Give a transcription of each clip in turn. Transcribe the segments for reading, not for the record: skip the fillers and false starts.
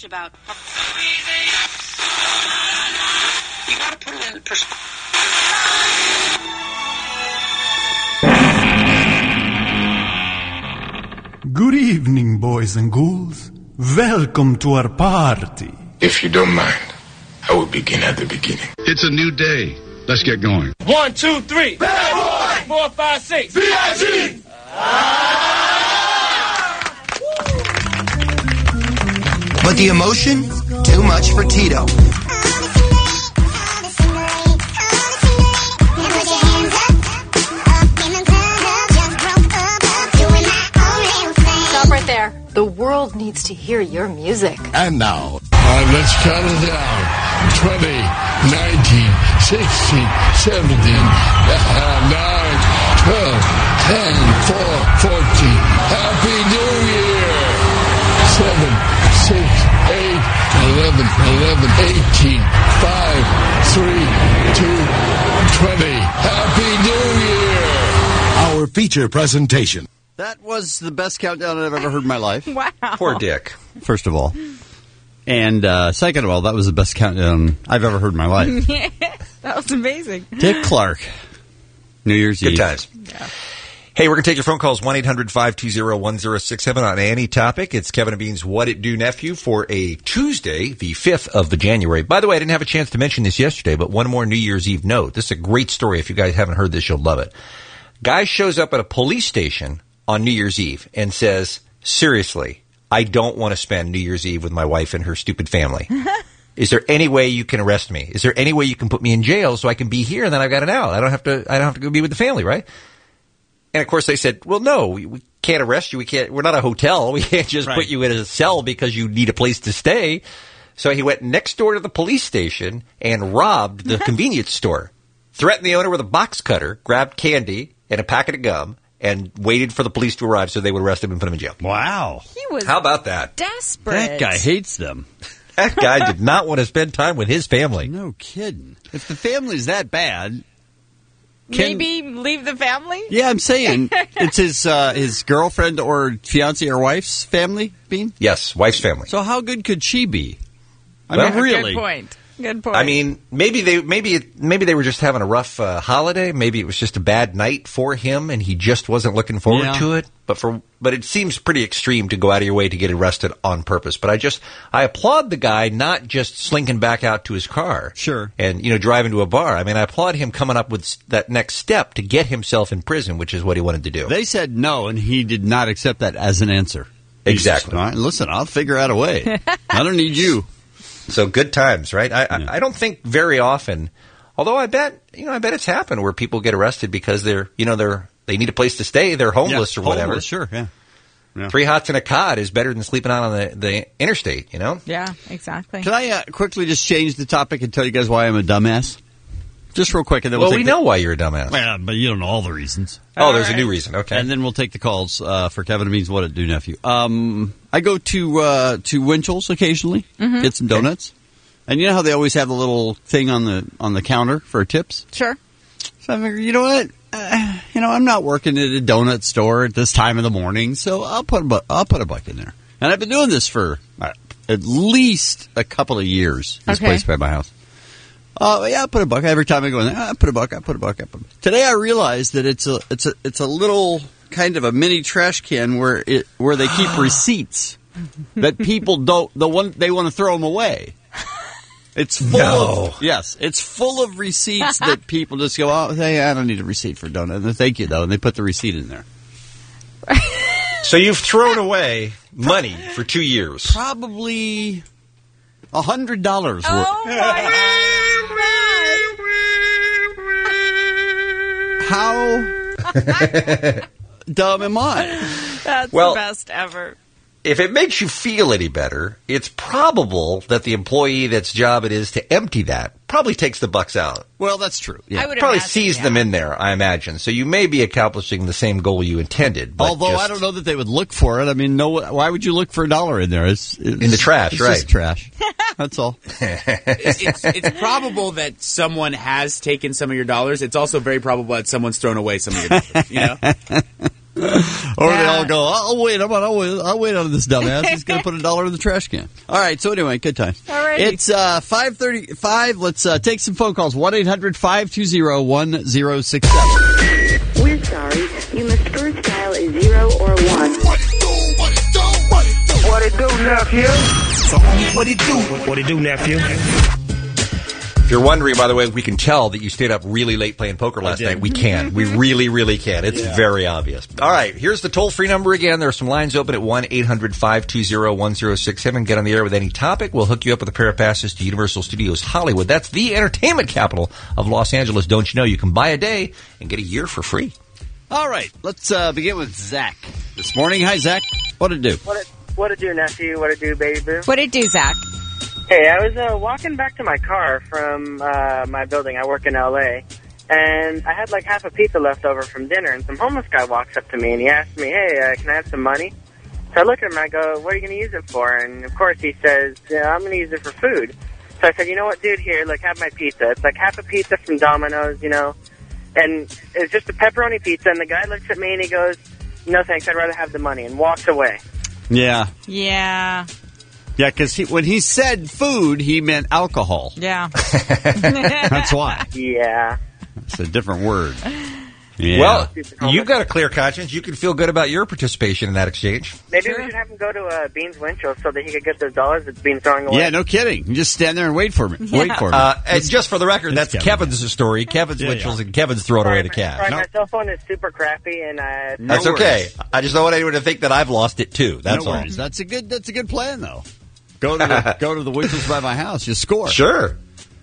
about. You got to put it in perspective. Good evening, boys and ghouls. Welcome to our party. If you don't mind, I will begin at the beginning. It's a new day. Let's get going. 1, 2, 3. Bad boy! 4, 5, 6. B.I.G. But the emotion? Too much for Tito. Stop right there. The world needs to hear your music. And now, let's count it down. 20, 19, 16, 17, 9, 12, 10, 4, 14. Happy New Year! 7, 6, 8, 11, 18, 5, 3, 2, 20. Happy New Year! Our feature presentation. That was the best countdown I've ever heard in my life. Wow. Poor Dick. First of all. And second of all, that was the best countdown I've ever heard in my life. Yeah, that was amazing. Dick Clark. New Year's Eve. Good times. Yeah. Hey, we're going to take your phone calls, 1-800-520-1067 on any topic. It's Kevin and Bean's What It Do Nephew for a Tuesday, the 5th of January. By the way, I didn't have a chance to mention this yesterday, but one more New Year's Eve note. This is a great story. If you guys haven't heard this, you'll love it. Guy shows up at a police station on New Year's Eve and says, seriously, I don't want to spend New Year's Eve with my wife and her stupid family. Is there any way you can arrest me? Is there any way you can put me in jail so I can be here and then I've got an out? I don't have to go be with the family, right? And of course they said, well, no, we can't arrest you. We're not a hotel. We can't just put you in a cell because you need a place to stay. So he went next door to the police station and robbed the convenience store, threatened the owner with a box cutter, grabbed candy and a packet of gum, and waited for the police to arrive so they would arrest him and put him in jail. Wow. He was How about that? desperate. That guy hates them. That guy did not want to spend time with his family. No kidding. If the family's that bad... Maybe leave the family? Yeah, I'm saying. It's his girlfriend or fiancé or wife's family, Bean? Yes, wife's family. So how good could she be? I Well, mean, really. Good point. Good point. I mean, maybe they were just having a rough holiday. Maybe it was just a bad night for him, and he just wasn't looking forward to it. But it seems pretty extreme to go out of your way to get arrested on purpose. But I applaud the guy not just slinking back out to his car, sure, and driving to a bar. I mean, I applaud him coming up with that next step to get himself in prison, which is what he wanted to do. They said no, and he did not accept that as an answer. Exactly. All right, listen, I'll figure out a way. I don't need you. So good times, right? I don't think very often, although I bet it's happened where people get arrested because they need a place to stay, they're homeless or whatever. Homeless, sure, yeah. 3 hots and a cod is better than sleeping out on the interstate, Yeah, exactly. Can I quickly just change the topic and tell you guys why I'm a dumbass? Just real quick. And then we know why you're a dumbass. Well, but you don't know all the reasons. Oh, there's a new reason. Okay. And then we'll take the calls for Kevin and Bean's What It Do Nephew. I go to Winchell's occasionally, get some donuts. And you know how they always have the little thing on the counter for tips? Sure. So I figured, you know what? I'm not working at a donut store at this time of the morning, so I'll put a buck in there. And I've been doing this for at least a couple of years. This place by my house. I put a buck every time I go in there. I put a buck. Today I realized that it's a little kind of a mini trash can where they keep receipts that people they want to throw them away. It's full it's full of receipts that people just go, oh, hey, I don't need a receipt for a donut. Thank you, though. And they put the receipt in there. So you've thrown away money for 2 years. Probably $100 worth. Oh, my How dumb am I? That's the best ever. If it makes you feel any better, it's probable that the employee that's job it is to empty that probably takes the bucks out. Well, that's true. Yeah. I would probably imagine, sees them in there, I imagine. So you may be accomplishing the same goal you intended. But although I don't know that they would look for it. I mean, why would you look for $1 in there? It's in the trash, it's right? Just trash. That's all. It's probable that someone has taken some of your dollars. It's also very probable that someone's thrown away some of your dollars. Or they all go, I'll wait on this dumbass. He's going to put $1 in the trash can. All right, so anyway, good time. All right. It's 5:35. Let's take some phone calls. 1-800-520-1067. We're sorry. You must first dial a 0 or 1. What it do, nephew? So, homie, what it do? What it do, nephew? If you're wondering, by the way, we can tell that you stayed up really late playing poker last night. We can. We really, really can. It's very obvious. All right, here's the toll-free number again. There are some lines open at 1-800-520-1067. Get on the air with any topic. We'll hook you up with a pair of passes to Universal Studios Hollywood. That's the entertainment capital of Los Angeles. Don't you know you can buy a day and get a year for free? All right, let's begin with Zach this morning. Hi, Zach. What it do? What it do, nephew? What it do, baby boo? What it do, Zach? Hey, I was walking back to my car from my building. I work in L.A., and I had like half a pizza left over from dinner, and some homeless guy walks up to me, and he asks me, hey, can I have some money? So I look at him, and I go, what are you going to use it for? And, of course, he says, I'm going to use it for food. So I said, you know what, dude, here, like, have my pizza. It's like half a pizza from Domino's, you know, and it's just a pepperoni pizza, and the guy looks at me, and he goes, no thanks, I'd rather have the money, and walks away. Yeah. Yeah. Yeah, because when he said food, he meant alcohol. Yeah. That's why. Yeah. It's a different word. Yeah. Well, you've got a clear conscience. You can feel good about your participation in that exchange. Maybe we should have him go to Bean's windshield so that he could get those dollars that Bean's throwing away. Yeah, no kidding. You just stand there and wait for me. Yeah. Wait for me. And just for the record, that's Kevin's story. Kevin's windshields and Kevin's throwing away the cash. Sorry, my cell phone is super crappy, and that's okay. I just don't want anyone to think that I've lost it too. That's all. Worries. That's a good plan, though. Go to the windshields by my house. You score. Sure.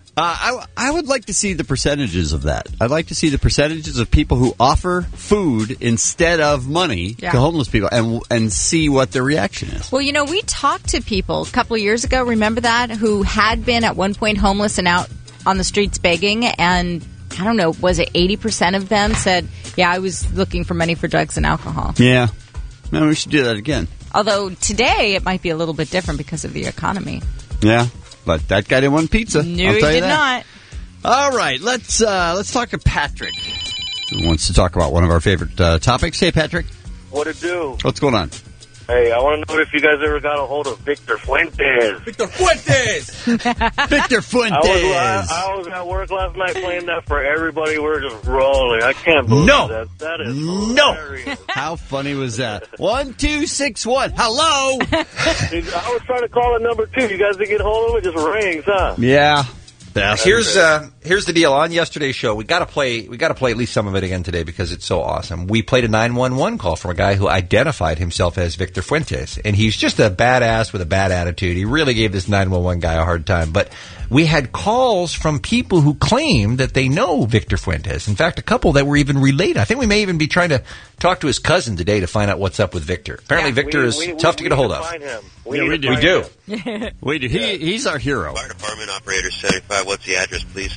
I would like to see the percentages of that. I'd like to see the percentages of people who offer food instead of money to homeless people and see what their reaction is. Well, you know, we talked to people a couple of years ago, remember that, who had been at one point homeless and out on the streets begging, and I don't know, was it 80% of them said, yeah, I was looking for money for drugs and alcohol. Yeah. No, we should do that again. Although today it might be a little bit different because of the economy. Yeah. But that guy didn't want pizza. No, he did not. All right, let's talk to Patrick, who wants to talk about one of our favorite topics. Hey, Patrick. What it do? What's going on? Hey, I want to know if you guys ever got a hold of Victor Fuentes. Victor Fuentes! Victor Fuentes! I was at work last night playing that for everybody. We're just rolling. I can't believe that. That is hilarious. How funny was that? 1261. Hello! I was trying to call it number 2. You guys didn't get a hold of it? It just rings, huh? Yeah. Here's the deal. On yesterday's show, we got to play at least some of it again today because it's so awesome. We played a 911 call from a guy who identified himself as Victor Fuentes, and he's just a badass with a bad attitude. He really gave this 911 guy a hard time, but we had calls from people who claim that they know Victor Fuentes. In fact, a couple that were even related. I think we may even be trying to talk to his cousin today to find out what's up with Victor. Apparently, Victor is tough to get a hold of. We do. We do. He's our hero. Fire Department Operator 75. What's the address, please?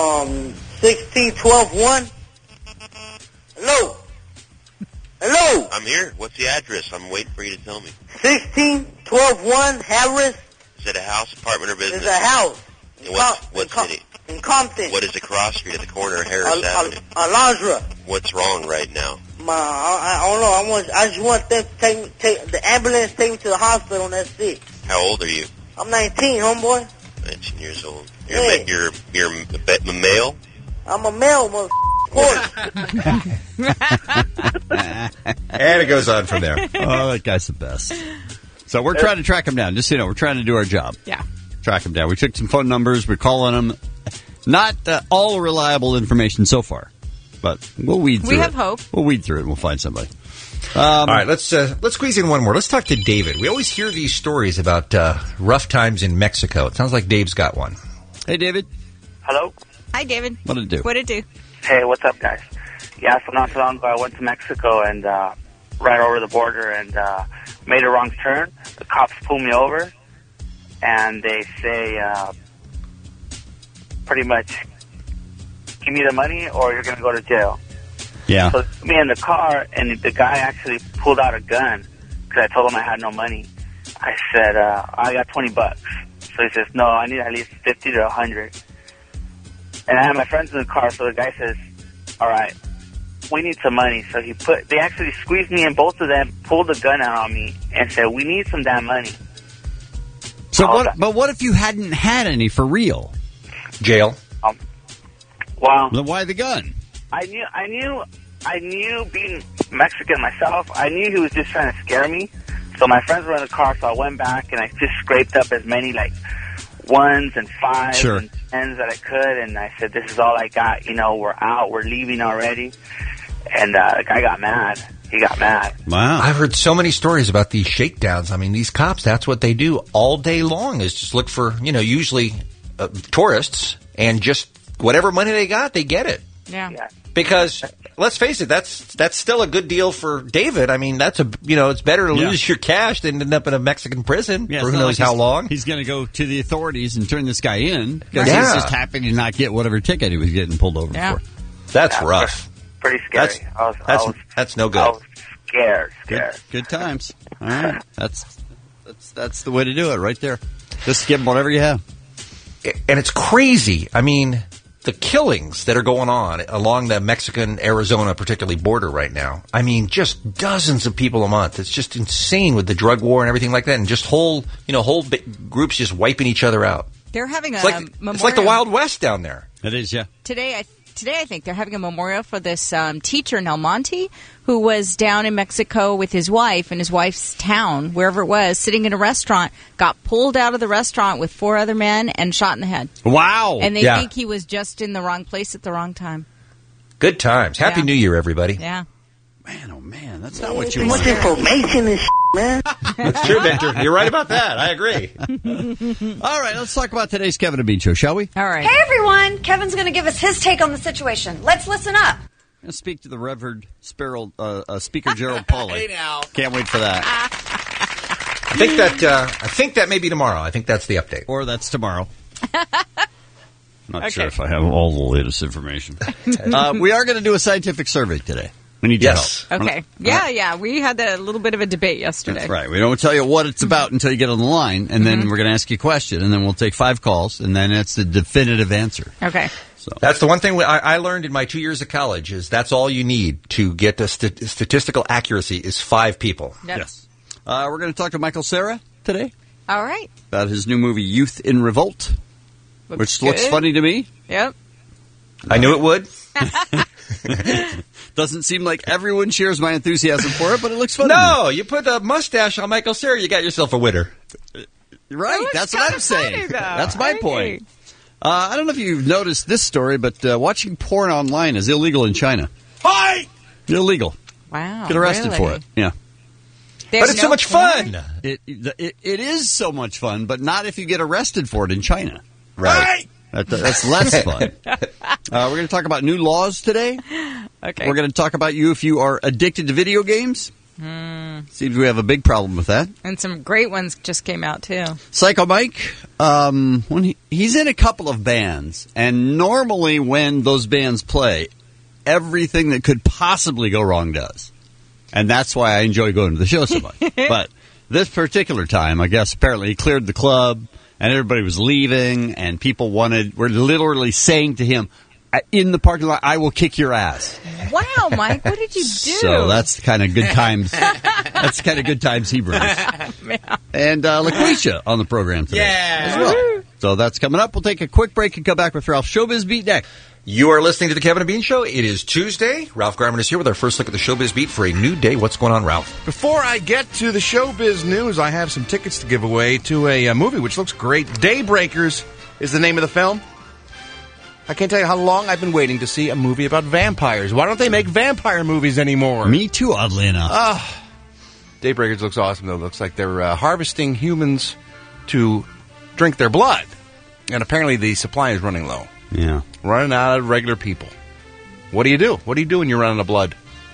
16121. Hello. Hello. I'm here. What's the address? I'm waiting for you to tell me. 16121 Harris. Is it a house, apartment, or business? It's a house. What city? In Compton. What is the cross street at the corner of Harris Avenue? Alondra. What's wrong right now? I don't know. I just want them to take the ambulance, take me to the hospital, and that's it. How old are you? I'm 19, homeboy. 19 years old. Hey. You're a male? I'm a male, of course. And it goes on from there. Oh, that guy's the best. So we're trying to track him down. Just so you know, we're trying to do our job. Yeah. Track him down. We took some phone numbers. We're calling them. Not all reliable information so far, but we'll weed through it. We have hope. We'll weed through it and we'll find somebody. All right, let's squeeze in one more. Let's talk to David. We always hear these stories about rough times in Mexico. It sounds like Dave's got one. Hey, David. Hello? Hi, David. What did it do? What did it do? Hey, what's up, guys? Yeah, so not so long ago, I went to Mexico and right over the border and made a wrong turn. The cops pulled me over, and they say pretty much, give me the money or you're going to go to jail. Yeah. So me in the car, and the guy actually pulled out a gun because I told him I had no money. I said, I got $20. So he says, no, I need at least 50 to 100. And I had my friends in the car, so the guy says, all right, we need some money. So they actually squeezed me in, both of them, pulled a gun out on me, and said, we need some damn money. So what if you hadn't had any for real? Jail. Well, then why the gun? I knew being Mexican myself, I knew he was just trying to scare me. So my friends were in the car, so I went back and I just scraped up as many like 1s and 5s and 10s that I could, and I said, this is all I got, we're out, we're leaving already. And the guy got mad. He got mad. Wow. I've heard so many stories about these shakedowns. I mean, these cops, that's what they do all day long is just look for, usually tourists, and just whatever money they got, they get it. Yeah. Because let's face it, that's still a good deal for David. I mean, it's better to lose your cash than end up in a Mexican prison for who knows how long. He's going to go to the authorities and turn this guy in because he's just happy to not get whatever ticket he was getting pulled over for. That's rough. Pretty scary. That's no good. I was scared. Good times. All right. That's the way to do it right there. Just give them whatever you have. And it's crazy. I mean, the killings that are going on along the Mexican-Arizona, particularly border right now. I mean, just dozens of people a month. It's just insane with the drug war and everything like that, and just whole groups just wiping each other out. They're having memorial. It's like the Wild West down there. It is, yeah. Today, I think they're having a memorial for this teacher, Nel Monte, who was down in Mexico with his wife in his wife's town, wherever it was, sitting in a restaurant, got pulled out of the restaurant with 4 other men and shot in the head. Wow. And they think he was just in the wrong place at the wrong time. Good times. Happy New Year, everybody. Yeah. Man, oh man, that's not what you want. Much information and man. That's true, Victor. You're right about that. I agree. All right, let's talk about today's Kevin and Bean Show, shall we? All right. Hey, everyone. Kevin's going to give us his take on the situation. Let's listen up. I'm going to speak to the Reverend Speaker Gerald Pauley. Hey, now. Can't wait for that. I think that may be tomorrow. I think that's the update. Or that's tomorrow. Not sure if I have all the latest information. We are going to do a scientific survey today. We need your help. Okay. Yeah. We had a little bit of a debate yesterday. That's right. We don't tell you what it's about until you get on the line, and then we're going to ask you a question, and then we'll take 5 calls, and then that's the definitive answer. Okay. So that's the one thing I learned in my 2 years of college is that's all you need to get the statistical accuracy is 5 people. Yep. Yes. We're going to talk to Michael Cera today. All right. About his new movie, Youth in Revolt, which looks funny to me. Yep. I knew it would. Doesn't seem like everyone shares my enthusiasm for it, but it looks funny. No, you put a mustache on Michael Cera, you got yourself a winner. Right, that's what I'm saying. That's my point. I don't know if you've noticed this story, but watching porn online is illegal in China. Hi! Illegal. Wow. Get arrested for it. Yeah. But it's so much fun. It is so much fun, but not if you get arrested for it in China. Right. That's less fun. We're going to talk about new laws today. Okay. We're going to talk about you if you are addicted to video games. Seems we have a big problem with that. And some great ones just came out, too. Psycho Mike, when he's in a couple of bands, and normally when those bands play, everything that could possibly go wrong does. And that's why I enjoy going to the show so much. But this particular time, I guess, apparently he cleared the club, and everybody was leaving, and people were literally saying to him, in the parking lot, I will kick your ass. Wow, Mike, what did you do? So that's the kind of good times. That's the kind of good times he brings. And LaQuisha on the program today as well. So that's coming up. We'll take a quick break and come back with Ralph Showbiz Beat next. You are listening to the Kevin and Bean Show. It is Tuesday. Ralph Garman is here with our first look at the Showbiz Beat for a new day. What's going on, Ralph? Before I get to the Showbiz news, I have some tickets to give away to a movie which looks great. Daybreakers is the name of the film. I can't tell you how long I've been waiting to see a movie about vampires. Why don't they make vampire movies anymore? Me too, oddly enough. Daybreakers looks awesome, though. It looks like they're harvesting humans to drink their blood. And apparently the supply is running low. Yeah. Running out of regular people. What do you do? What do you do when you're running out of blood?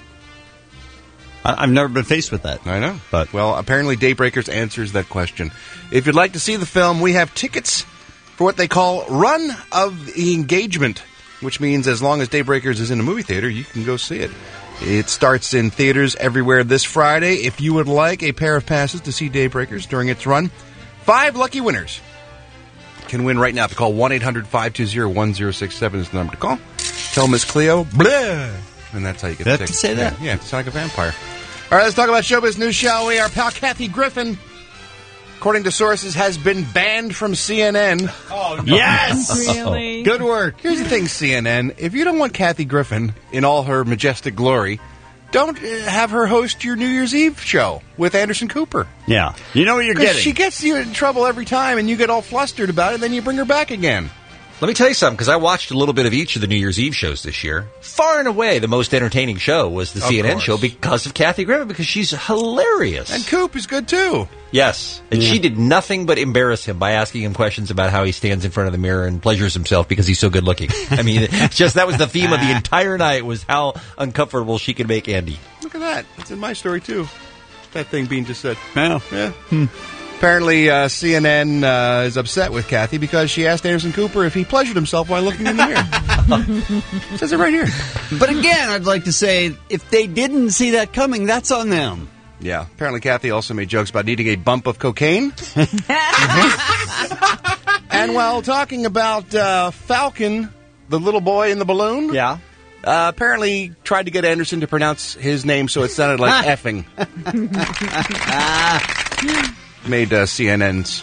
I've never been faced with that. I know. But well, apparently Daybreakers answers that question. If you'd like to see the film, we have tickets for what they call Run of the Engagement, which means as long as Daybreakers is in a movie theater, you can go see it. It starts in theaters everywhere this Friday. If you would like a pair of passes to see Daybreakers during its run, 5 lucky winners can win right now. To call 1-800-520-1067 is the number to call. Tell Miss Cleo, blah, And that's how you get Did I have sick. to say that? Yeah, sound like a vampire. All right, let's talk about showbiz news, shall we? Our pal Kathy Griffin, according to sources, has been banned from CNN. Oh, no. Yes! Really? Good work. Here's the thing, CNN. If you don't want Kathy Griffin in all her majestic glory, don't have her host your New Year's Eve show with Anderson Cooper. Yeah. You know what you're getting. She gets you in trouble every time, and you get all flustered about it, and then you bring her back again. Let me tell you something, because I watched a little bit of each of the New Year's Eve shows this year. Far and away, the most entertaining show was the CNN show because of Kathy Griffin, because she's hilarious. And Coop is good, too. Yes. And she did nothing but embarrass him by asking him questions about how he stands in front of the mirror and pleasures himself because he's so good looking. I mean, that was the theme of the entire night, was how uncomfortable she could make Andy. Look at that. It's in my story, too. That thing being just said. Yeah. Apparently, CNN is upset with Kathy because she asked Anderson Cooper if he pleasured himself while looking in the mirror. Says it right here. But again, I'd like to say, if they didn't see that coming, that's on them. Yeah. Apparently, Kathy also made jokes about needing a bump of cocaine. And while talking about Falcon, the little boy in the balloon, apparently tried to get Anderson to pronounce his name so it sounded like effing. Made CNN's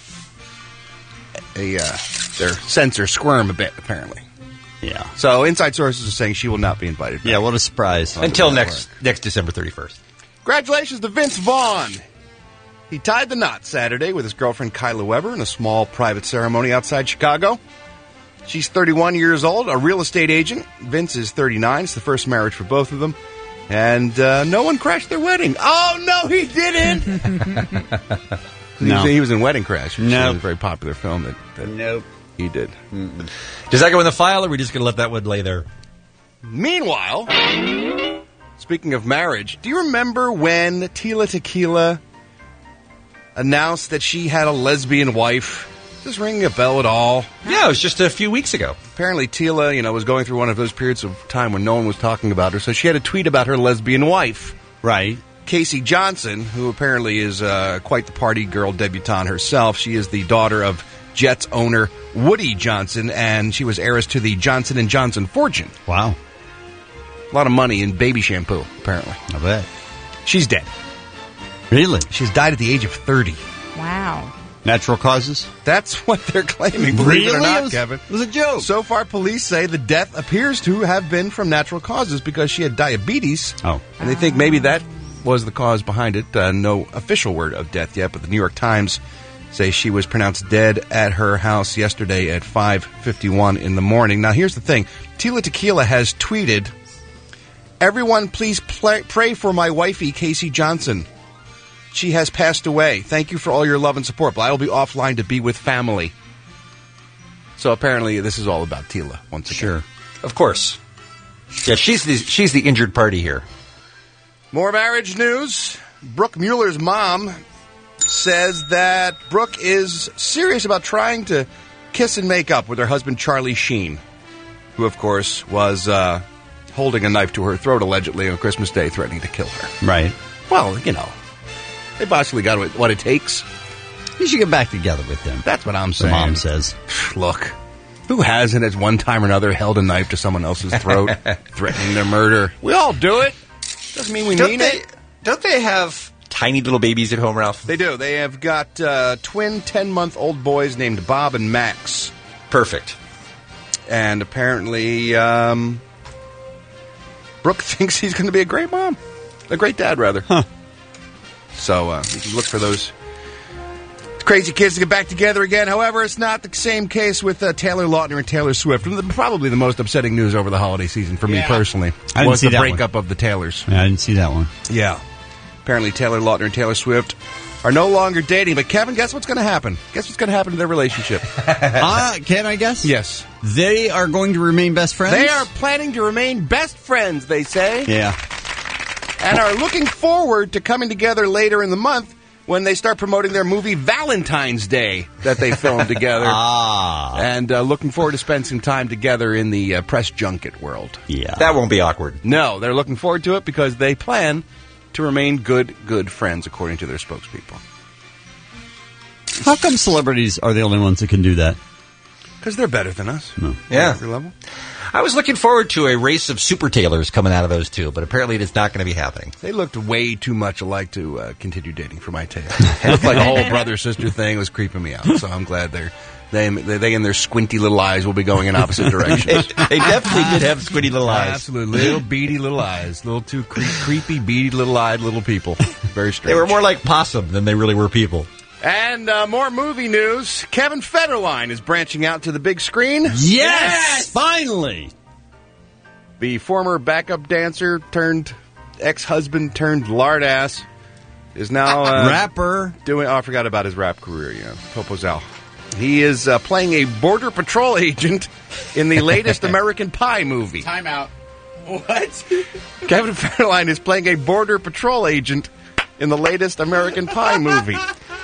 their censor squirm a bit, apparently. Yeah. So inside sources are saying she will not be invited back. Yeah, what a surprise. Until next December 31st. Congratulations to Vince Vaughn. He tied the knot Saturday with his girlfriend Kyla Weber in a small private ceremony outside Chicago. She's 31 years old, a real estate agent. Vince is 39. It's the first marriage for both of them. And no one crashed their wedding. Oh, no, he didn't! No. He was in Wedding Crash, which Nope. is a very popular film that Nope. he did. Does that go in the file, or are we just going to let that one lay there? Meanwhile, speaking of marriage, do you remember when Tila Tequila announced that she had a lesbian wife? Does this ring a bell at all? Yeah, it was just a few weeks ago. Apparently, Tila, was going through one of those periods of time when no one was talking about her, so she had a tweet about her lesbian wife. Right. Casey Johnson, who apparently is quite the party girl debutante herself. She is the daughter of Jets owner Woody Johnson, and she was heiress to the Johnson & Johnson fortune. Wow. A lot of money in baby shampoo, apparently. I bet. She's dead. Really? She's died at the age of 30. Wow. Natural causes? That's what they're claiming, believe it or not, Kevin. It was a joke. So far, police say the death appears to have been from natural causes because she had diabetes. Oh. And they think maybe that was the cause behind it. No official word of death yet, but the New York Times say she was pronounced dead at her house yesterday at 5:51 in the morning. Now, here's the thing. Tila Tequila has tweeted, "Everyone please pray for my wifey, Casey Johnson. She has passed away. Thank you for all your love and support, but I will be offline to be with family." So apparently this is all about Tila, once again. Sure. Of course. Yeah, she's the injured party here. More marriage news. Brooke Mueller's mom says that Brooke is serious about trying to kiss and make up with her husband, Charlie Sheen, who, of course, was holding a knife to her throat, allegedly, on Christmas Day, threatening to kill her. Right. Well, they possibly got what it takes. You should get back together with them. That's what I'm saying. The mom says. Look, who hasn't at one time or another held a knife to someone else's throat, threatening their murder? We all do it. Doesn't mean we mean it. Don't they have tiny little babies at home, Ralph? They do. They have got twin 10-month-old boys named Bob and Max. Perfect. And apparently, Brooke thinks he's going to be a great mom. A great dad, rather. Huh. So you can look for those crazy kids to get back together again. However, it's not the same case with Taylor Lautner and Taylor Swift. Probably the most upsetting news over the holiday season for me personally I didn't see the that breakup of the Taylors. Yeah, I didn't see that one. Yeah. Apparently, Taylor Lautner and Taylor Swift are no longer dating. But Kevin, guess what's going to happen? Guess what's going to happen to their relationship? Can I guess? Yes. They are going to remain best friends? They are planning to remain best friends, they say. Yeah. And are looking forward to coming together later in the month when they start promoting their movie Valentine's Day that they filmed together. And looking forward to spend some time together in the press junket world. Yeah. That won't be awkward. No, they're looking forward to it because they plan to remain good friends, according to their spokespeople. How come celebrities are the only ones that can do that? Because they're better than us. No. Yeah. Every level. I was looking forward to a race of super tailors coming out of those two, but apparently it is not going to be happening. They looked way too much alike to continue dating for my taste. It looked like the whole brother-sister thing was creeping me out, so I'm glad they and their squinty little eyes will be going in opposite directions. They definitely did have squinty little eyes. Absolutely. Little beady little eyes. Little too creepy, beady little-eyed little people. Very strange. They were more like possum than they really were people. And more movie news. Kevin Federline is branching out to the big screen. Yes! Finally! The former backup dancer turned ex-husband turned lard ass is now rapper. I forgot about his rap career, Popozal. He is playing a Border Patrol agent in the latest American Pie movie. Time out. What? Kevin Federline is playing a Border Patrol agent in the latest American Pie movie.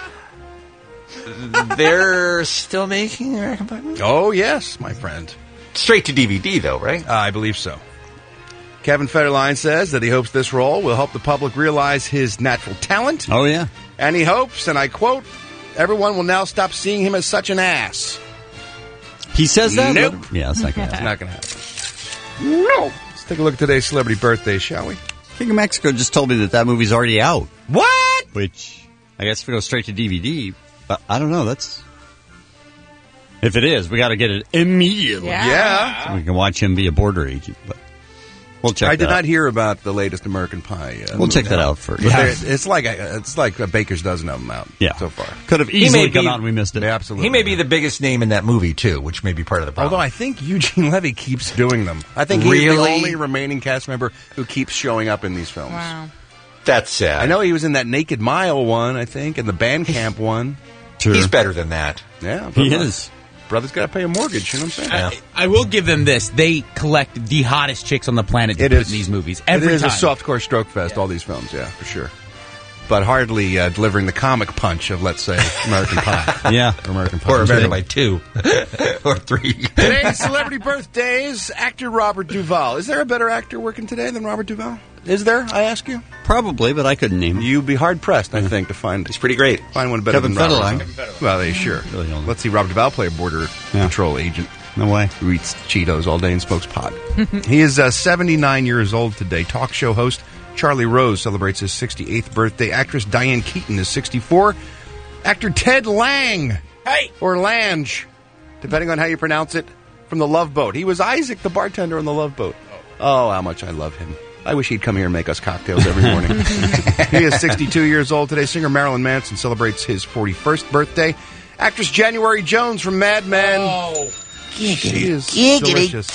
They're still making American Pie movies? Oh, yes, my friend. Straight to DVD, though, right? I believe so. Kevin Federline says that he hopes this role will help the public realize his natural talent. Oh, yeah. And he hopes, and I quote, everyone will now stop seeing him as such an ass. He says that? Nope. Yeah, it's not going to happen. Not going to happen. No. Let's take a look at today's celebrity birthday, shall we? King of Mexico just told me that movie's already out. What? Which, I guess if it goes straight to DVD, but I don't know. That's... If it is, we got to get it immediately. Yeah. So we can watch him be a border agent, but we'll check that out. I did not hear about the latest American Pie. We'll check that out first. Yeah. It's like a baker's dozen of them out so far. Could have easily come out and we missed it. Yeah, absolutely. He may be the biggest name in that movie, too, which may be part of the problem. Although I think Eugene Levy keeps doing them. I think he's the only remaining cast member who keeps showing up in these films. Wow. That's sad. I know he was in that Naked Mile one, I think, and the Bandcamp one. Sure. He's better than that. Yeah. He is. Brother's got to pay a mortgage, you know what I'm saying? Yeah. I will give them this. They collect the hottest chicks on the planet to put in these movies. Every time. It is time. a softcore stroke fest, all these films, yeah, for sure. But hardly delivering the comic punch of, let's say, American Pie. Yeah. Or American Pie. Or American Pie 2. Or 3. Today's celebrity birthdays, actor Robert Duvall. Is there a better actor working today than Robert Duvall? Is there, I ask you? Probably, but I couldn't name him. You'd be hard-pressed, I think, to find... He's pretty great. Find one better Kevin than Robert. Federline. Well, they sure. Really only. Let's see Robert Duvall play a border patrol agent. No way. Who eats Cheetos all day and smokes pot. He is 79 years old today. Talk show host Charlie Rose celebrates his 68th birthday. Actress Diane Keaton is 64. Actor Ted Lang. Hey! Or Lange, depending on how you pronounce it, from The Love Boat. He was Isaac, the bartender on The Love Boat. Oh, how much I love him. I wish he'd come here and make us cocktails every morning. He is 62 years old today. Singer Marilyn Manson celebrates his 41st birthday. Actress January Jones from Mad Men. Oh, she is delicious.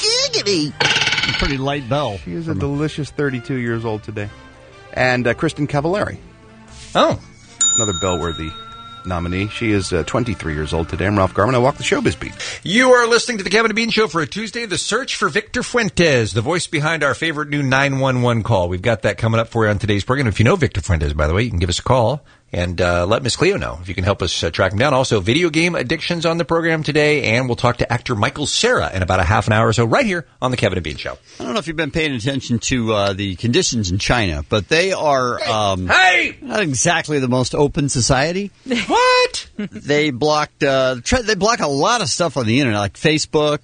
Pretty light bell. She is a delicious 32 years old today. And Kristen Cavallari. Oh. Another bell-worthy nominee. She is 23 years old today. I'm Ralph Garman. I walk the showbiz beat. You are listening to the Kevin and Bean Show for a Tuesday. The search for Victor Fuentes, the voice behind our favorite new 911 call. We've got that coming up for you on today's program. If you know Victor Fuentes, by the way, you can give us a call and let Miss Cleo know if you can help us track him down. Also, video game addictions on the program today, and we'll talk to actor Michael Cera in about a half an hour or so right here on the Kevin and Bean Show. I don't know if you've been paying attention to the conditions in China, but they are not exactly the most open society. What? They blocked they block a lot of stuff on the internet, like Facebook,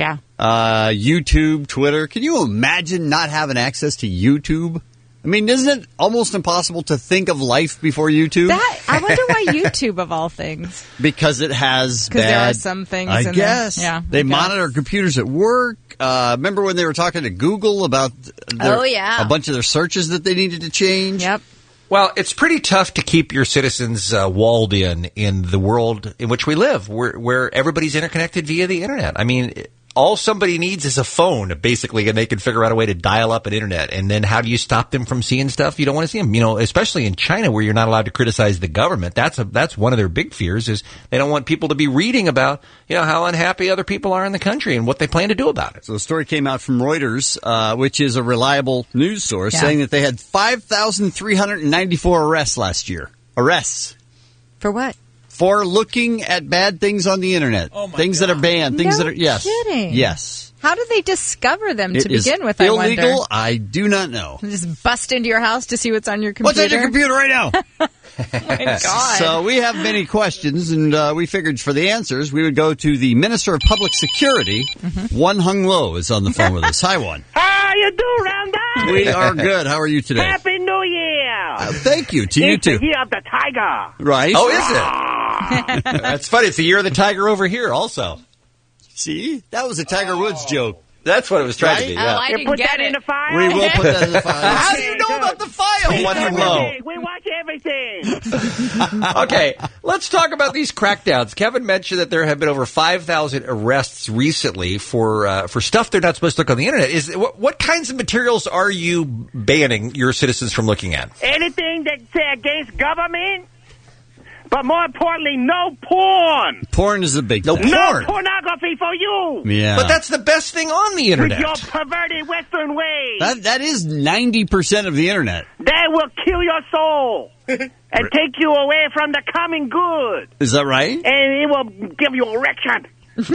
YouTube, Twitter. Can you imagine not having access to YouTube? I mean, isn't it almost impossible to think of life before YouTube? I wonder why YouTube, of all things. Because it has bad... Because there are some things I in guess. there. Yeah, they monitor computers at work. Remember when they were talking to Google about a bunch of their searches that they needed to change? Yep. Well, it's pretty tough to keep your citizens walled in the world in which we live, where everybody's interconnected via the internet. I mean... all somebody needs is a phone, basically, and they can figure out a way to dial up an internet. And then how do you stop them from seeing stuff you don't want to see them? You know, especially in China where you're not allowed to criticize the government. That's one of their big fears is they don't want people to be reading about, you know, how unhappy other people are in the country and what they plan to do about it. So the story came out from Reuters, which is a reliable news source, saying that they had 5,394 arrests last year. Arrests. For what? for looking at bad things on the internet. Things that are banned, things that are kidding. Yes. How did they discover them It to is begin with? illegal. I do not know. Just bust into your house to see what's on your computer. What's on your computer right now? Oh my God. So we have many questions, and we figured for the answers, we would go to the Minister of Public Security. One Hung Lo is on the phone with us. Hi, One. How you do, Rhonda? We are good. How are you today? Happy New Year! Thank you. To you, It's too. the year of the tiger. Right. Oh, is it? That's funny. It's the year of the tiger over here also. See? That was a Tiger Woods joke. That's what it was trying to be, yeah. I You didn't put get that it. in the file? We will put that in the file. How do you know about the file? One Hung Lo. We watch everything. Okay, let's talk about these crackdowns. Kevin mentioned that there have been over 5,000 arrests recently for stuff they're not supposed to look on the internet. What kinds of materials are you banning your citizens from looking at? Anything that say against government, but more importantly, no porn. Porn is a big thing. No pornography for you. Yeah. But that's the best thing on the With internet. your perverted Western ways. That is 90% of the internet. That will kill your soul and take you away from the common good. Is that right? And it will give you erection.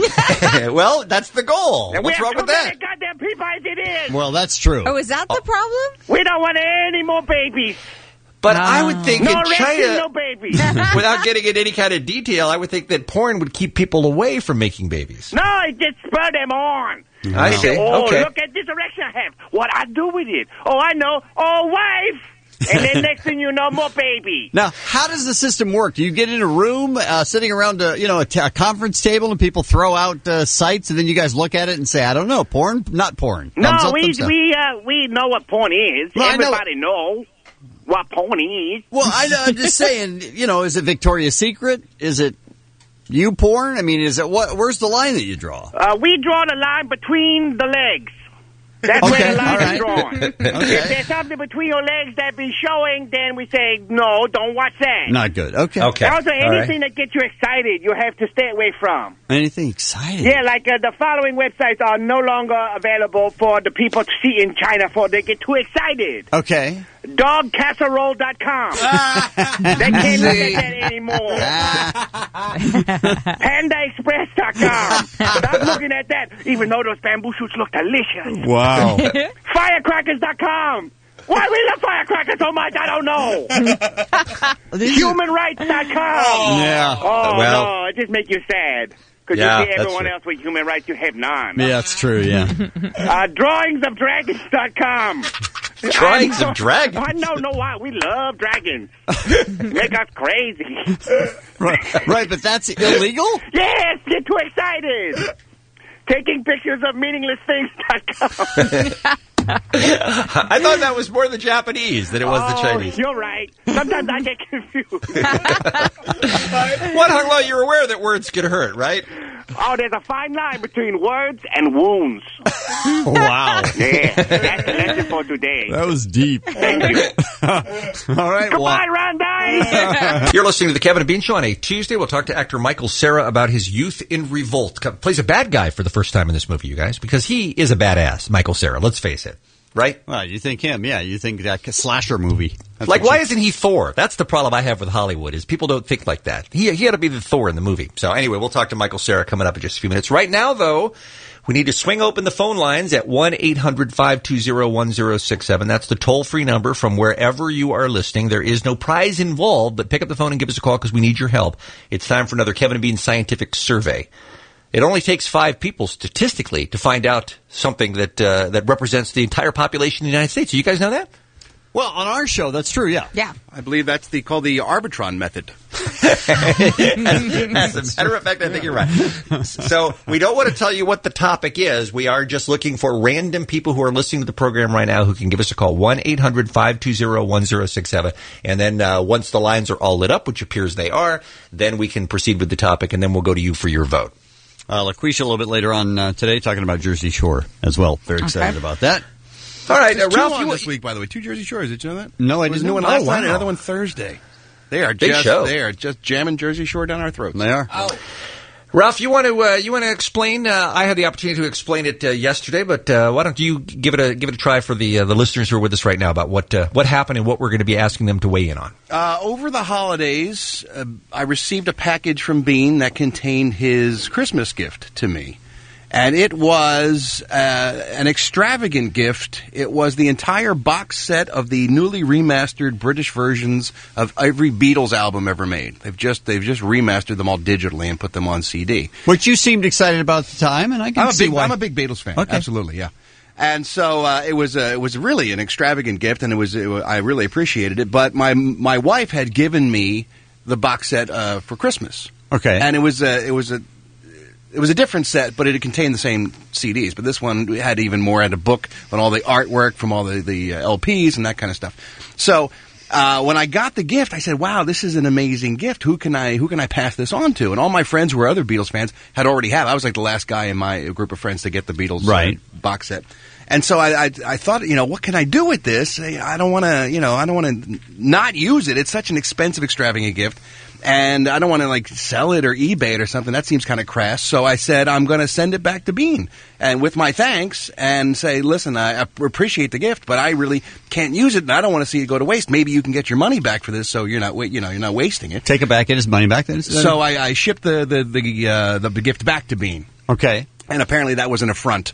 Well, that's the goal. And What's we wrong have with too that? many goddamn people as it is. Well, that's true. Oh, is that the problem? We don't want any more babies. But I would think No in erection, China, no babies. without getting into any kind of detail, I would think that porn would keep people away from making babies. No, it just spur them on. I They see. say, oh, Okay. look at this erection I have. What I do with it? Oh, I know. Oh, wife. And then next thing you know, more baby. Now, how does the system work? Do you get in a room, sitting around a conference table, and people throw out sites, and then you guys look at it and say, I don't know, porn? Not porn. No, Thumbs up, we thumbs down. we know what porn is. Well, I know- Everybody knows what porn is. Well, I'm just saying, is it Victoria's Secret? Is it you porn? I mean, is it what? Where's the line that you draw? We draw the line between the legs. That's Okay, where the line all right. is drawn. Okay. If there's something between your legs that be showing, then we say, no, don't watch that. Not good. Okay. Okay. Also, All anything that gets you excited, you have to stay away from. Anything exciting? Yeah, like the following websites are no longer available for the people to see in China for they get too excited. Okay. Dogcasserole.com. They can't look at that anymore. PandaExpress.com. Stop looking at that, even though those bamboo shoots look delicious. Wow. Firecrackers.com. Why we love firecrackers so much, I don't know. HumanRights.com. Yeah. Oh, Well- no, it just makes you sad. Because Yeah, you see that's everyone true. else with human rights, you have none. Yeah, that's true, yeah. Drawingsofdragons.com. Drawings of dragons? I know why. We love dragons. Make us crazy. Right, but that's illegal? Yes, get too excited. Taking pictures of meaningless things.com. I thought that was more the Japanese than it was the Chinese. You're right. Sometimes I get confused. What, Hung Lo, you're aware that words can hurt, right? Oh, there's a fine line between words and wounds. Wow. Yeah, that's the lesson for today. That was deep. Thank you. All right. Goodbye, Rondai. You're listening to the Kevin and Bean Show on a Tuesday. We'll talk to actor Michael Cera about his youth in revolt. Plays a bad guy for the first time in this movie, you guys, because he is a badass, Michael Cera. Let's face it. Right? Well, you think him, yeah. You think that slasher movie. That's Like, what why you- isn't he Thor? That's the problem I have with Hollywood, is people don't think like that. He had to be the Thor in the movie. So anyway, we'll talk to Michael Cera coming up in just a few minutes. Right now, though, we need to swing open the phone lines at 1-800-520-1067. That's the toll-free number from wherever you are listening. There is no prize involved, but pick up the phone and give us a call because we need your help. It's time for another Kevin and Bean scientific survey. It only takes 5 people statistically to find out something that represents the entire population of the United States. Do you guys know that? Well, on our show, that's true, yeah. Yeah. I believe that's called the Arbitron method. As a matter of fact, I think you're right. So we don't want to tell you what the topic is. We are just looking for random people who are listening to the program right now who can give us a call, 1-800-520-1067. And then once the lines are all lit up, which appears they are, then we can proceed with the topic, and then we'll go to you for your vote. LaQuisha a little bit later on today talking about Jersey Shore as well. Very excited about that. All right, There's Ralph, two on you this week, by the way. 2 Jersey Shores. Did you know that? No, I There was didn't a new know. one last Oh, night, wow. another one Thursday. They are Big just show. They are just jamming Jersey Shore down our throats. They are. Ralph, you want to explain? I had the opportunity to explain it yesterday, but why don't you give it a try for the listeners who are with us right now about what happened and what we're going to be asking them to weigh in on. Over the holidays, I received a package from Bean that contained his Christmas gift to me. And it was an extravagant gift. It was the entire box set of the newly remastered British versions of every Beatles album ever made. They've just remastered them all digitally and put them on CD. Which you seemed excited about at the time, and I can see why. I'm a big Beatles fan. Okay. Absolutely, yeah. And so it was really an extravagant gift, and I really appreciated it. But my wife had given me the box set for Christmas. Okay, and it was a different set, but it contained the same CDs. But this one had even more. Had a book on all the artwork from all the LPs and that kind of stuff. So when I got the gift, I said, "Wow, this is an amazing gift. Who can I pass this on to?" And all my friends who were other Beatles fans had already had. I was like the last guy in my group of friends to get the Beatles box set. And so I thought, what can I do with this? I don't want to not use it. It's such an expensive, extravagant gift. And I don't want to sell it or eBay it or something. That seems kind of crass. So I said, I'm going to send it back to Bean and with my thanks and say, listen, I appreciate the gift, but I really can't use it and I don't want to see it go to waste. Maybe you can get your money back for this, so you're not wasting it. Take it back, get his money back then. So I shipped the gift back to Bean. Okay. And apparently that was an affront.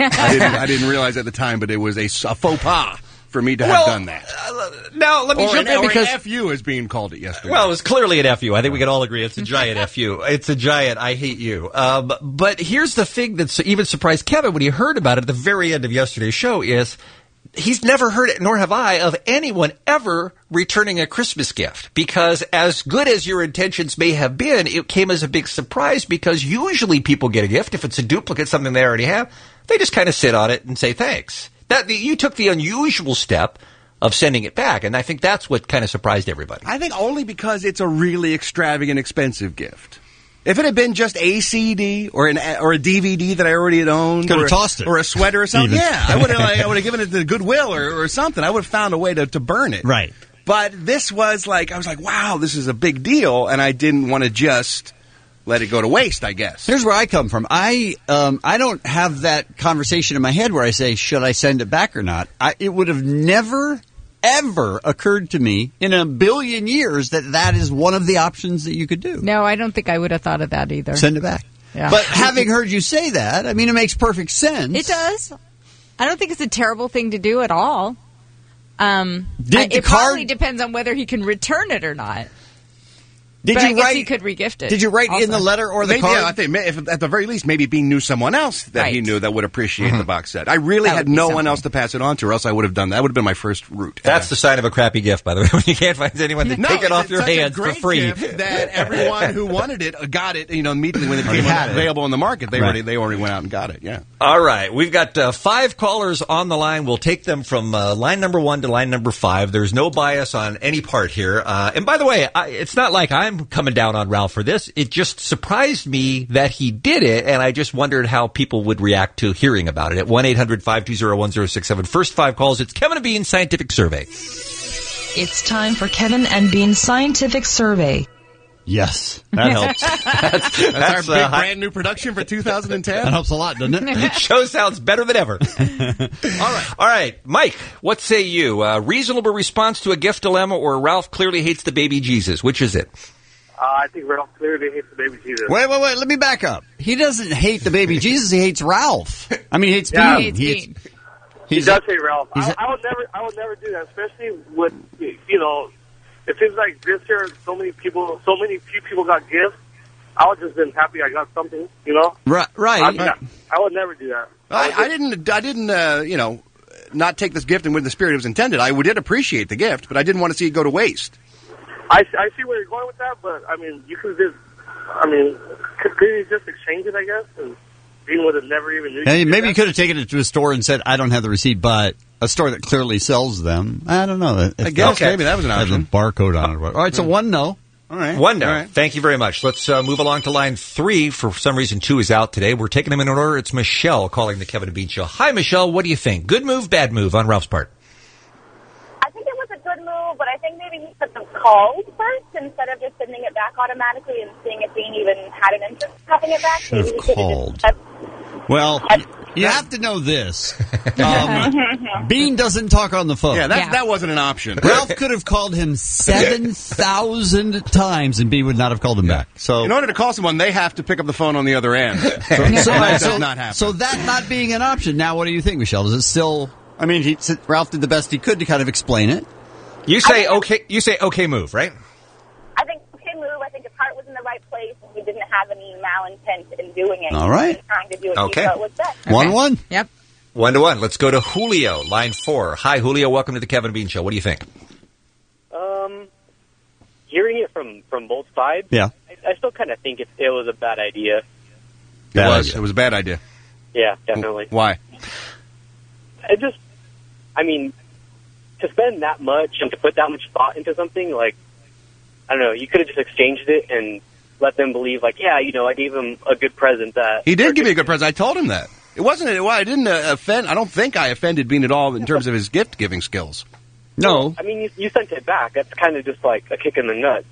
I didn't realize at the time, but it was a faux pas for me to have done that. Now, let me jump in because an FU is being called it yesterday. Well, it was clearly an FU. I think we can all agree it's a giant FU. It's a giant I hate you. But here's the thing that's even surprised Kevin when he heard about it at the very end of yesterday's show is he's never heard it, nor have I, of anyone ever returning a Christmas gift. Because as good as your intentions may have been, it came as a big surprise because usually people get a gift. If it's a duplicate, something they already have, they just kind of sit on it and say thanks. You took the unusual step of sending it back, and I think that's what kind of surprised everybody. I think only because it's a really extravagant, expensive gift. If it had been just a CD or a DVD that I already had owned, could have tossed it, or a sweater or something, yeah, I would have given it to Goodwill or something. I would have found a way to burn it. Right. But this was I was like, wow, this is a big deal, and I didn't want to just let it go to waste, I guess. Here's where I come from. I don't have that conversation in my head where I say, should I send it back or not? It would have never, ever occurred to me in a billion years that is one of the options that you could do. No, I don't think I would have thought of that either. Send it back. Yeah. But having heard you say that, I mean, it makes perfect sense. It does. I don't think it's a terrible thing to do at all. It probably depends on whether he can return it or not. I guess he could regift it. Did you write also. in the letter or the card? Yeah, I think if, at the very least, maybe Bean knew someone else that he knew that would appreciate the box set. I really had no one else to pass it on to, or else I would have done that. That would have been my first route. That's the sign of a crappy gift, by the way, when you can't find anyone to take it off your hands for free. That everyone who wanted it got it, immediately when it became available in the market. They already went out and got it. Yeah. All right, we've got 5 callers on the line. We'll take them from line number 1 to line number 5. There's no bias on any part here. And by the way, it's not like I'm coming down on Ralph for this. It just surprised me that he did it, and I just wondered how people would react to hearing about it. At 1-800-520-1067. First 5 calls, it's Kevin and Bean's Scientific Survey. It's time for Kevin and Bean's Scientific Survey. Yes, that helps. That's our big brand new production for 2010. That helps a lot, doesn't it? It show sounds better than ever. All right, Mike, what say you? Reasonable response to a gift dilemma, or Ralph clearly hates the baby Jesus? Which is it? I think Ralph clearly hates the baby Jesus. Wait. Let me back up. He doesn't hate the baby Jesus. He hates Ralph. I mean, he hates Bean. He does hate Ralph. I would never do that, especially with, it seems like this year so many few people got gifts. I would just been happy I got something, Right. I would never do that. I didn't, not take this gift and with the spirit it was intended. I did appreciate the gift, but I didn't want to see it go to waste. I see where you're going with that, but, you could you just exchange it, I guess, and Bean would have never even knew. Hey, maybe you could have taken it to a store and said, I don't have the receipt, but a store that clearly sells them. I don't know. I guess maybe that was an option. Has a barcode on it. All right, so 1 no. All right. 1 no. All right. Thank you very much. Let's move along to line 3. For some reason, 2 is out today. We're taking them in order. It's Michelle calling the Kevin and Bean Show. Hi, Michelle. What do you think? Good move, bad move on Ralph's part? I think it was a good move, but I think maybe he should have called first instead of just sending it back automatically and seeing if Bean even had an interest having it back. Should have Maybe we could've called. just- Well, you have to know this. Bean doesn't talk on the phone. Yeah, that wasn't an option. Ralph could have called him 7,000 times, and Bean would not have called him back. So, in order to call someone, they have to pick up the phone on the other end. So that does not happen. So that not being an option, now what do you think, Michelle? Does it still... I mean, Ralph did the best he could to kind of explain it. You say okay move, right? I think okay move. I think his heart was in the right place, and he didn't have any malintent in doing it. All right. He was trying to do what Okay. he felt was best. 1-1. Yep. 1-1. Let's go to Julio, line 4. Hi, Julio. Welcome to the Kevin Bean Show. What do you think? Hearing it from both sides, yeah, I still kind of think it was a bad idea. It was a bad idea. Yeah, definitely. Why? I mean, to spend that much and to put that much thought into something, like, I don't know, you could have just exchanged it and let them believe, like, yeah, you know, I gave him a good present. He did give me a good present. I told him that. It wasn't. I didn't offend. I don't think I offended Bean at all in terms of his gift giving skills. No. I mean, you sent it back. That's kind of just like a kick in the nuts.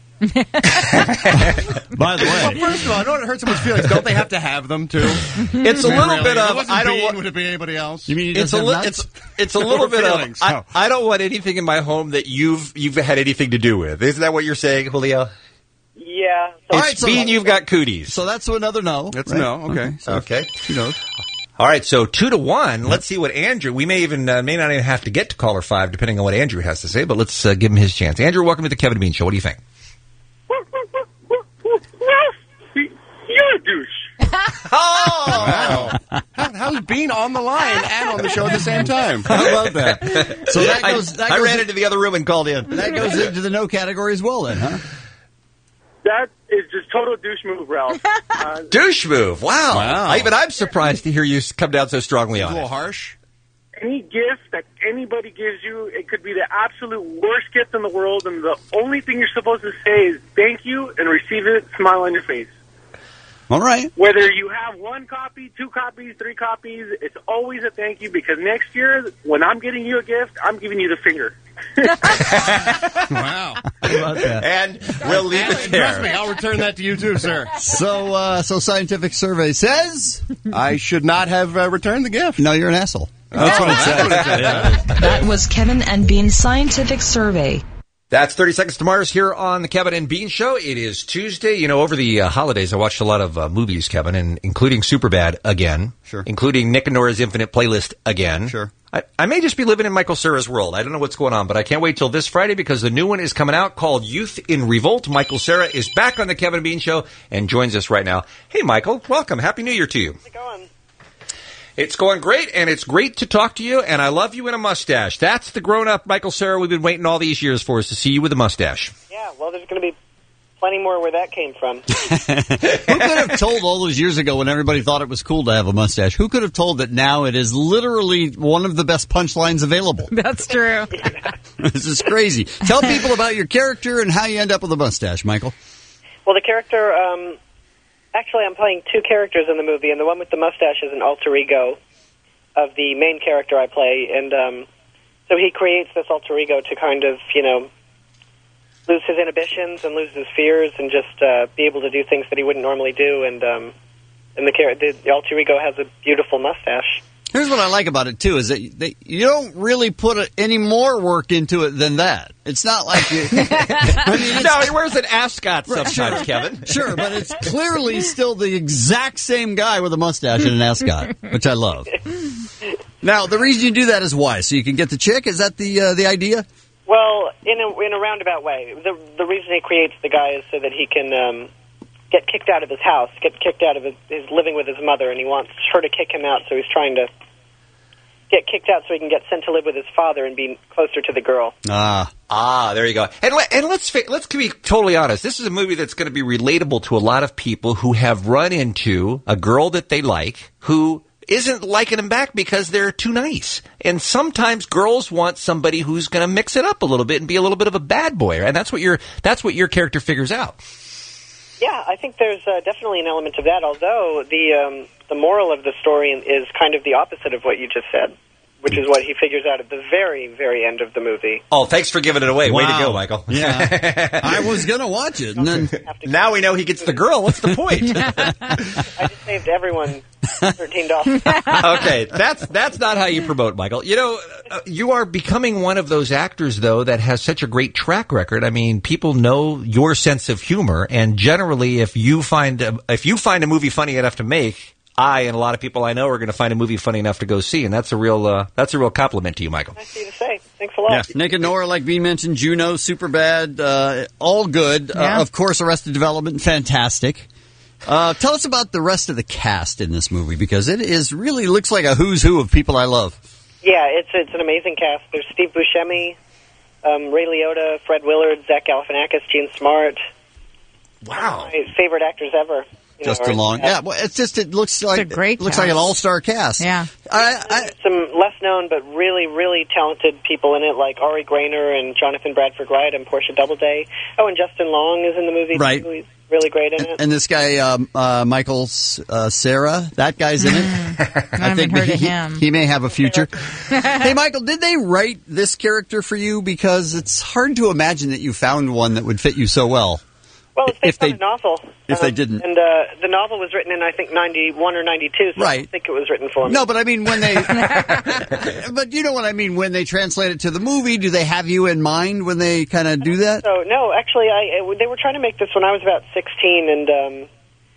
By the way, well, first of all, I don't want to hurt someone's feelings. Don't they have to have them too? It's a little bit of I don't want. Would it be anybody else? You mean it's a little bit of I don't want anything in my home that you've had anything to do with. Isn't that what you're saying, Julio? Yeah. All right, Bean, you've got cooties. So that's another no. That's right? no. Okay. Okay. He knows. All right, so 2-1. Let's see what Andrew. We may not even have to get to caller 5, depending on what Andrew has to say. But let's give him his chance. Andrew, welcome to the Kevin Bean Show. What do you think? You're a douche. Oh! How's Bean on the line and on the show at the same time? How about that? So that goes. I ran into the other room and called in. That goes into the no category as well, then, huh? That is just total douche move, Ralph. Douche move. Wow. I'm surprised to hear you come down so strongly on it. A little harsh. Any gift that anybody gives you, it could be the absolute worst gift in the world, and the only thing you're supposed to say is thank you and receive it, smile on your face. All right. Whether you have 1 copy, 2 copies, 3 copies, it's always a thank you, because next year, when I'm getting you a gift, I'm giving you the finger. Wow. How about that? And we'll leave it there. Trust me, I'll return that to you too, sir. So scientific survey says I should not have returned the gift. No, you're an asshole. That's what it says. That was Kevin and Bean's scientific survey. That's 30 Seconds to Mars here on the Kevin and Bean Show. It is Tuesday. You know, over the holidays, I watched a lot of movies, Kevin, and including Superbad again. Sure. Including Nick and Nora's Infinite Playlist again. Sure. I may just be living in Michael Cera's world. I don't know what's going on, but I can't wait till this Friday because the new one is coming out called Youth in Revolt. Michael Cera is back on the Kevin and Bean Show and joins us right now. Hey, Michael. Welcome. Happy New Year to you. How's it going? It's going great, and it's great to talk to you, and I love you in a mustache. That's the grown-up Michael Cera we've been waiting all these years for, is to see you with a mustache. Yeah, well, there's going to be plenty more where that came from. Who could have told all those years ago when everybody thought it was cool to have a mustache? Who could have told that now it is literally one of the best punchlines available? That's true. This is crazy. Tell people about your character and how you end up with a mustache, Michael. Well, the character, actually, I'm playing 2 characters in the movie, and the one with the mustache is an alter ego of the main character I play, and so he creates this alter ego to kind of, you know, lose his inhibitions and lose his fears and just be able to do things that he wouldn't normally do, and the alter ego has a beautiful mustache. Here's what I like about it, too, is that you don't really put any more work into it than that. It's not like you... No, he wears an ascot sometimes, sure. Kevin. Sure, but it's clearly still the exact same guy with a mustache and an ascot, which I love. Now, the reason you do that is why? So you can get the chick? Is that the idea? Well, in a roundabout way. The reason he creates the guy is so that he can... get kicked out of his house, get kicked out of his living with his mother, and he wants her to kick him out, so he's trying to get kicked out so he can get sent to live with his father and be closer to the girl. There you go. And let's be totally honest. This is a movie that's going to be relatable to a lot of people who have run into a girl that they like who isn't liking them back because they're too nice. And sometimes girls want somebody who's going to mix it up a little bit and be a little bit of a bad boy, and that's what your character figures out. Yeah, I think there's definitely an element of that, although the moral of the story is kind of the opposite of what you just said. which is what he figures out at the very, very end of the movie. Oh, thanks for giving it away. Way to go, Michael. Yeah. I was going to watch it. And then now we know he gets the girl. What's the point? I just saved everyone $13. Okay, that's not how you promote, Michael. You know, you are becoming one of those actors, though, that has such a great track record. I mean, people know your sense of humor, and generally, if you find a movie funny enough to make, I and a lot of people I know are going to find a movie funny enough to go see, and that's a real compliment to you, Michael. Nice of you to say. Thanks a lot. Yeah. Nick and Nora, like Bean mentioned, Juno, Superbad, all good. Yeah. Of course, Arrested Development, fantastic. Tell us about the rest of the cast in this movie, because it really looks like a who's who of people I love. Yeah, it's an amazing cast. There's Steve Buscemi, Ray Liotta, Fred Willard, Zach Galifianakis, Gene Smart. Wow. My favorite actors ever. Justin Long. Yeah, well, it looks like it's a great looks cast. like an all-star cast. Yeah. Some less known but really, really talented people in it, like Ari Grainer and Jonathan Bradford Wright and Portia Doubleday. Oh, and Justin Long is in the movie. Right. He's really great in it. And this guy, Michael Cera, that guy's in it. I haven't heard of him. He may have a future. Hey, Michael, did they write this character for you? Because it's hard to imagine that you found one that would fit you so well. Well, it's based on a novel. If they didn't. And the novel was written in, I think, 91 or 92, so I don't think it was written for me. No, but I mean, when they... but you know what I mean, when they translate it to the movie, do they have you in mind when they kind of do that? So, no, actually, they were trying to make this when I was about 16, and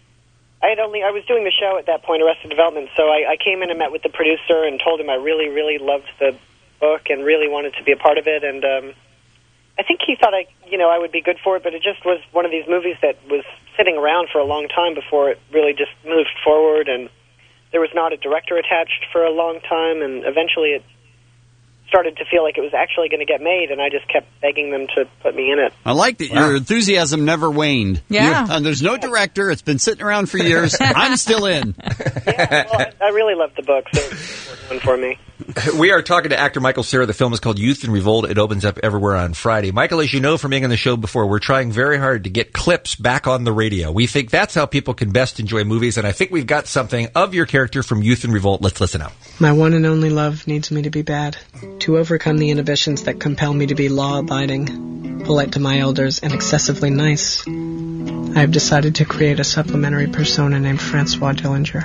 I was doing the show at that point, Arrested Development, so I came in and met with the producer and told him I really, really loved the book and really wanted to be a part of it, and I think he thought I would be good for it, but it just was one of these movies that was sitting around for a long time before it really just moved forward, and there was not a director attached for a long time, and eventually it started to feel like it was actually going to get made, and I just kept begging them to put me in it. I like that your enthusiasm never waned. Yeah. There's no director. It's been sitting around for years. I'm still in. Yeah, well, I really loved the book, so it was an important one for me. We are talking to actor Michael Cera. The film is called Youth in Revolt. It opens up everywhere on Friday. Michael, as you know from being on the show before, we're trying very hard to get clips back on the radio. We think that's how people can best enjoy movies, and I think we've got something of your character from Youth in Revolt. Let's listen out. My one and only love needs me to be bad. To overcome the inhibitions that compel me to be law-abiding, polite to my elders, and excessively nice, I have decided to create a supplementary persona named Francois Dillinger.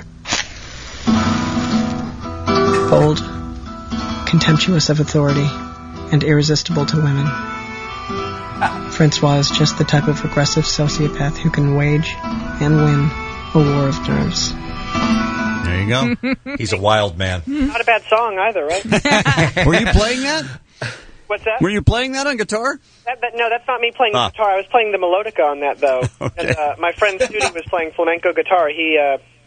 Bold, contemptuous of authority, and irresistible to women. Francois is just the type of aggressive sociopath who can wage and win a war of nerves. There you go. He's a wild man. Not a bad song either, right? Were you playing that? What's that? Were you playing that on guitar? No, that's not me playing the guitar. I was playing the melodica on that, though. Okay. And my friend Studi was playing flamenco guitar. He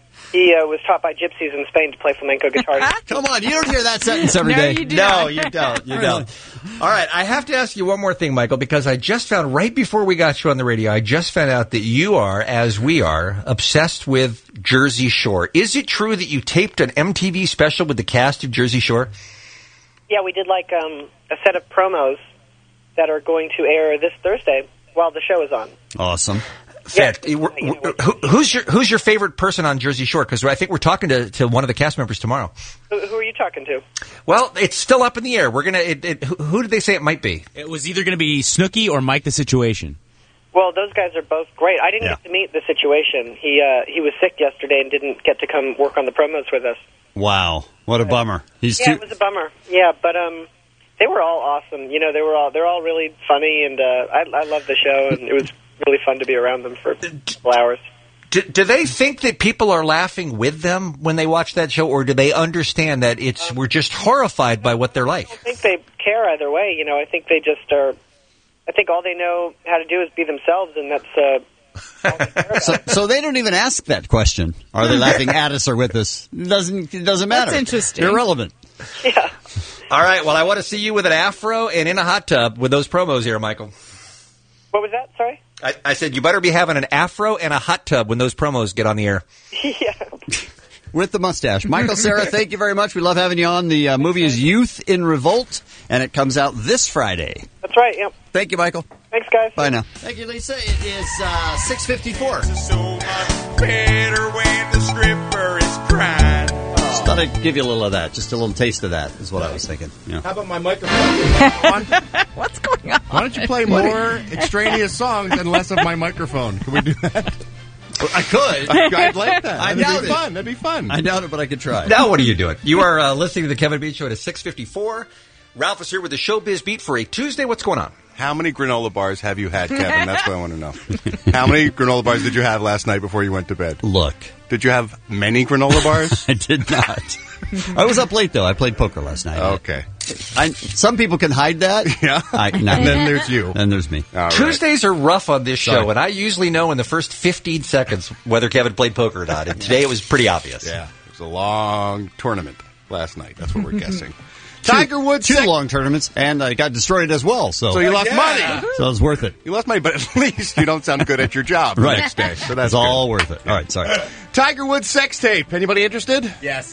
was taught by gypsies in Spain to play flamenco guitar. Come on, you don't hear that sentence every day. You do. No, you don't. You don't. All right, I have to ask you one more thing, Michael, because I just found, right before we got you on the radio, I just found out that you are, as we are, obsessed with Jersey Shore. Is it true that you taped an MTV special with the cast of Jersey Shore? Yeah, we did like a set of promos that are going to air this Thursday while the show is on. Awesome. Yeah, Who's your favorite person on Jersey Shore? Because I think we're talking to one of the cast members tomorrow. Who are you talking to? Well, it's still up in the air. We're gonna. Who did they say it might be? It was either going to be Snooki or Mike the Situation. Well, those guys are both great. I didn't get to meet the Situation. He was sick yesterday and didn't get to come work on the promos with us. Wow, what a bummer. It was a bummer. Yeah, but they were all awesome. You know, they're all really funny, and I love the show, and it was really fun to be around them for a couple hours. Do they think that people are laughing with them when they watch that show, or do they understand that we're just horrified by what they're like? I don't think they care either way. You know, I think they just are. I think all they know how to do is be themselves, and that's all they care about. So they don't even ask that question. Are they laughing at us or with us? It doesn't matter. That's interesting. Irrelevant. Yeah. All right. Well, I want to see you with an afro and in a hot tub with those promos here, Michael. What was that? Sorry? I said you better be having an afro and a hot tub when those promos get on the air. Yeah. With the mustache. Michael Cera, thank you very much. We love having you on. The movie is Youth in Revolt, and it comes out this Friday. That's right, yep. Thank you, Michael. Thanks, guys. Bye now. Thank you, Lisa. It is 6:54. So much better when the stripper is crying. Thought I'd give you a little of that, just a little taste of that, is what I was thinking. Yeah. How about my microphone? What's going on? Why don't you play more extraneous songs and less of my microphone? Can we do that? I could. I'd like that. I That'd doubt be it. fun. That'd be fun. I doubt it, but I could try. Now what are you doing? You are listening to the Kevin Bean Show at 6:54. Ralph is here with the Showbiz Beat for a Tuesday. What's going on? How many granola bars have you had, Kevin? That's what I want to know. How many granola bars did you have last night before you went to bed? Look. Did you have many granola bars? I did not. I was up late, though. I played poker last night. Okay. Some people can hide that. Yeah. And then there's you. And there's me. All right. Tuesdays are rough on this show, Sorry. and I usually know in the first 15 seconds whether Kevin played poker or not. And today it was pretty obvious. Yeah. It was a long tournament last night. That's what we're guessing. Tiger Woods. Two long tournaments, and I got destroyed as well. So you lost money. So it was worth it. You lost money, but at least you don't sound good at your job the next day. So that's It's all worth it. All right, sorry. Tiger Woods sex tape. Anybody interested? Yes.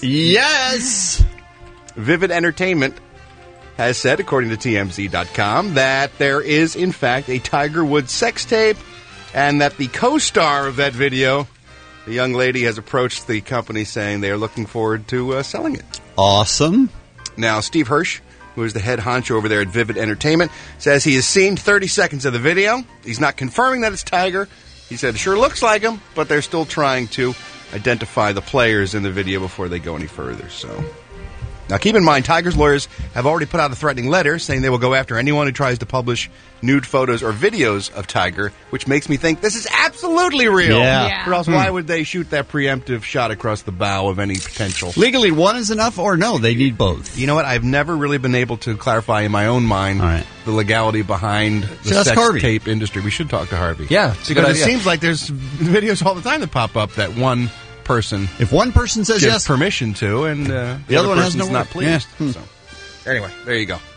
Yes. Vivid Entertainment has said, according to TMZ.com, that there is, in fact, a Tiger Woods sex tape, and that the co-star of that video, the young lady, has approached the company saying they are looking forward to selling it. Awesome. Now, Steve Hirsch, who is the head honcho over there at Vivid Entertainment, says he has seen 30 seconds of the video. He's not confirming that it's Tiger. He said it sure looks like him, but they're still trying to identify the players in the video before they go any further. So, now keep in mind, Tiger's lawyers have already put out a threatening letter saying they will go after anyone who tries to publish nude photos or videos of Tiger, which makes me think this is absolutely real. Yeah. Or else why would they shoot that preemptive shot across the bow of any potential? Legally, one is enough, or no, they need both. You know what? I've never really been able to clarify in my own mind the legality behind the Just sex Harvey. tape industry. We should talk to Harvey. Yeah, it's a good because it idea. seems like there's videos all the time that pop up that one person If one person says gives yes, permission to, and the other one has person's no not word. pleased. Yeah. So, anyway, there you go.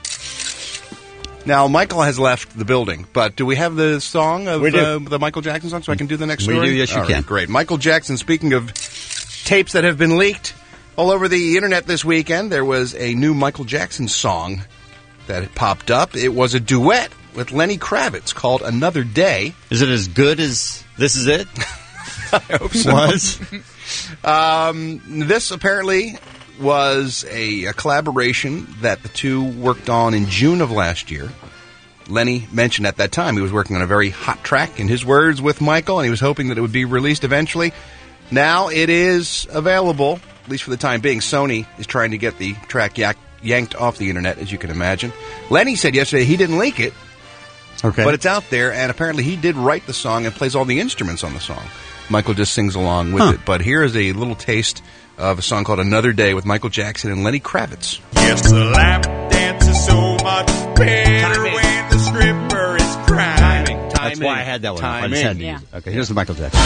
Now, Michael has left the building, but do we have the song of We do. the Michael Jackson song so I can do the next We story? do, yes, you All can. right, great. Michael Jackson, speaking of tapes that have been leaked all over the internet this weekend, there was a new Michael Jackson song that had popped up. It was a duet with Lenny Kravitz called Another Day. is it as good as This Is It? I hope so. Was? This apparently was a collaboration that the two worked on in June of last year. Lenny mentioned at that time he was working on a very hot track, in his words, with Michael, and he was hoping that it would be released eventually. Now it is available, at least for the time being. Sony is trying to get the track yanked off the internet, as you can imagine. Lenny said yesterday he didn't leak it, Okay. but it's out there, and apparently he did write the song and plays all the instruments on the song. Michael just sings along with it. But here is a little taste of a song called Another Day with Michael Jackson and Lenny Kravitz. Yes, the lap dance is so much better when the stripper is crying. That's why I had that one. I just had to use it. Okay, here's the Michael Jackson.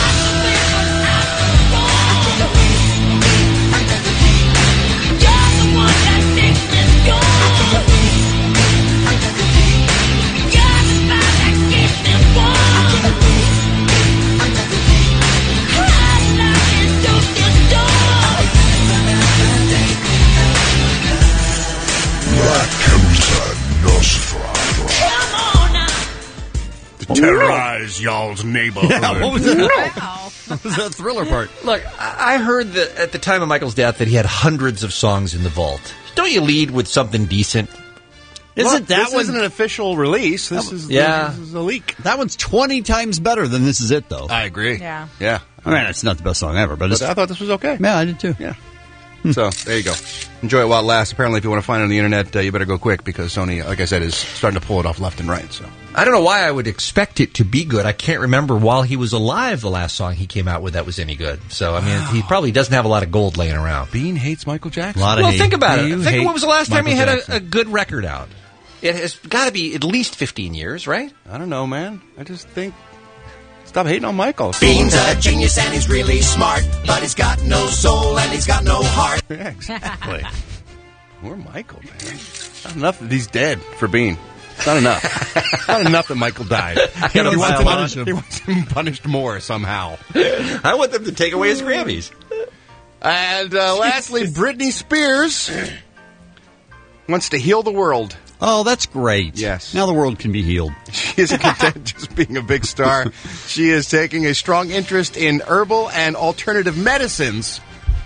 Terrorize y'all's neighborhood. Yeah, what was that? What was that thriller part? Look, I heard that at the time of Michael's death that he had hundreds of songs in the vault. Don't you lead with something decent? Isn't that this one? isn't an official release. This is a leak. That one's 20 times better than This Is It, though. I agree. Yeah. Yeah. I mean, it's not the best song ever, but it's. I thought this was okay. Yeah, I did too. Yeah. So, there you go. Enjoy it while it lasts. Apparently, if you want to find it on the internet, you better go quick because Sony, like I said, is starting to pull it off left and right. So, I don't know why I would expect it to be good. I can't remember while he was alive the last song he came out with that was any good. So, I mean, he probably doesn't have a lot of gold laying around. Bean hates Michael Jackson. A lot of Well, hate. think about it. You Think hate when was the last time he Michael had Jackson. a good record out? It has got to be at least 15 years, right? I don't know, man. I just think... Stop hating on Michael. Bean's a genius and he's really smart, but he's got no soul and he's got no heart. Yeah, exactly. Poor Michael, man. Not enough that he's dead for Bean. It's not enough. Not enough that Michael died. He wants him punished more somehow. I want them to take away his Grammys. And lastly, Britney Spears wants to heal the world. Oh, that's great. Yes. Now the world can be healed. She isn't content just being a big star. She is taking a strong interest in herbal and alternative medicines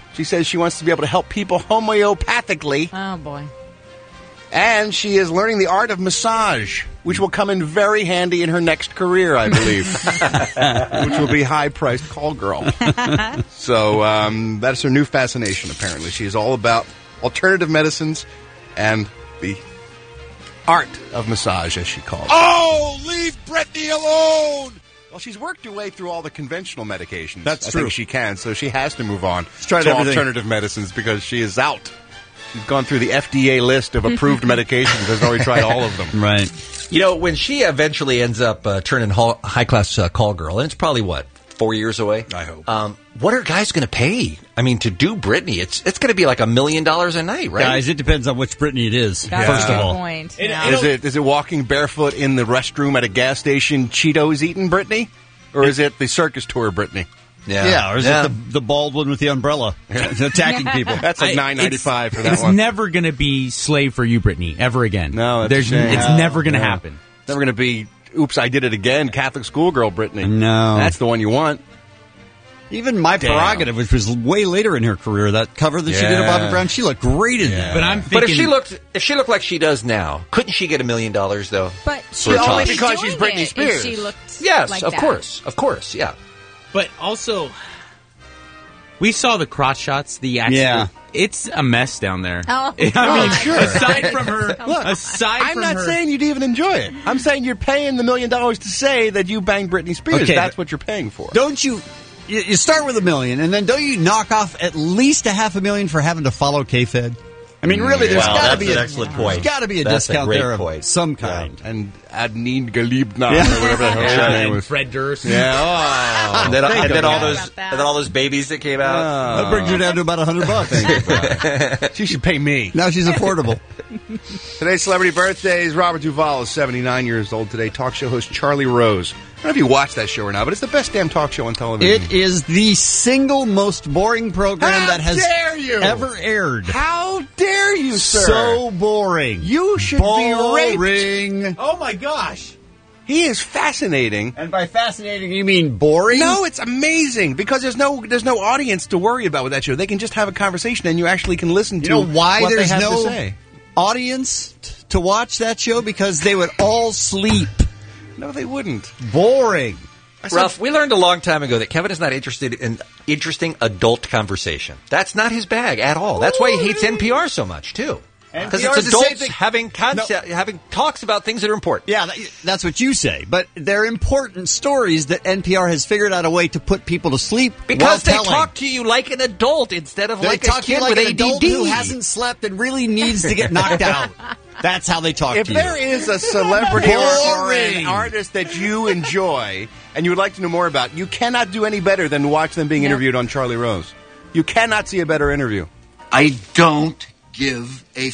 She says she wants to be able to help people homeopathically. Oh, boy. And she is learning the art of massage, which will come in very handy in her next career, I believe, which will be high-priced call girl. So that's her new fascination, apparently. She is all about alternative medicines and the art of massage, as she calls it. Oh, leave Brittany alone! Well, she's worked her way through all the conventional medications. That's I true. think she can, so she has to move on tried to everything. alternative medicines because she is out. She's gone through the FDA list of approved medications. Has already tried all of them. Right. You know, when she eventually ends up turning high-class call girl, and it's probably, 4 years away? I hope. What are guys going to pay? I mean, to do Britney, it's going to be like $1 million a night, right? Guys, it depends on which Britney it is. That's First a of good all, point. Is it walking barefoot in the restroom at a gas station, Cheetos eating Britney? Or is it the circus tour Britney? Yeah, or is it the bald one with the umbrella attacking people? That's like $9.95 for that it's one. It's never going to be slave for you, Brittany, ever again. No, that's a shame. It's never going to happen. It's never going to be, oops, I did it again, Catholic schoolgirl Britney. No. That's the one you want. Even My Prerogative, which was way later in her career, that cover that she did of Bobby Brown, she looked great in that. But I'm thinking, if she looked like she does now, couldn't she get $1 million though? But she only because she's Britney Spears. If she looked yes, like of that. course, yeah. But also, we saw the crotch shots. It's a mess down there. Oh, I mean, sure. aside from her, Look, I'm not saying you'd even enjoy it. I'm saying you're paying the $1 million to say that you banged Britney Spears. Okay, that's what you're paying for. Don't you start with $1 million, and then don't you knock off at least $500,000 for having to follow K-Fed? I mean, really, there's got to be an excellent point. There's got to be a That's discount a great there point. of some kind. And Adneen Galibna, or whatever the hell her name was. Fred Durst. Yeah. Oh, and then all those babies that came out. That brings her down to about $100. She should pay me. Now she's affordable. Today's celebrity birthdays. Robert Duvall is 79 years old today. Talk show host Charlie Rose. I don't know if you watch that show or not, but it's the best damn talk show on television. It is the single most boring program that has ever aired. How dare you, sir? So boring. You should be raped. Oh my gosh. He is fascinating. And by fascinating, you mean boring? No, it's amazing because there's no audience to worry about with that show. They can just have a conversation and you actually can listen to why what there's they have no to say. Audience to watch that show? Because they would all sleep. No, they wouldn't. Boring. Ralph, we learned a long time ago that Kevin is not interested in interesting adult conversation. That's not his bag at all. That's why he hates NPR so much, too. Because NPR it's is the same adults thing. having talks about things that are important. Yeah, that's what you say. But they're important stories that NPR has figured out a way to put people to sleep Because they while telling. talk to you like an adult instead of They like talk a to you kid like with an ADD. adult who hasn't slept and really needs to get knocked out. That's how they talk If to you. there is a celebrity or an Boring. artist that you enjoy and you would like to know more about, you cannot do any better than watch them being interviewed on Charlie Rose. You cannot see a better interview. I don't give a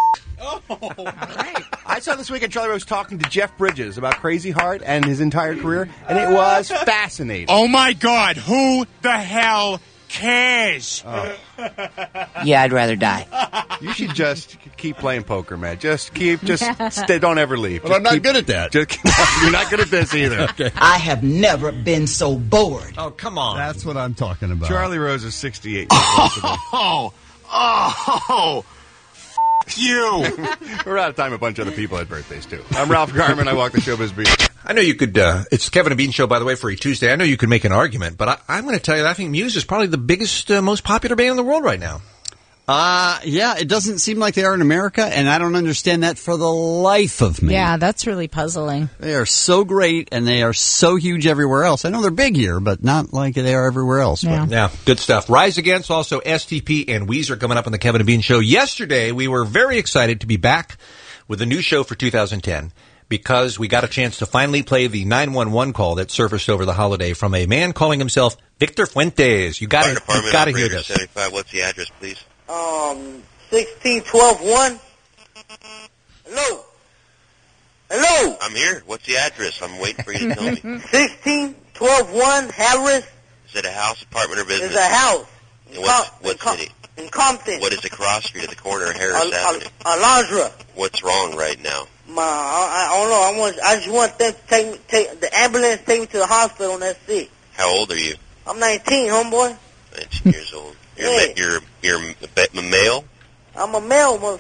I saw this weekend Charlie Rose talking to Jeff Bridges about Crazy Heart and his entire career, and it was fascinating. Oh my God, who the hell cares? Yeah, I'd rather die. You should just keep playing poker, man. Stay, don't ever leave. But I'm not good at that. You're not good at this either. Okay. I have never been so bored. Oh, come on. That's what I'm talking about. Charlie Rose is 68 years old today. You. We're out of time. A bunch of other people had birthdays, too. I'm Ralph Garman. I walk the showbiz beat. I know you could, it's Kevin and Bean Show, by the way, for a Tuesday. I know you could make an argument, but I'm going to tell you that I think Muse is probably the biggest, most popular band in the world right now. Yeah, it doesn't seem like they are in America, and I don't understand that for the life of me. Yeah, that's really puzzling. They are so great, and they are so huge everywhere else. I know they're big here, but not like they are everywhere else. Yeah. Yeah, good stuff. Rise Against, also STP and Weezer coming up on the Kevin and Bean Show. Yesterday, we were very excited to be back with a new show for 2010 because we got a chance to finally play the 911 call that surfaced over the holiday from a man calling himself Victor Fuentes. You got to hear this. 75, what's the address, please? 16121. Hello? Hello? I'm here. What's the address? I'm waiting for you to tell me. 16121 Harris. Is it a house, apartment, or business? It's a house. And what city? In Compton. What is the cross street at the corner of Harris Avenue? Alondra. What's wrong right now? I don't know. I just want them to take the ambulance, take me to the hospital, and that's it. How old are you? I'm 19, homeboy. 19 years old. You're a male? I'm a male, mother.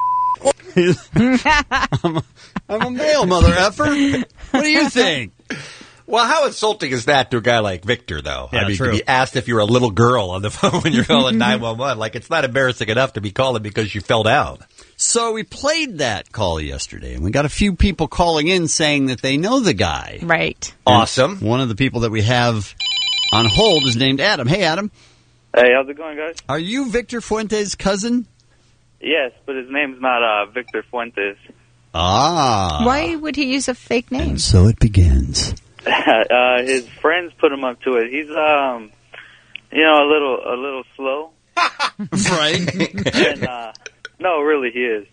I'm a male, mother effer. What do you think? Well, how insulting is that to a guy like Victor, though? Yeah, I mean, true. to be asked if you're a little girl on the phone when you're calling 911. Like, it's not embarrassing enough to be calling because you fell down. So we played that call yesterday, and we got a few people calling in saying that they know the guy. Right. Awesome. And one of the people that we have on hold is named Adam. Hey, Adam. Hey, how's it going, guys? Are you Victor Fuentes' cousin? Yes, but his name's not Victor Fuentes. Ah. Why would he use a fake name? And so it begins. His friends put him up to it. He's a little slow. Right. And no, really, he is.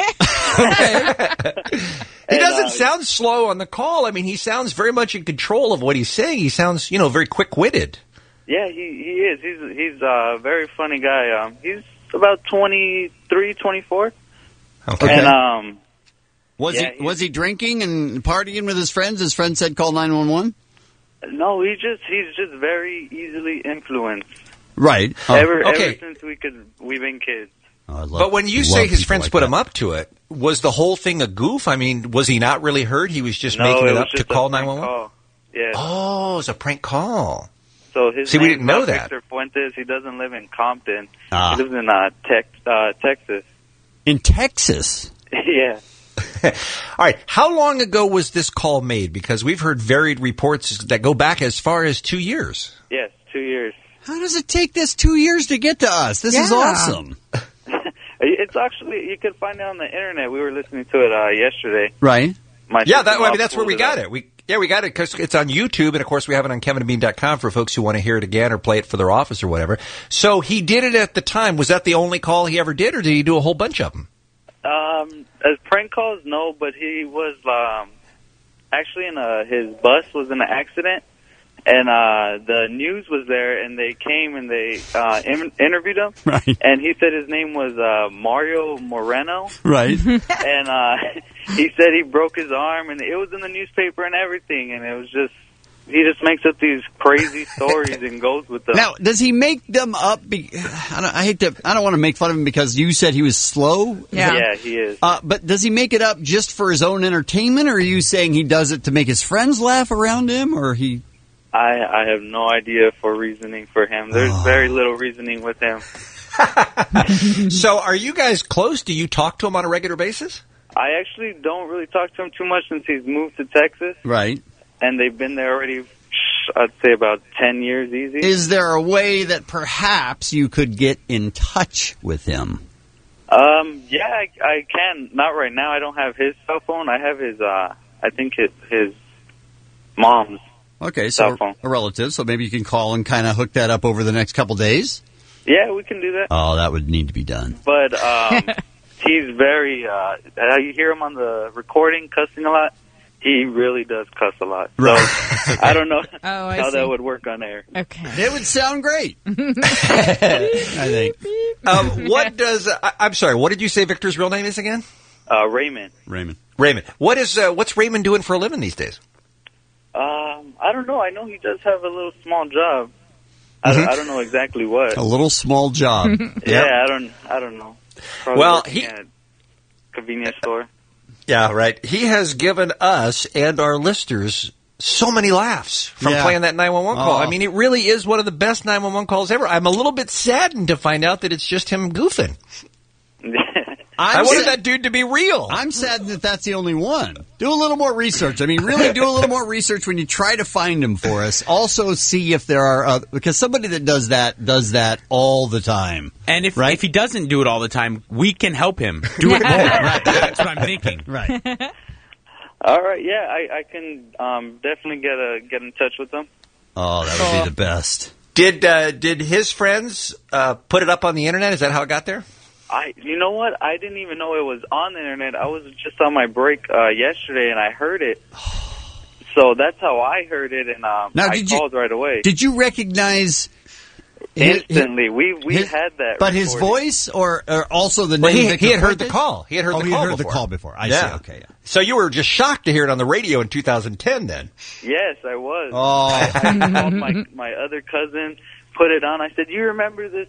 He doesn't sound slow on the call. I mean, he sounds very much in control of what he's saying. He sounds, very quick-witted. Yeah, he is. He's a very funny guy. He's about 23, 24. Okay. And was he drinking and partying with his friends? His friend said call 911? no, he's just very easily influenced. Right. Ever since we've been kids. But when you say his friends put him up to it, was the whole thing a goof? I mean, was he not really hurt? He was just making it up to call 911? Yeah. Oh, it's a prank call. So his See, we name's didn't know that. Victor Fuentes. He doesn't live in Compton. Ah. He lives in Texas. In Texas? Yeah. All right. How long ago was this call made? Because we've heard varied reports that go back as far as 2 years. Yes, 2 years. How does it take this 2 years to get to us? This is awesome. It's actually, you can find it on the internet. We were listening to it yesterday. Right. That's where we got it. We got it because it's on YouTube, and of course we have it on KevinandBean.com for folks who want to hear it again or play it for their office or whatever. So he did it at the time. Was that the only call he ever did, or did he do a whole bunch of them? As prank calls, no, but he was actually his bus was in an accident, and the news was there, and they came and they interviewed him, right. And he said his name was Mario Moreno, right? And he said he broke his arm, and it was in the newspaper and everything, and it was just. He just makes up these crazy stories and goes with them. Now, does he make them up? I don't want to make fun of him because you said he was slow. Yeah, he is. But does he make it up just for his own entertainment, or are you saying he does it to make his friends laugh around him, or he? I have no idea for reasoning for him. There's very little reasoning with him. So, are you guys close? Do you talk to him on a regular basis? I actually don't really talk to him too much since he's moved to Texas. Right. And they've been there already, I'd say, about 10 years easy. Is there a way that perhaps you could get in touch with him? Yeah, I can. Not right now. I don't have his cell phone. I have his, I think his mom's okay, cell so phone. A relative, so maybe you can call and kind of hook that up over the next couple days? Yeah, we can do that. Oh, that would need to be done. But he's very, you hear him on the recording cussing a lot. He really does cuss a lot. So I don't know how that would work on air. Okay. It would sound great. I think. What does... I'm sorry, what did you say Victor's real name is again? Raymond. Raymond. What's Raymond doing for a living these days? I don't know. I know he does have a little small job. I don't know exactly what. A little small job. Yeah, I don't know. Probably Well, working at a convenience store. Yeah, right. He has given us and our listeners so many laughs from playing that 911 call. I mean, it really is one of the best 911 calls ever. I'm a little bit saddened to find out that it's just him goofing. I wanted that dude to be real. I'm saddened that that's the only one. Do a little more research. I mean, really do a little more research when you try to find him for us. Also see if there are because somebody that does that all the time. And if he doesn't do it all the time, we can help him do it more. Right. That's what I'm thinking. Right. All right. Yeah, I can definitely get in touch with them. Oh, that would be the best. Did his friends put it up on the internet? Is that how it got there? You know what? I didn't even know it was on the internet. I was just on my break yesterday, and I heard it. So that's how I heard it, and I called right away. Did you recognize instantly? We had that. But his voice, or also the name? He had heard the call. He had heard the call before. I see. Okay. Yeah. So you were just shocked to hear it on the radio in 2010, then? Yes, I was. Oh. I called my other cousin put it on. I said, "You remember this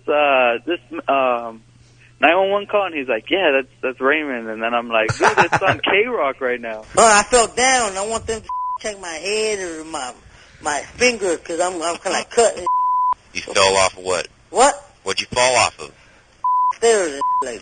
911 call?" And he's like, "Yeah, that's Raymond." And then I'm like, "Dude, it's on K-Rock right now." Oh, I fell down. I want them to check my head or my finger because I'm kind of cut. You fell off of what? What? What'd you fall off of? Stairs and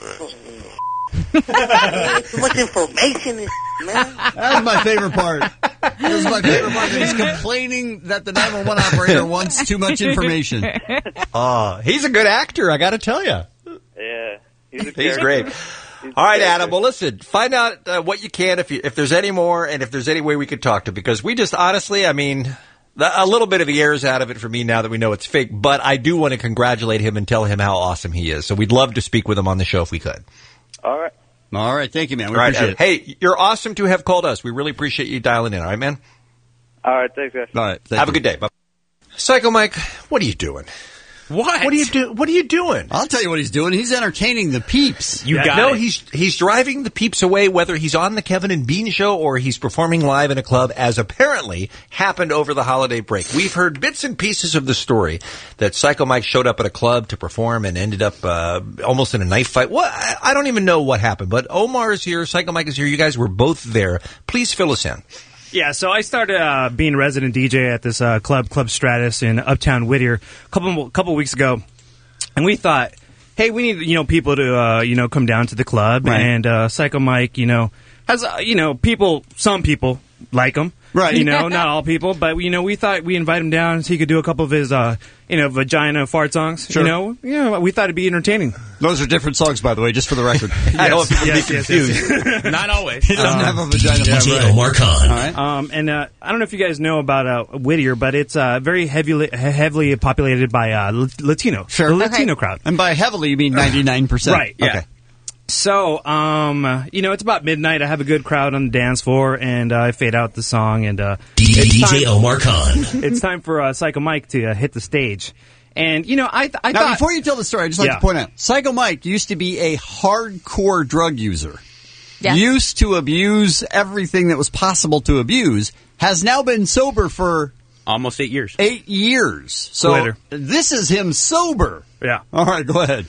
too much information, man. That's my favorite part. This is my favorite part. He's complaining that the 911 operator wants too much information. He's a good actor, I got to tell you. Yeah, he's great. All right, Adam. Well, listen, find out what you can if there's any more and if there's any way we could talk to him, because we just honestly, I mean, a little bit of the air's out of it for me now that we know it's fake, but I do want to congratulate him and tell him how awesome he is. So we'd love to speak with him on the show if we could. All right. All right. Thank you, man. We All right, appreciate it. Hey, you're awesome to have called us. We really appreciate you dialing in. All right, man? All right. Thanks, guys. All right. Have a good day. Bye. Psycho Mike, what are you doing? What? What are you doing? I'll tell you what he's doing. He's entertaining the peeps. He's driving the peeps away, whether he's on the Kevin and Bean show or he's performing live in a club, as apparently happened over the holiday break. We've heard bits and pieces of the story that Psycho Mike showed up at a club to perform and ended up almost in a knife fight. I don't even know what happened, but Omar is here, Psycho Mike is here. You guys were both there. Please fill us in. Yeah, so I started being a resident DJ at this Club Stratus in Uptown Whittier a couple weeks ago, and we thought, hey, we need people to come down to the club, right. And Psycho Mike has some people like him, right? Not all people, but we thought we invite him down so he could do a couple of his vagina fart songs. Sure. We thought it'd be entertaining. Those are different songs, by the way, just for the record. I don't want people to be confused. Yes. Not always. He doesn't have a vagina. DJ Omar Khan. All right. And I don't know if you guys know about Whittier, but it's very heavily populated by Latino. Sure. The Latino crowd. And by heavily, you mean 99%. Right, yeah. Okay. So, it's about midnight. I have a good crowd on the dance floor, and I fade out the song. And DJ Omar Khan. It's time for Psycho Mike to hit the stage. And, I thought... Now, before you tell the story, I'd just like to point out, Psycho Mike used to be a hardcore drug user. Yes. Used to abuse everything that was possible to abuse. Has now been sober for... almost 8 years. 8 years. So, Later. This is him sober. Yeah. All right, go ahead.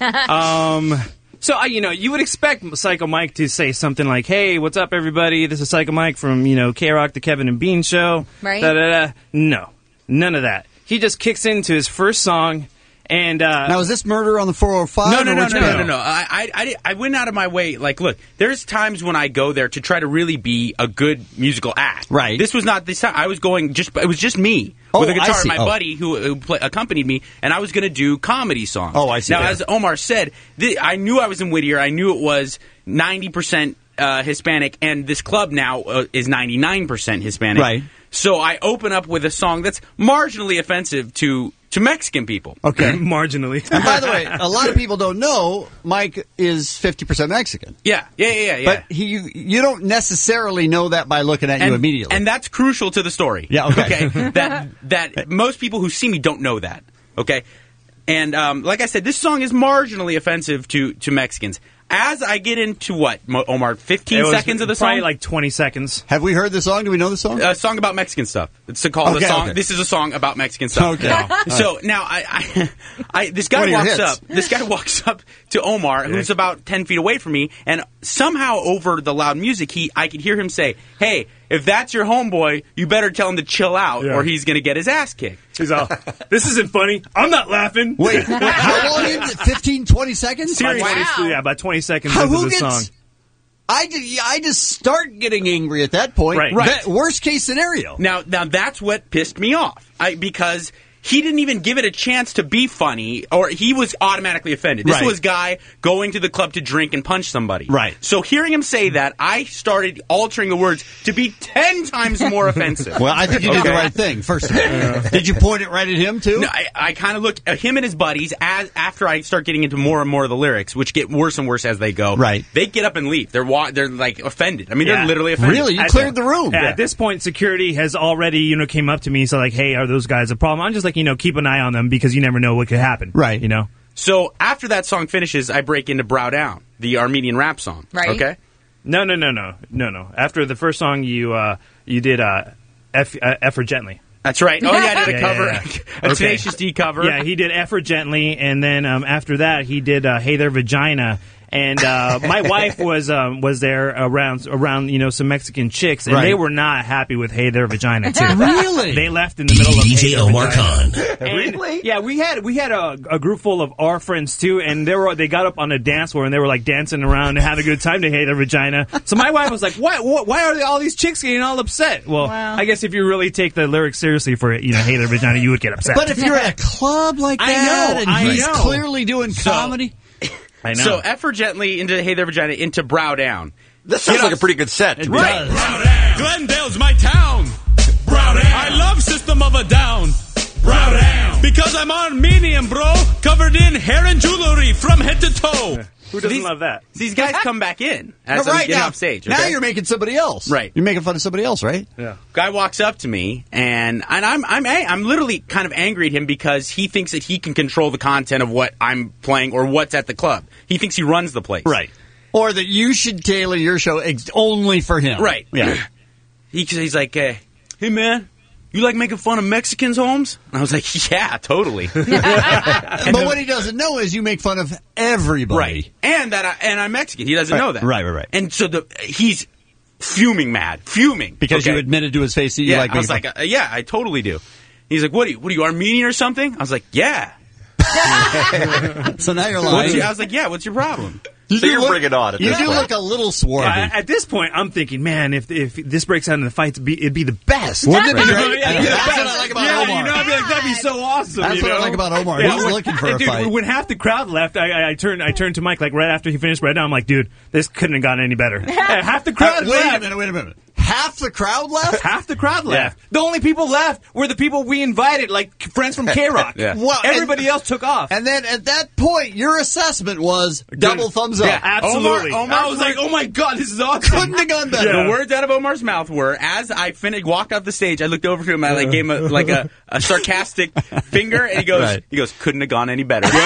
So, you would expect Psycho Mike to say something like, hey, what's up, everybody? This is Psycho Mike from, K-Rock, the Kevin and Bean Show. Right. Da-da-da. No, none of that. He just kicks into his first song, and... now, is this Murder on the 405? No. I went out of my way. Like, look, there's times when I go there to try to really be a good musical act. Right. This was not this time. I was going it was just me. With a guitar, and my buddy who accompanied me, and I was going to do comedy songs. Oh, I see. Now, as Omar said, I knew I was in Whittier. I knew it was 90% Hispanic, and this club now is 99% Hispanic. Right. So I open up with a song that's marginally offensive to Mexican people. Okay. Marginally. And by the way, a lot of people don't know Mike is 50% Mexican. Yeah. But you don't necessarily know that by looking at you immediately. And that's crucial to the story. Yeah, okay. that most people who see me don't know that. Okay? And like I said, this song is marginally offensive to Mexicans. As I get into what, Omar, 15 seconds of the song? Probably like 20 seconds. Have we heard the song? Do we know the song? A song about Mexican stuff. It's called the song. Okay. This is a song about Mexican stuff. Okay. So now this guy walks up. This guy walks up to Omar, who's about 10 feet away from me, and somehow over the loud music, I could hear him say, "Hey, if that's your homeboy, you better tell him to chill out, or he's going to get his ass kicked." He's all, this isn't funny. I'm not laughing. Wait, how long is it? 15, 20 seconds? Seriously, yeah, about 20 seconds into the song. I just start getting angry at that point. Right. Worst case scenario. Now that's what pissed me off. Because he didn't even give it a chance to be funny, or he was automatically offended. This was guy going to the club to drink and punch somebody. Right. So hearing him say that, I started altering the words to be 10 times more offensive. Well, I think you did the right thing, first of all. Did you point it right at him, too? No, I kind of looked at him and his buddies after I start getting into more and more of the lyrics, which get worse and worse as they go. Right. They get up and leave. They're like offended. I mean, they're literally offended. Really? You cleared the room. Yeah. At this point, security has already, came up to me, so like, hey, are those guys a problem? I'm just like, keep an eye on them because you never know what could happen. Right. So after that song finishes, I break into Brow Down, the Armenian rap song. Right. Okay? No. After the first song, you did F her Gently. That's right. Oh, yeah, I did a Yeah, cover. yeah. A Tenacious D cover. Yeah, he did Effort Gently, and then after that, he did Hey There Vagina. And my wife was there around some Mexican chicks, and Right. they were not happy with Hey There Vagina too. Really? They left in the middle of DJ Hey There Omar Vagina. Khan. Really? Yeah, we had a group full of our friends too, and they got up on a dance floor and they were like dancing around and having a good time to Hey There Vagina. So my wife was like, "Why are all these chicks getting all upset?" Well, I guess if you really take the lyrics seriously for Hey There Vagina, you would get upset. But if you're at a club like that, and he's know. clearly doing comedy. I know. So Effort Gently into Hey There Vagina into Brow Down. That sounds like a pretty good set. To me. Right. Glendale's my town. Brow down. I love System of a Down. Brow down. Because I'm Armenian, bro. Covered in hair and jewelry from head to toe. Who doesn't love that? These guys come back in as I'm getting off stage. Now okay? you're making somebody else. Right. You're making fun of somebody else, right? Yeah. Guy walks up to me, and I'm literally kind of angry at him because he thinks that he can control the content of what I'm playing or what's at the club. He thinks he runs the place. Right. Or that you should tailor your show only for him. Right. Yeah. He's like, hey, man, you like making fun of Mexicans, Holmes? And I was like, yeah, totally. But what he doesn't know is you make fun of everybody. Right. And I'm Mexican. He doesn't know that. Right. And so he's fuming mad. Because you admitted to his face that you like I was making like, yeah, I totally do. He's like, what are you, Armenian or something? I was like, yeah. So now you're lying. I was like, yeah, what's your problem? So you're bringing it on. You do look a little swarthy. At this point, I'm thinking, man, if this breaks out in the fight, it'd be the best. Wouldn't it be great? That's what I like about Omar. I'd be like, that'd be so awesome. That's what I like about Omar. He's looking for a fight. When half the crowd left, I turned to Mike like right after he finished right now. I'm like, dude, this couldn't have gotten any better. Half the crowd left. Wait a minute. Half the crowd left? Half the crowd left. The only people left were the people we invited, like friends from K-Rock. Well, everybody else took off. And then at that point, your assessment was double thumbs up. Yeah, absolutely. Omar I was like, oh my God, this is awesome. Couldn't have gone better. The words out of Omar's mouth were, as I walked off the stage, I looked over to him, I gave him a sarcastic finger, and he goes, couldn't have gone any better.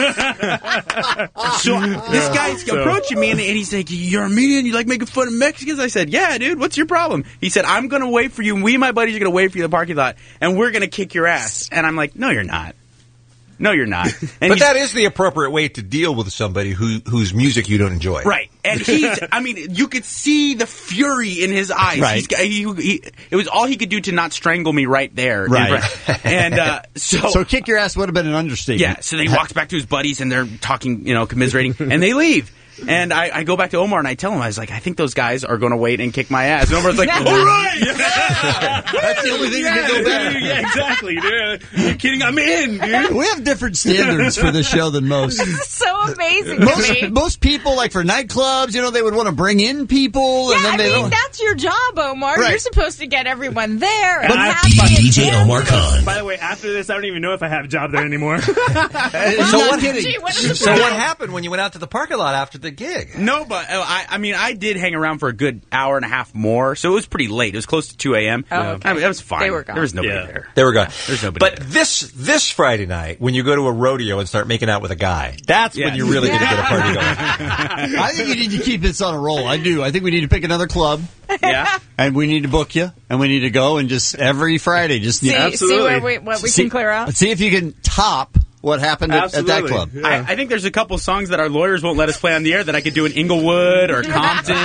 So this guy's approaching me, and he's like, you're Armenian, you like making fun of Mexicans? I said, yeah, dude, what's your problem? He said, I'm going to wait for you, and we and my buddies are going to wait for you in the parking lot, and we're going to kick your ass. And I'm like, no, you're not. No, you're not. And but that is the appropriate way to deal with somebody whose music you don't enjoy. Right. And you could see the fury in his eyes. Right. It was all he could do to not strangle me right there. Right. And so kick your ass would have been an understatement. Yeah. So he walks back to his buddies, and they're talking, commiserating, and they leave. And I go back to Omar and I tell him, I was like, I think those guys are going to wait and kick my ass. And Omar's like, all right! Yeah. That's the only thing that can go better. Yeah, exactly. Dude. You're kidding? I'm in, dude. We have different standards for this show than most. This is so amazing to me. Most people, like for nightclubs, they would want to bring in people. Yeah, and then that's your job, Omar. Right. You're supposed to get everyone there and happy. DJ Omar Khan. By the way, after this, I don't even know if I have a job there anymore. So what happened when you went out to the parking lot after the gig? No, but I did hang around for a good hour and a half more, so it was pretty late. It was close to 2 a.m. Oh, okay. That was fine. They were gone. There was nobody there. They were gone. There's nobody But there. this Friday night, when you go to a rodeo and start making out with a guy, that's when you're really going to get a party going. I think you need to keep this on a roll. I do. I think we need to pick another club. Yeah. And we need to book you, and we need to go and just every Friday see what we can clear out. See if you can top what happened at that club. Yeah. I think there's a couple songs that our lawyers won't let us play on the air that I could do in Inglewood or Compton.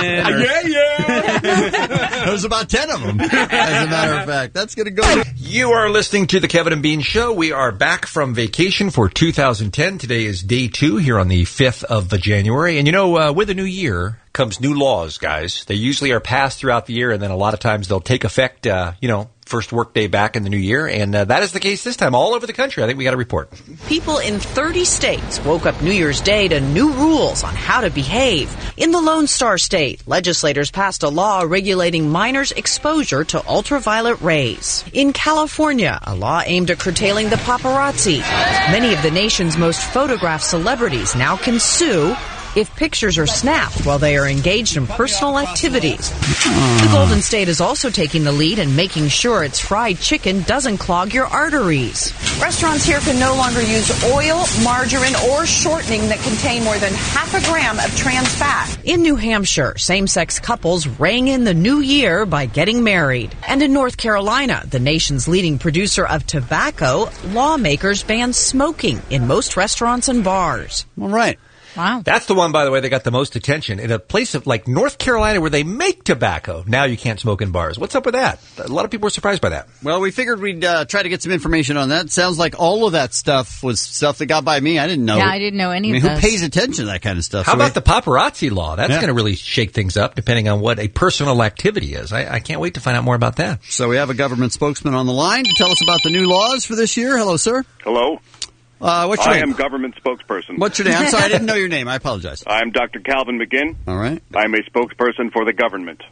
There's about 10 of them, as a matter of fact. That's going to go. You are listening to the Kevin and Bean Show. We are back from vacation for 2010. Today is day 2 here on the 5th of January. And with a new year comes new laws, guys. They usually are passed throughout the year, and then a lot of times they'll take effect, first work day back in the new year. And that is the case this time all over the country. I think we got a report. People in 30 states woke up New Year's Day to new rules on how to behave. In the Lone Star State, legislators passed a law regulating minors' exposure to ultraviolet rays. In California, a law aimed at curtailing the paparazzi. Many of the nation's most photographed celebrities now can sue if pictures are snapped while they are engaged in personal activities. The Golden State is also taking the lead in making sure its fried chicken doesn't clog your arteries. Restaurants here can no longer use oil, margarine, or shortening that contain more than half a gram of trans fat. In New Hampshire, same-sex couples rang in the new year by getting married. And in North Carolina, the nation's leading producer of tobacco, lawmakers ban smoking in most restaurants and bars. All right. Wow. That's the one, by the way, that got the most attention. In a place of like North Carolina where they make tobacco, now you can't smoke in bars. What's up with that? A lot of people were surprised by that. Well, we figured we'd try to get some information on that. Sounds like all of that stuff was stuff that got by me. I didn't know. Yeah, I didn't know any of who this. pays attention to that kind of stuff? How about the paparazzi law? That's going to really shake things up depending on what a personal activity is. I can't wait to find out more about that. So we have a government spokesman on the line to tell us about the new laws for this year. Hello, sir. Hello. What's your name? I am government spokesperson. What's your name? I'm sorry, I didn't know your name. I apologize. I'm Dr. Calvin McGinn. All right. I'm a spokesperson for the government.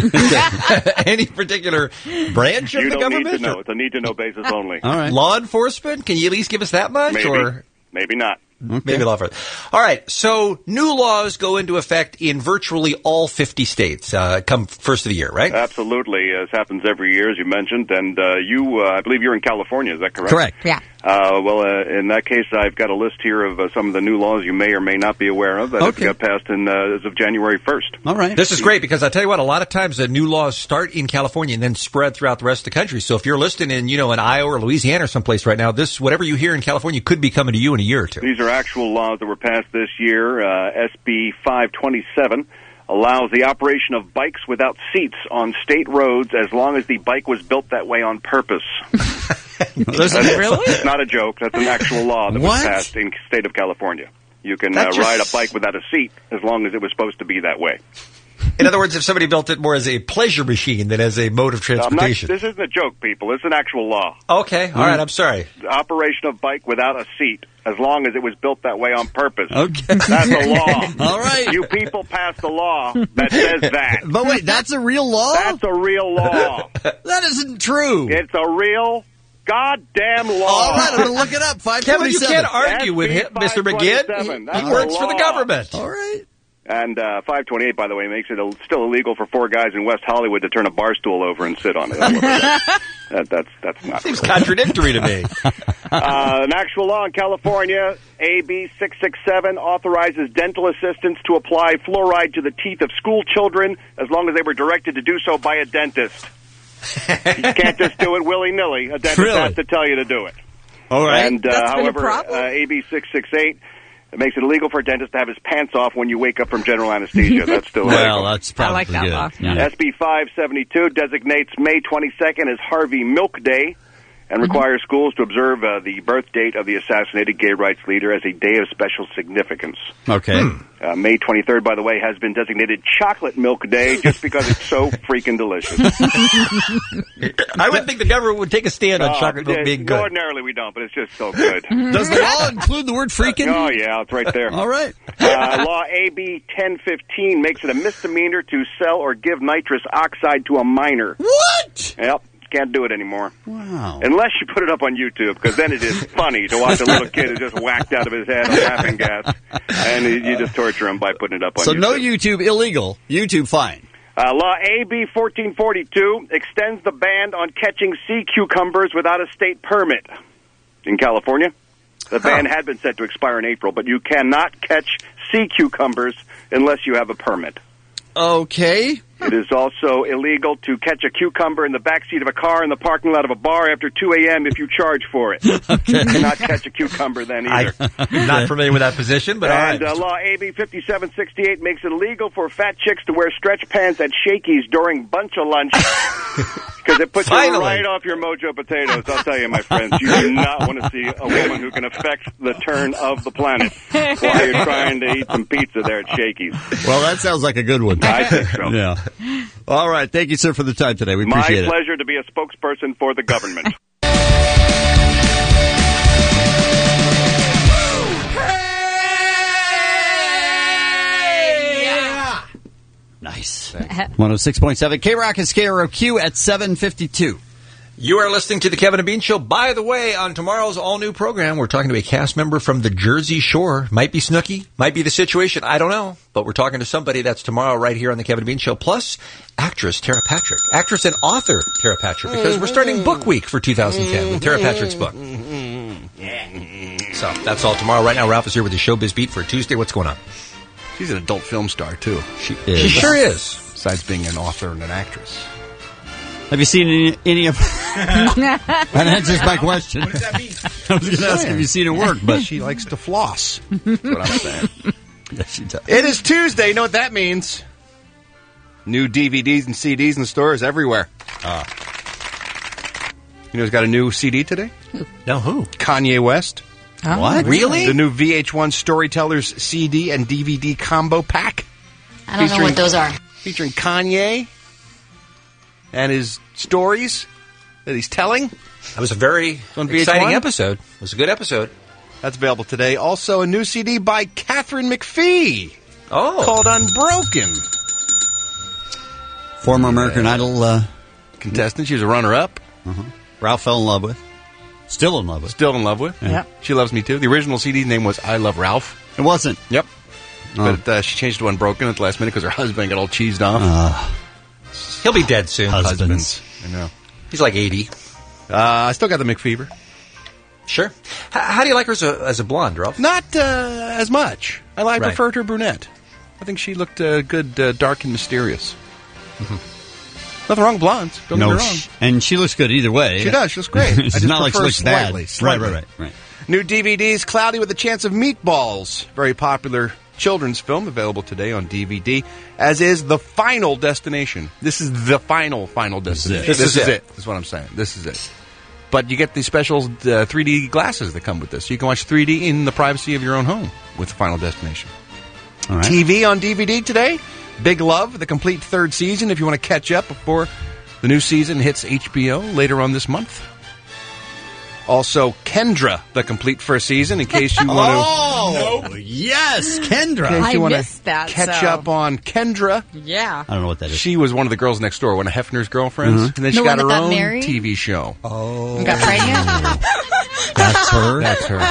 Any particular branch of the government? You don't need to know. It's a need-to-know basis only. All right. Law enforcement? Can you at least give us that much? Maybe. Or Maybe not. Okay. Maybe law enforcement. All right. So new laws go into effect in virtually all 50 states come first of the year, right? Absolutely. As happens every year, as you mentioned. And I believe you're in California. Is that correct? Correct. Yeah. In that case, I've got a list here of some of the new laws you may or may not be aware of that have got passed as of January 1st. All right. This is great because I'll tell you what, a lot of times the new laws start in California and then spread throughout the rest of the country. So if you're listening in, in Iowa or Louisiana or someplace right now, whatever you hear in California could be coming to you in a year or two. These are actual laws that were passed this year. SB 527 allows the operation of bikes without seats on state roads as long as the bike was built that way on purpose. Really? It's not a joke. That's an actual law that was passed in the state of California. You can ride a bike without a seat as long as it was supposed to be that way. In other words, if somebody built it more as a pleasure machine than as a mode of transportation. This isn't a joke, people. It's an actual law. Okay. All right. I'm sorry. The operation of bike without a seat, as long as it was built that way on purpose. Okay. That's a law. All right. You people passed a law that says that. But wait, that's a real law? That's a real law. That isn't true. It's a real goddamn law. All right, I'm going to look it up. 527. Kevin, you can't argue with him, Mr. McGinn. He works for the government. All right. And 528, by the way, makes it still illegal for 4 guys in West Hollywood to turn a bar stool over and sit on it. That's not Seems contradictory to me. An actual law in California, AB 667, authorizes dental assistants to apply fluoride to the teeth of school children as long as they were directed to do so by a dentist. You can't just do it willy-nilly. A dentist has to tell you to do it. All right. And however, AB 668... it makes it illegal for a dentist to have his pants off when you wake up from general anesthesia. That's still illegal. Well, that's probably I like that good. law. Yeah. SB 572 designates May 22nd as Harvey Milk Day and requires schools to observe the birth date of the assassinated gay rights leader as a day of special significance. Okay. May 23rd, by the way, has been designated Chocolate Milk Day just because it's so freaking delicious. I would think the government would take a stand on chocolate milk being good. Ordinarily we don't, but it's just so good. Does the law include the word freaking? Oh, yeah, it's right there. All right. Law AB 1015 makes it a misdemeanor to sell or give nitrous oxide to a minor. What? Yep. Can't do it anymore. Wow. Unless you put it up on YouTube, because then it is funny to watch a little kid who just whacked out of his head on laughing gas, and you just torture him by putting it up on YouTube. So no YouTube illegal, YouTube fine. Law AB 1442 extends the ban on catching sea cucumbers without a state permit in California. The ban had been set to expire in April, but you cannot catch sea cucumbers unless you have a permit. Okay. It is also illegal to catch a cucumber in the backseat of a car in the parking lot of a bar after 2 a.m. if you charge for it. Okay. You cannot catch a cucumber then either. I'm not familiar with that position, but all right. Law AB 5768 makes it illegal for fat chicks to wear stretch pants at Shakey's during bunch of lunch because it puts you right off your mojo potatoes. I'll tell you, my friends, you do not want to see a woman who can affect the turn of the planet while you're trying to eat some pizza there at Shakey's. Well, that sounds like a good one. I think so. Yeah. All right. Thank you, sir, for the time today. We appreciate it. My pleasure to be a spokesperson for the government. Nice. 106.7 K-Rock is KROQ at 7:52. You are listening to the Kevin and Bean Show. By the way, on tomorrow's all-new program, we're talking to a cast member from the Jersey Shore. Might be Snooki, might be The Situation, I don't know. But we're talking to somebody that's tomorrow right here on the Kevin and Bean Show. Plus, actress Tara Patrick. Actress and author Tara Patrick. Because we're starting Book Week for 2010 with Tara Patrick's book. So, that's all tomorrow. Right now, Ralph is here with the Showbiz Beat for Tuesday. What's going on? She's an adult film star, too. She is. She sure is. Besides being an author and an actress. Have you seen any of... That answers my question. What does that mean? I was going to ask if you've seen it work, but... She likes to floss. That's what I'm saying. Yes, she does. It is Tuesday. You know what that means? New DVDs and CDs in the stores everywhere. You know who's got a new CD today? No, who? Kanye West. Oh, What? Really? The new VH1 Storytellers CD and DVD combo pack. I don't know what those are. Featuring Kanye and his stories that he's telling. That was a very exciting episode. It was a good episode. That's available today. Also, a new CD by Catherine McPhee. Called Unbroken. Former American Idol contestant. She was a runner-up. Ralph fell in love with. Still in love with. Still in love with. Yeah. She loves me too. The original CD's name was I Love Ralph. It wasn't. Yep. But she changed to Unbroken at the last minute because her husband got all cheesed off. He'll be dead soon. Husbands. I know. He's like 80. I still got the McFever. Sure. How do you like her as a blonde, Ralph? Not as much. I preferred her brunette. I think she looked good, dark and mysterious. Nothing wrong with blondes. Don't get me wrong. And she looks good either way. She does. She looks great. It's not like she looks bad. Slightly. Right. New DVDs, Cloudy with a Chance of Meatballs. Very popular children's film available today on DVD, as is The Final Destination. This is the final destination. This is it. That's what I'm saying. This is it. But you get these special 3D glasses that come with this. So you can watch 3D in the privacy of your own home with The Final Destination. All right. TV on DVD today. Big Love, the complete third season, if you want to catch up before the new season hits HBO later on this month. Also, Kendra, the complete first season, in case you want to... yes, Kendra. In case you want missed that, catch up on Kendra. Yeah. I don't know what that is. She was one of the girls next door, one of Hefner's girlfriends. And then she got her own married? TV show. And got pregnant? That's her? That's her.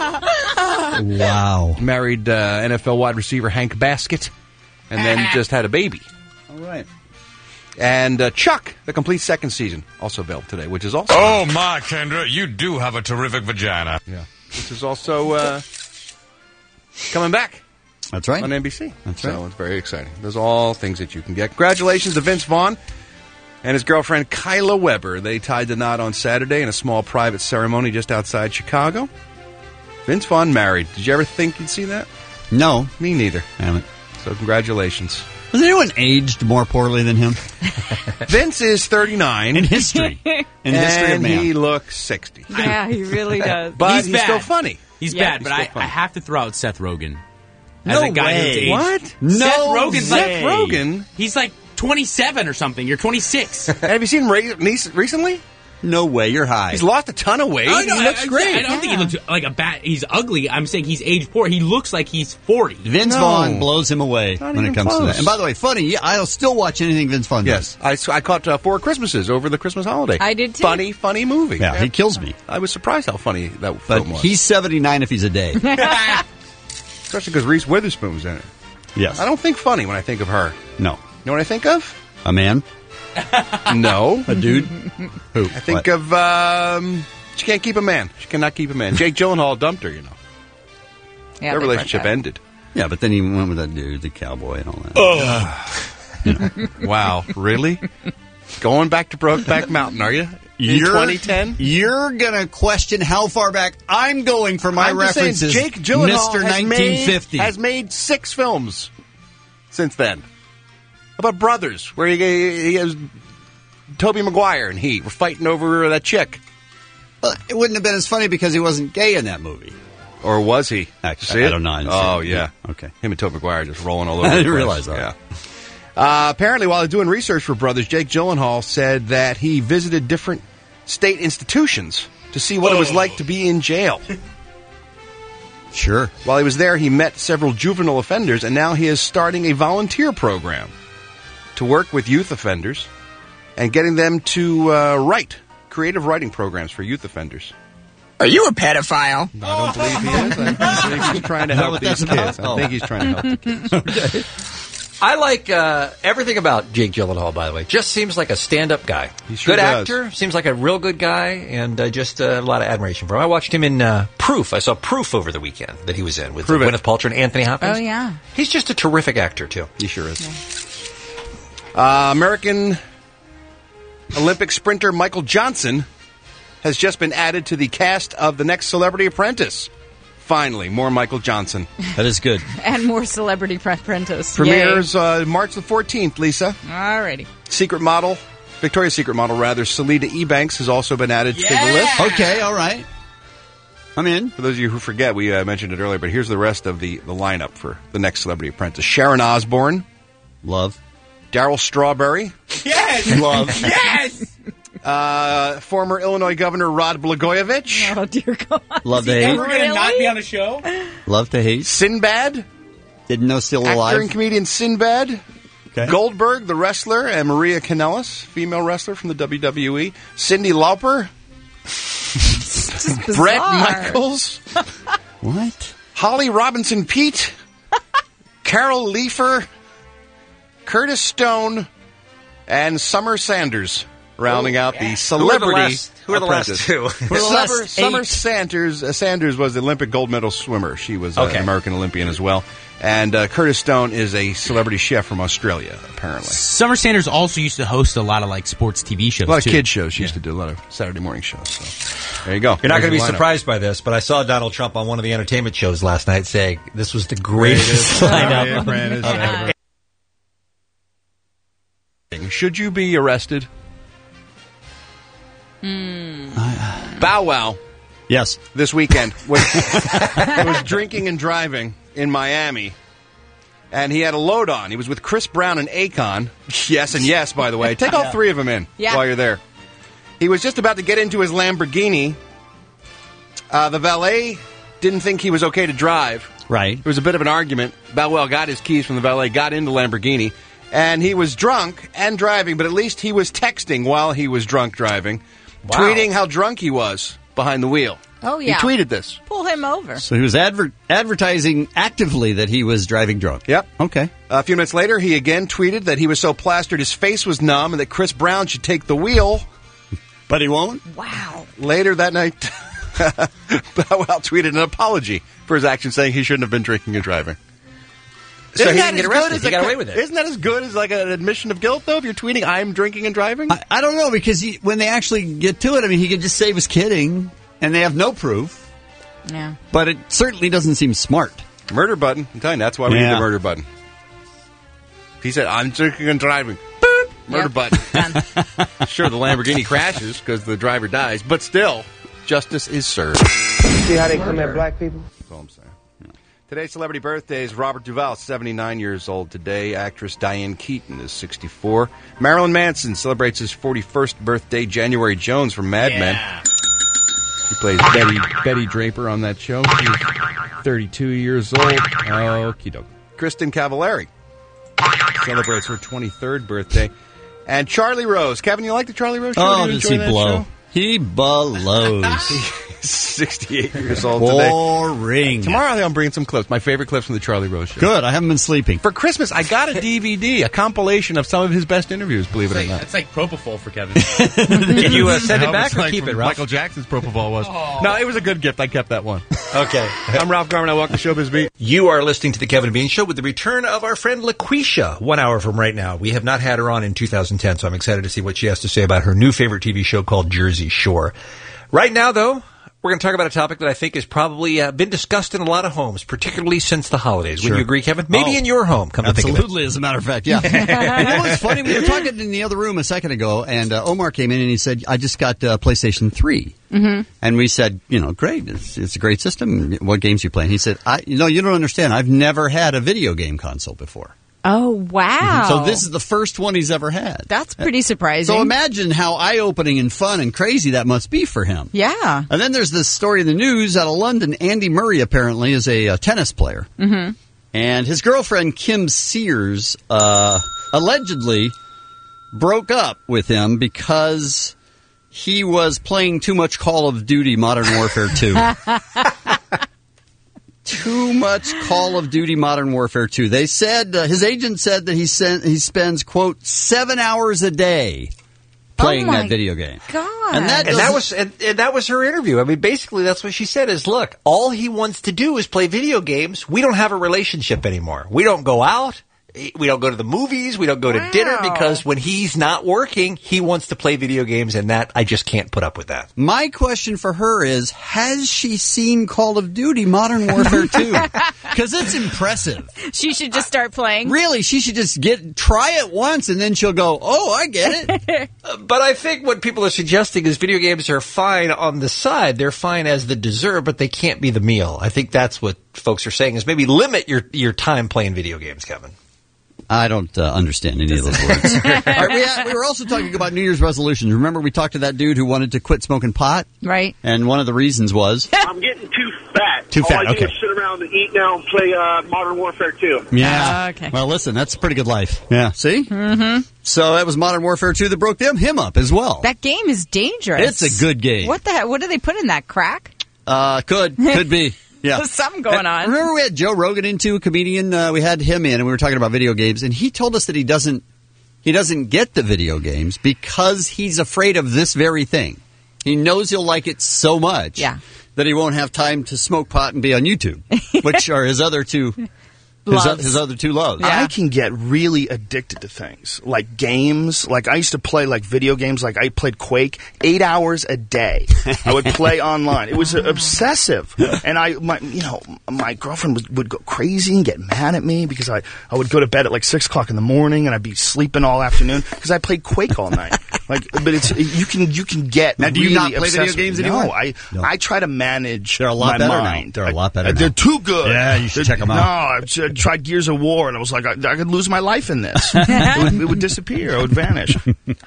Wow. Married NFL wide receiver Hank Baskett, and then just had a baby. All right. And Chuck, the complete second season, also available today, which is also... Oh, my, Kendra, you do have a terrific vagina. Yeah. Which is also coming back. That's right. On NBC. That's right. So it's very exciting. Those are all things that you can get. Congratulations to Vince Vaughn and his girlfriend Kyla Weber. They tied the knot on Saturday in a small private ceremony just outside Chicago. Vince Vaughn married. Did you ever think you'd see that? No. Me neither. Damn it. So congratulations. Has anyone aged more poorly than him? Vince is 39. In history. In history of man. He looks 60. Yeah, he really does. But he's bad. still funny. He's Yeah. bad, but I have to throw out Seth Rogen. No as a guy way. who's aged. What? No Seth Rogen's way. Seth Rogen? He's like 27 or something. You're 26. Have you seen him recently? No way, you're high. He's lost a ton of weight. Oh, no, He looks great. I don't think he looks like a bat. He's ugly. I'm saying he's age poor. He looks like he's 40. Vince No. Vaughn blows him away Not when it even comes to close. that. And by the way, funny, I'll still watch anything Vince Vaughn does. Yes, I caught Four Christmases over the Christmas holiday. I did too. Funny movie. Yeah, he kills me. I was surprised how funny that But film was. he's 79 if he's a day. Especially because Reese Witherspoon was in it. Yes. I don't think funny when I think of her. No. You know what I think of? A man? No. A dude? Who? I think of, she can't keep a man. She cannot keep a man. Jake Gyllenhaal dumped her, you know. Yeah, Their they relationship broke up. ended. Yeah, but then he went with that dude, the cowboy and all that. Wow, really? Going back to Brokeback Mountain, are you? In 2010? You're going to question how far back I'm going for my I'm just saying, references. Jake Gyllenhaal Mr. 1950. has made 6 films since then. How about Brothers, where he has Tobey Maguire and he were fighting over that chick? It wouldn't have been as funny because he wasn't gay in that movie. Or was he? Actually, I don't know. I didn't see Oh, it. yeah. Okay. Him and Tobey Maguire just rolling all over I the didn't place. realize that. Yeah. Apparently, while doing research for Brothers, Jake Gyllenhaal said that he visited different state institutions to see what it was like to be in jail. Sure. While he was there, he met several juvenile offenders, and now he is starting a volunteer program to work with youth offenders and getting them to write creative writing programs for youth offenders. Are you a pedophile? No, I don't believe he is. I believe he's trying to help these kids. I think he's trying to help the kids. Okay. I like everything about Jake Gyllenhaal, by the way. Just seems like a stand-up guy. He sure good does. actor. Seems like a real good guy, and just a lot of admiration for him. I watched him in Proof. I saw Proof over the weekend that he was in with Gwyneth Paltrow and Anthony Hopkins. Oh, yeah. He's just a terrific actor, too. He sure is. American Olympic sprinter Michael Johnson has just been added to the cast of the next Celebrity Apprentice. Finally, more Michael Johnson. That is good. And more Celebrity Apprentice. Premieres March the 14th, Lisa. Alrighty. Victoria's Secret model, Selena Ebanks has also been added to the list. Okay, all right. I'm in. For those of you who forget, we mentioned it earlier, but here's the rest of the lineup for the next Celebrity Apprentice. Sharon Osbourne. Love. Daryl Strawberry. Yes! Love. Yes! Former Illinois Governor Rod Blagojevich. Oh, dear God. Love to Is he hate. ever going to not be on a show? Love to hate. Sinbad. Didn't know still alive. Actor and comedian Sinbad. Okay. Goldberg, the wrestler, and Maria Kanellis, female wrestler from the WWE. Cyndi Lauper. Brett Michaels. What? Holly Robinson Pete. Carol Leifer. Curtis Stone. And Summer Sanders. Rounding out the Celebrity Who are the last two? Summer Sanders was the Olympic gold medal swimmer. She was an American Olympian as well. And Curtis Stone is a celebrity chef from Australia, apparently. Summer Sanders also used to host a lot of sports TV shows. A lot of too. kid shows. She used to do a lot of Saturday morning shows. So there you go. You're not going to be There's the lineup. surprised by this, but I saw Donald Trump on one of the entertainment shows last night saying this was the greatest lineup. Should you be arrested? Bow Wow. Yes. This weekend was drinking and driving in Miami, and he had a load on. He was with Chris Brown and Akon. Yes and yes, by the way. Take all three of them in while you're there. He was just about to get into his Lamborghini. The valet didn't think he was okay to drive. Right. There was a bit of an argument. Bow Wow got his keys from the valet, got into Lamborghini, and he was drunk and driving, but at least he was texting while he was drunk driving, tweeting how drunk he was behind the wheel. Oh, yeah. He tweeted this. Pull him over. So he was advertising actively that he was driving drunk. Yep. Okay. A few minutes later, he again tweeted that he was so plastered his face was numb and that Chris Brown should take the wheel. But he won't? Wow. Later that night, Bow Wow tweeted an apology for his actions, saying he shouldn't have been drinking and driving. So he didn't get arrested. He got away with it. Isn't that as good as like an admission of guilt, though, if you're tweeting, I'm drinking and driving? I don't know, because when they actually get to it, I mean, he could just say he was kidding, and they have no proof. Yeah. But it certainly doesn't seem smart. Murder button. I'm telling you, that's why we need the murder button. If he said, I'm drinking and driving, boop, murder button. Sure, the Lamborghini crashes because the driver dies, but still, justice is served. See how they come at black people? That's all I'm saying. Today's celebrity birthdays: Robert Duvall, 79 years old today. Actress Diane Keaton is 64. Marilyn Manson celebrates his 41st birthday. January Jones from Mad Men. She plays Betty Draper on that show. She's 32 years old. Okie doke. Kristen Cavallari celebrates her 23rd birthday. And Charlie Rose. Kevin, you like the Charlie Rose show? Oh, does he blow? He blows. 68 years old today. Boring. Tomorrow I'm bringing some clips. My favorite clips from the Charlie Rose show. Good. I haven't been sleeping. For Christmas, I got a DVD, a compilation of some of his best interviews, believe it or not. It's like Propofol for Kevin. Can you send it back or keep it, Ralph? Michael Jackson's Propofol was. Oh. No, it was a good gift. I kept that one. Okay. I'm Ralph Garman. I walk the showbiz beat. You are listening to The Kevin Bean Show with the return of our friend LaQuisha 1 hour from right now. We have not had her on in 2010, so I'm excited to see what she has to say about her new favorite TV show called Jersey Shore. Right now, though, we're going to talk about a topic that I think has probably been discussed in a lot of homes, particularly since the holidays. Sure. Would you agree, Kevin? Maybe in your home, come to think of it. Absolutely, as a matter of fact, yeah. And you know what's funny? We were talking in the other room a second ago, and Omar came in and he said, I just got PlayStation 3. Mm-hmm. And we said, great. It's a great system. What games you play? And he said, you don't understand. I've never had a video game console before. Oh, wow. So this is the first one he's ever had. That's pretty surprising. So imagine how eye-opening and fun and crazy that must be for him. Yeah. And then there's this story in the news out of London. Andy Murray apparently is a tennis player. Mm-hmm. And his girlfriend, Kim Sears, allegedly broke up with him because he was playing too much Call of Duty Modern Warfare 2. Too much Call of Duty Modern Warfare 2. They said, his agent said that he spends, quote, 7 hours a day playing that video game. God. And that was her interview. I mean, basically, that's what she said is, look, all he wants to do is play video games. We don't have a relationship anymore. We don't go out. We don't go to the movies. We don't go to dinner because when he's not working, he wants to play video games, and that I just can't put up with that. My question for her is, has she seen Call of Duty Modern Warfare 2? Because it's impressive. She should just start playing. Really, she should just try it once, and then she'll go, oh, I get it. But I think what people are suggesting is video games are fine on the side. They're fine as the dessert, but they can't be the meal. I think that's what folks are saying is maybe limit your time playing video games, Kevin. I don't understand any of those words. All right, we were also talking about New Year's resolutions. Remember we talked to that dude who wanted to quit smoking pot? Right. And one of the reasons was? I'm getting too fat. Too fat, All I do okay. is sit around and eat now and play Modern Warfare 2. Yeah. Okay. Well, listen, that's a pretty good life. Yeah. See? Mm-hmm. So that was Modern Warfare 2 that broke him up as well. That game is dangerous. It's a good game. What the heck? What do they put in that crack? Could be. Yeah. There's something going on. Remember we had Joe Rogan a comedian, we had him in and we were talking about video games and he told us that he doesn't get the video games because he's afraid of this very thing. He knows he'll like it so much that he won't have time to smoke pot and be on YouTube, which are his other two his other two loves. Yeah. I can get really addicted to things like games. Like I used to play like video games. Like I played Quake 8 hours a day. I would play online. It was obsessive, and my girlfriend would go crazy and get mad at me because I would go to bed at like 6 o'clock in the morning and I'd be sleeping all afternoon because I played Quake all night. But you can get. Now, do you really not play video games anymore? No, I try to manage. They're a lot my better mind. now. They're a lot better. They're too good. Yeah, you should check them out. No, I tried Gears of War, and I was like, I could lose my life in this. It would disappear. It would vanish.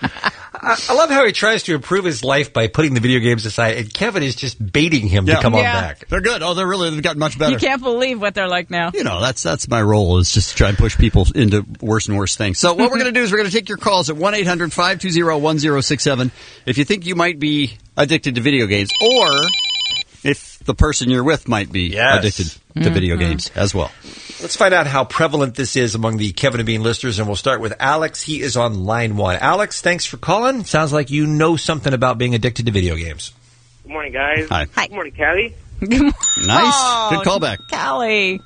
I love how he tries to improve his life by putting the video games aside, and Kevin is just baiting him to come on back. They're good. Oh, they've gotten much better. You can't believe what they're like now. You know, that's my role is just to try and push people into worse and worse things. So what we're going to do is we're going to take your calls at 1-800-520-1067 if you think you might be addicted to video games or if the person you're with might be addicted to video games as well. Let's find out how prevalent this is among the Kevin and Bean listeners, and we'll start with Alex. He is on line 1. Alex, thanks for calling. Sounds like you know something about being addicted to video games. Good morning, guys. Hi. Good morning, Callie. Nice. Oh, good callback. Callie.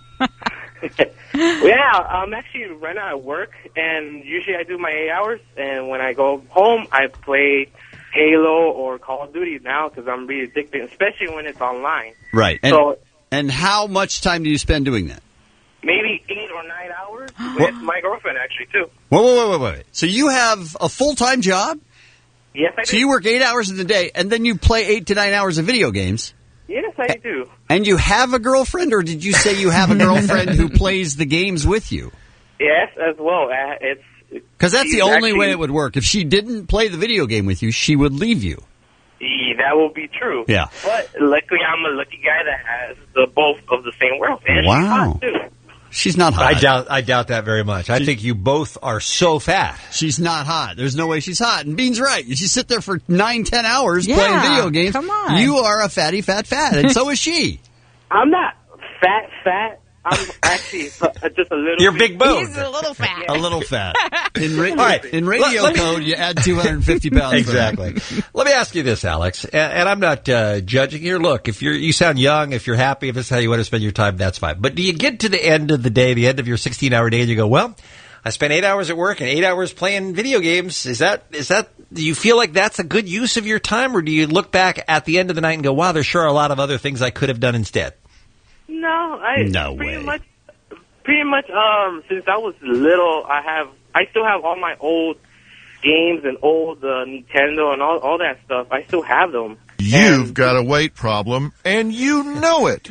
I'm actually right now at work, and usually I do my 8 hours, and when I go home, I play Halo or Call of Duty now because I'm really addicted, especially when it's online. Right. And how much time do you spend doing that? Maybe 8 or 9 hours with my girlfriend, actually, too. Wait. So you have a full-time job? Yes, I do. So you work 8 hours in the day, and then you play 8 to 9 hours of video games? Yes, I do. And you have a girlfriend, or did you say you have a girlfriend who plays the games with you? Yes, as well. Because that's the only way it would work. If she didn't play the video game with you, she would leave you. Yeah, that will be true. Yeah. But luckily, I'm a lucky guy that has both of the same world. And wow. She's hot, too. She's not hot. I doubt that very much. I think you both are so fat. She's not hot. There's no way she's hot. And Bean's right. If you sit there for 9-10 hours playing video games, come on. You are a fatty fat, and so is she. I'm not fat. I'm actually just a little. You're big boned. He's a little fat. A little fat. In radio code, you add 250 pounds. Exactly. Let me ask you this, Alex, and I'm not judging here. Look, if you sound young, if you're happy, if it's how you want to spend your time, that's fine. But do you get to the end of the day, the end of your 16-hour day, and you go, well, I spent 8 hours at work and 8 hours playing video games. Is that? Do you feel like that's a good use of your time, or do you look back at the end of the night and go, wow, there sure are a lot of other things I could have done instead? No, pretty much. Since I was little, I still have all my old games and old Nintendo and all that stuff. I still have them. You've got a weight problem, and you know it.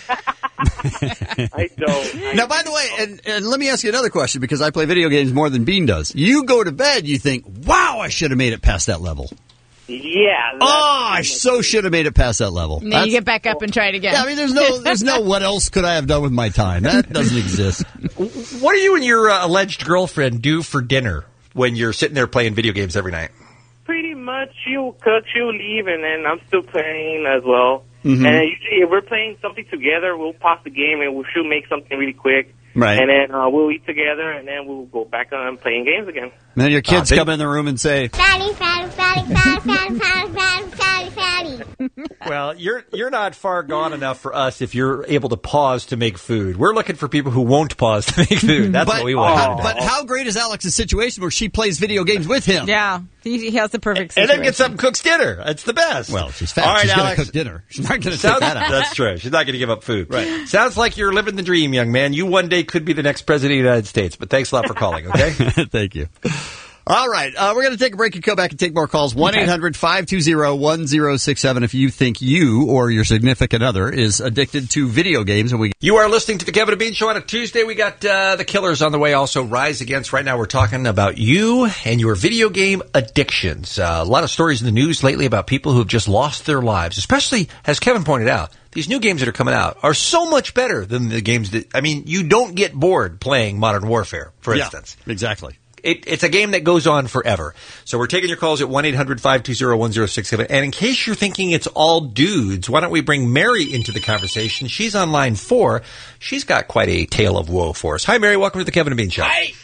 I don't. Now, by the way, and let me ask you another question, because I play video games more than Bean does. You go to bed, you think, wow, I should have made it past that level. Yeah. I so should have made it past that level. And then you get back up and try it again. Yeah, I mean, there's no what else could I have done with my time? That doesn't exist. What do you and your alleged girlfriend do for dinner when you're sitting there playing video games every night? Pretty much. She'll cook, she'll leave, and then I'm still playing as well. Mhm. And then usually if we're playing something together, we'll pause the game and she'll make something really quick. Right. And then we'll eat together, and then we'll go back on playing games again. And then your kids come in the room and say, Fatty, fatty, fatty, fatty, fatty, fatty, fatty, fatty, fatty. Well, you're not far gone enough for us if you're able to pause to make food. We're looking for people who won't pause to make food. That's what we want. But how great is Alex's situation where she plays video games with him? Yeah, he has the perfect And situation. then gets up and cooks dinner. It's the best. Well, she's fat. All right, She's going to Alex. cook dinner. She's not going to take Sounds- that out. That's true. She's not going to give up food. Right. Sounds like you're living the dream, young man. You one day could be the next president of the United States. But thanks a lot for calling, okay? Thank you. All right. We're going to take a break and come back and take more calls. 1-800-520-1067 if you think you or your significant other is addicted to video games. And You are listening to the Kevin and Bean Show on a Tuesday. We got the Killers on the way. Also, Rise Against. Right now, we're talking about you and your video game addictions. A lot of stories in the news lately about people who have just lost their lives, especially, as Kevin pointed out, these new games that are coming out are so much better than the games that, I mean, you don't get bored playing Modern Warfare, for instance. Exactly. It's a game that goes on forever. So we're taking your calls at 1-800-520-1067. And in case you're thinking it's all dudes, why don't we bring Mary into the conversation? She's on line 4. She's got quite a tale of woe for us. Hi, Mary. Welcome to the Kevin and Bean Show. Hey.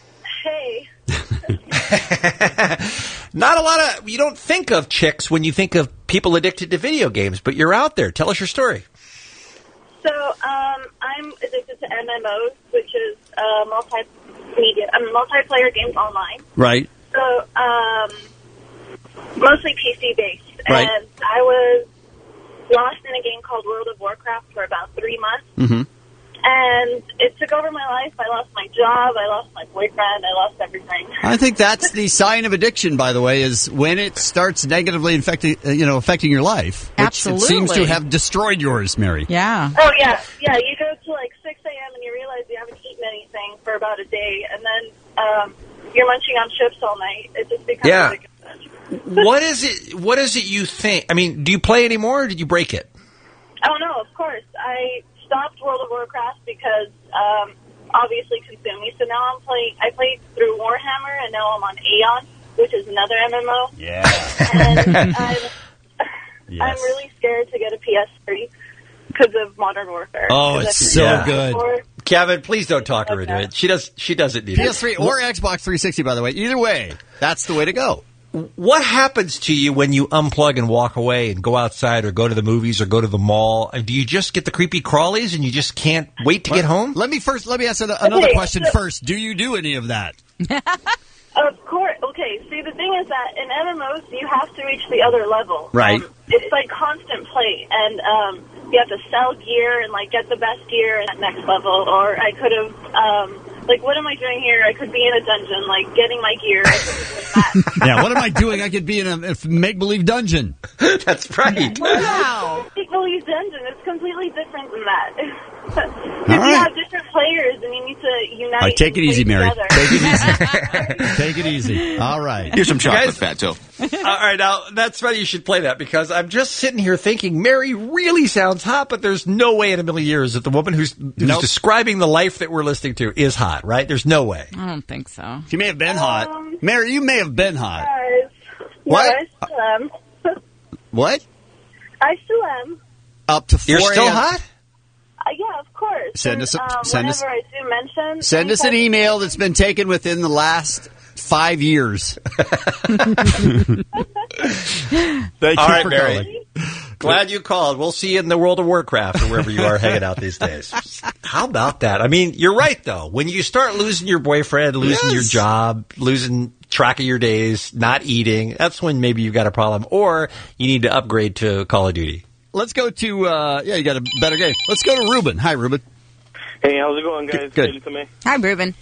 Not a lot of... You don't think of chicks when you think of people addicted to video games, but you're out there. Tell us your story. So, I'm addicted to MMOs, which is multiplayer games online. Right. So, mostly PC based. Right. And I was lost in a game called World of Warcraft for about 3 months. Mm-hmm. And it took over my life. I lost my job. I lost my boyfriend. I lost everything. I think that's the sign of addiction, by the way, is when it starts negatively affecting your life. Which Absolutely. It seems to have destroyed yours, Mary. Yeah. Oh, yeah. Yeah, you go to like 6 a.m. and you realize you haven't eaten anything for about a day. And then you're munching on chips all night. It just becomes like What is it you think? I mean, do you play anymore or did you break it? Oh, no, of course. I stopped World of Warcraft because obviously consuming me. So now I play through Warhammer, and now I'm on Aeon, which is another MMO. Yeah. And I'm really scared to get a PS3 because of Modern Warfare. Oh, it's so good. Kevin, please don't talk her into it. She doesn't need it. PS3 or Xbox 360, by the way. Either way, that's the way to go. What happens to you when you unplug and walk away and go outside or go to the movies or go to the mall? Do you just get the creepy crawlies and you just can't wait to get home? Let me ask another question first. Do you do any of that? Of course. Okay, see, the thing is that in MMOs, you have to reach the other level. Right. It's like constant play, and you have to sell gear and like get the best gear at next level. Or I could have, what am I doing here? I could be in a dungeon, like getting my gear. I could be doing that. Yeah, what am I doing? I could be in a make-believe dungeon. That's right. Wow. Make-believe dungeon. It's completely different than that. Because All right. you have different players, and you need to unite. All right, take it and easy, play Mary. together. Take it easy. Take it easy. All right. Here's some chocolate, Guys- Fatso. All right, now, that's funny you should play that because I'm just sitting here thinking Mary really sounds hot, but there's no way in a million years that the woman who's describing the life that we're listening to is hot, right? There's no way. I don't think so. She may have been hot. Mary, you may have been hot. Guys. What? Yeah, I still am. What? I still am. Up to 4 You're still a.m. hot? Yeah, of course. Send us a- And, send us- whenever I do mention... Send us an email that's been taken within the last 5 years. Thank All you right, for Mary. calling. Glad you called. We'll see you in the World of Warcraft or wherever you are hanging out these days. How about that? I mean, you're right, though. When you start losing your boyfriend, losing your job, losing track of your days, not eating, that's when maybe you've got a problem. Or you need to upgrade to Call of Duty. Let's go to, you got a better game. Let's go to Ruben. Hi, Ruben. Hey, how's it going, guys? Good. To me? Hi, Ruben.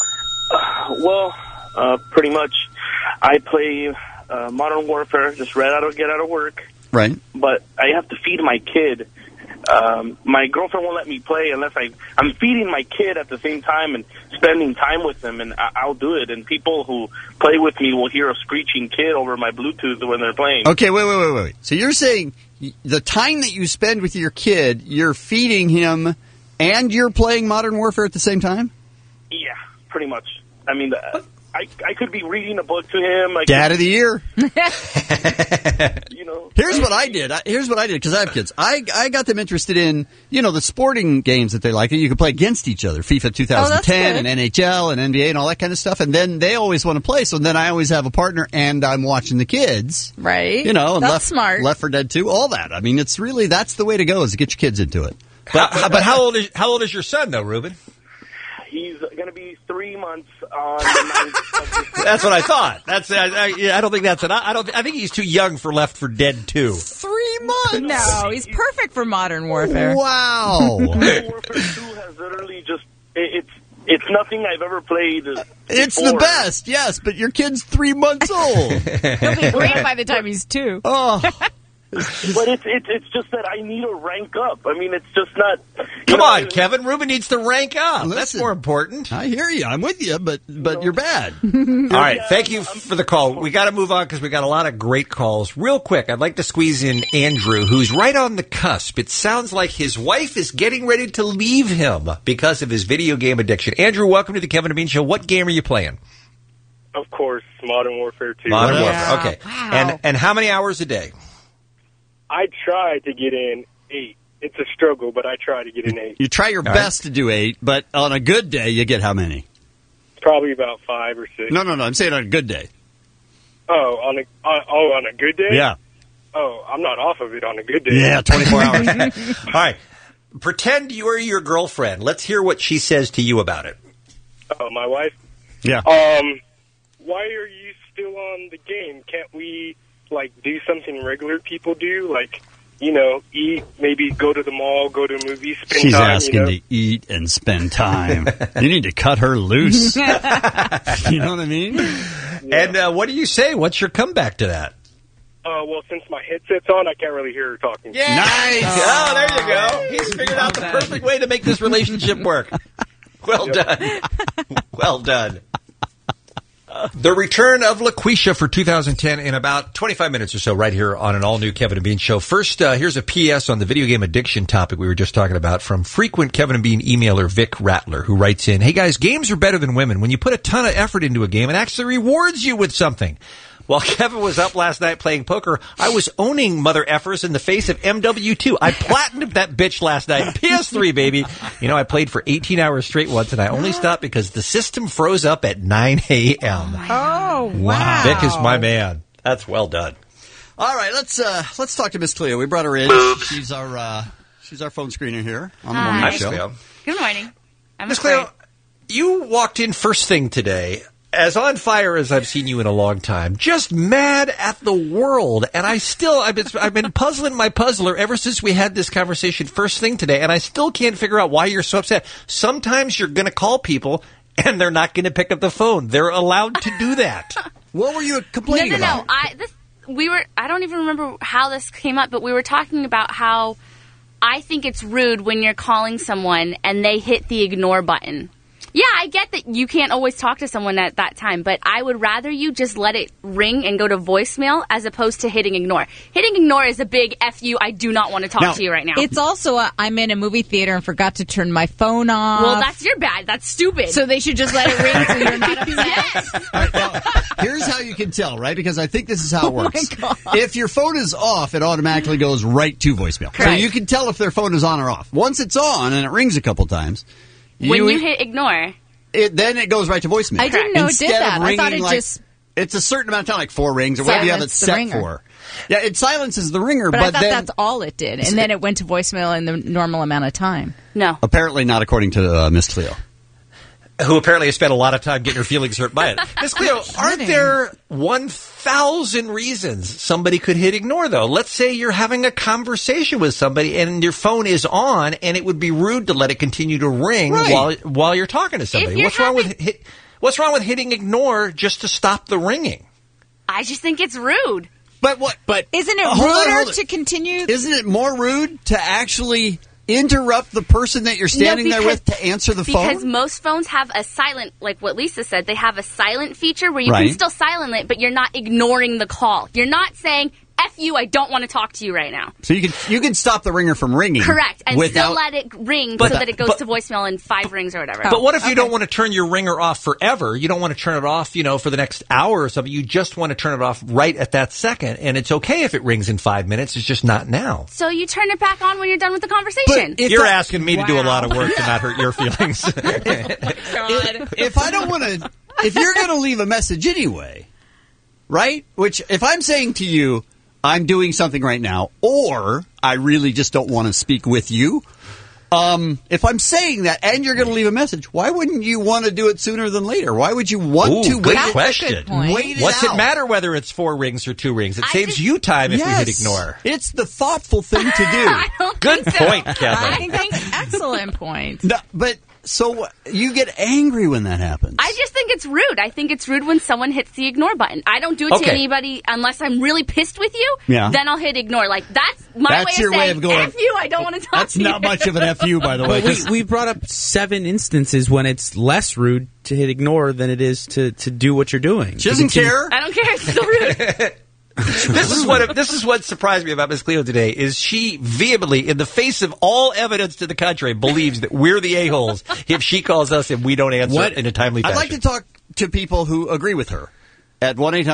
Pretty much, I play Modern Warfare, just get out of work. Right. But I have to feed my kid. My girlfriend won't let me play unless I'm feeding my kid at the same time and spending time with them, and I'll do it. And people who play with me will hear a screeching kid over my Bluetooth when they're playing. Okay, wait. So you're saying the time that you spend with your kid, you're feeding him and you're playing Modern Warfare at the same time? Yeah, pretty much. I mean, I could be reading a book to him. Dad of the year. You know. Here's what I did. Because I have kids. I got them interested in, the sporting games that they like. You can play against each other. FIFA 2010 and NHL and NBA and all that kind of stuff. And then they always want to play. So then I always have a partner and I'm watching the kids. Right. And that's smart. Left 4 Dead 2, all that. I mean, that's the way to go is to get your kids into it. But how old is your son, though, Ruben? He's going to be 3 months on the 9th of this. That's what I thought. I don't think that's an. I think he's too young for Left 4 Dead 2. 3 months. No, he's perfect for Modern Warfare. Wow. Modern Warfare 2 has literally just it's nothing I've ever played. It's before. the best, yes, but your kid's 3 months old. He'll be great by the time he's 2. Oh. But it's just that I need to rank up. I mean, it's just not. Come on, Kevin. Ruben needs to rank up. Listen, that's more important. I hear you. I'm with you, but you're bad. All right. Thank you for the call. We got to move on because we got a lot of great calls. Real quick, I'd like to squeeze in Andrew, who's right on the cusp. It sounds like his wife is getting ready to leave him because of his video game addiction. Andrew, welcome to the Kevin and Bean Show. What game are you playing? Of course, Modern Warfare 2. Modern Warfare. Okay. Wow. And how many hours a day? I try to get in 8. It's a struggle, but I try to get in 8. You try your best to do 8, but on a good day, you get how many? Probably about 5 or 6. No. I'm saying on a good day. Oh, on a good day? Yeah. Oh, I'm not off of it on a good day. Yeah, 24 hours. All right. Pretend you are your girlfriend. Let's hear what she says to you about it. Oh, my wife? Yeah. Why are you still on the game? Can't we do something regular people do, eat, maybe go to the mall, go to a movie, spend She's time. Asking to eat and spend time. You need to cut her loose. You know what I mean? Yeah. And what do you say? What's your comeback to that? Well, since my headset's on, I can't really hear her talking. Yeah. Nice. Oh, there you go. He's figured out the perfect way to make this relationship work. Well done. Well done. The return of LaQuisha for 2010 in about 25 minutes or so right here on an all-new Kevin and Bean show. First, here's a PS on the video game addiction topic we were just talking about from frequent Kevin and Bean emailer Vic Rattler, who writes in, "Hey guys, games are better than women. When you put a ton of effort into a game, it actually rewards you with something. While Kevin was up last night playing poker, I was owning mother effers in the face of MW2. I platinumed that bitch last night. PS3, baby. I played for 18 hours straight once, and I only stopped because the system froze up at 9 a.m. Oh, wow. Vic is my man. That's well done. All right, let's talk to Miss Cleo. We brought her in. She's our phone screener here on the morning show. Cleo. Good morning. Miss Cleo, you walked in first thing today, as on fire as I've seen you in a long time, just mad at the world. And I've been puzzling my puzzler ever since we had this conversation first thing today, and I still can't figure out why you're so upset. Sometimes you're going to call people, and they're not going to pick up the phone. They're allowed to do that. What were you complaining about? No. I don't even remember how this came up, but we were talking about how I think it's rude when you're calling someone and they hit the ignore button. Yeah, I get that you can't always talk to someone at that time, but I would rather you just let it ring and go to voicemail as opposed to hitting ignore. Hitting ignore is a big F you, I do not want to talk to you right now. It's also I'm in a movie theater and forgot to turn my phone off. Well, that's your bad. That's stupid. So they should just let it ring so you're not upset. Right, well, here's how you can tell, right? Because I think this is how it works. If your phone is off, it automatically goes right to voicemail. Correct. So you can tell if their phone is on or off. Once it's on and it rings a couple times, when you hit ignore, then it goes right to voicemail. I didn't know it did that. I thought it just... It's a certain amount of time, like 4 rings or whatever you have it set for. Yeah, it silences the ringer, but I thought then, that's all it did. And then it went to voicemail in the normal amount of time. No. Apparently not according to Miss Cleo. Who apparently has spent a lot of time getting her feelings hurt by it. Miss Cleo, aren't there 1,000 reasons somebody could hit ignore, though? Let's say you're having a conversation with somebody and your phone is on, and it would be rude to let it continue to ring while you're talking to somebody. What's wrong with hitting ignore just to stop the ringing? I just think it's rude. But what? But isn't it ruder to continue? Isn't it more rude to actually interrupt the person that you're standing there with to answer the phone? Because most phones have a silent, like what Lisa said, they have a silent feature where you can still silent it, but you're not ignoring the call. You're not saying, F you, I don't want to talk to you right now. So you can stop the ringer from ringing. Correct. And without, still let it ring so that it goes to voicemail in 5 rings or whatever. But what if you don't want to turn your ringer off forever? You don't want to turn it off, for the next hour or something. You just want to turn it off right at that second. And it's okay if it rings in 5 minutes. It's just not now. So you turn it back on when you're done with the conversation. You're asking me to do a lot of work to not hurt your feelings. If I don't want to, if you're going to leave a message anyway, right? Which, if I'm saying to you, I'm doing something right now, or I really just don't want to speak with you, if I'm saying that and you're going to leave a message, why wouldn't you want to do it sooner than later? Why would you want to wait? Good question. Wait it What's out? it matter whether it's 4 rings or 2 rings? It saves you time if you hit ignore. It's the thoughtful thing to do. Good point, Kevin. I think that's excellent point. No, but so you get angry when that happens. I just think it's rude. I think it's rude when someone hits the ignore button. I don't do it to anybody unless I'm really pissed with you. Yeah. Then I'll hit ignore. Like, that's my way of saying, F you, I don't want to talk That's to you. not much of an F you, by the way. But we brought up 7 instances when it's less rude to hit ignore than it is to do what you're doing. She doesn't care. I don't care. It's still rude. This is what surprised me about Miss Cleo today is she vehemently, in the face of all evidence to the contrary, believes that we're the a-holes if she calls us and we don't answer in a timely fashion. I'd like to talk to people who agree with her at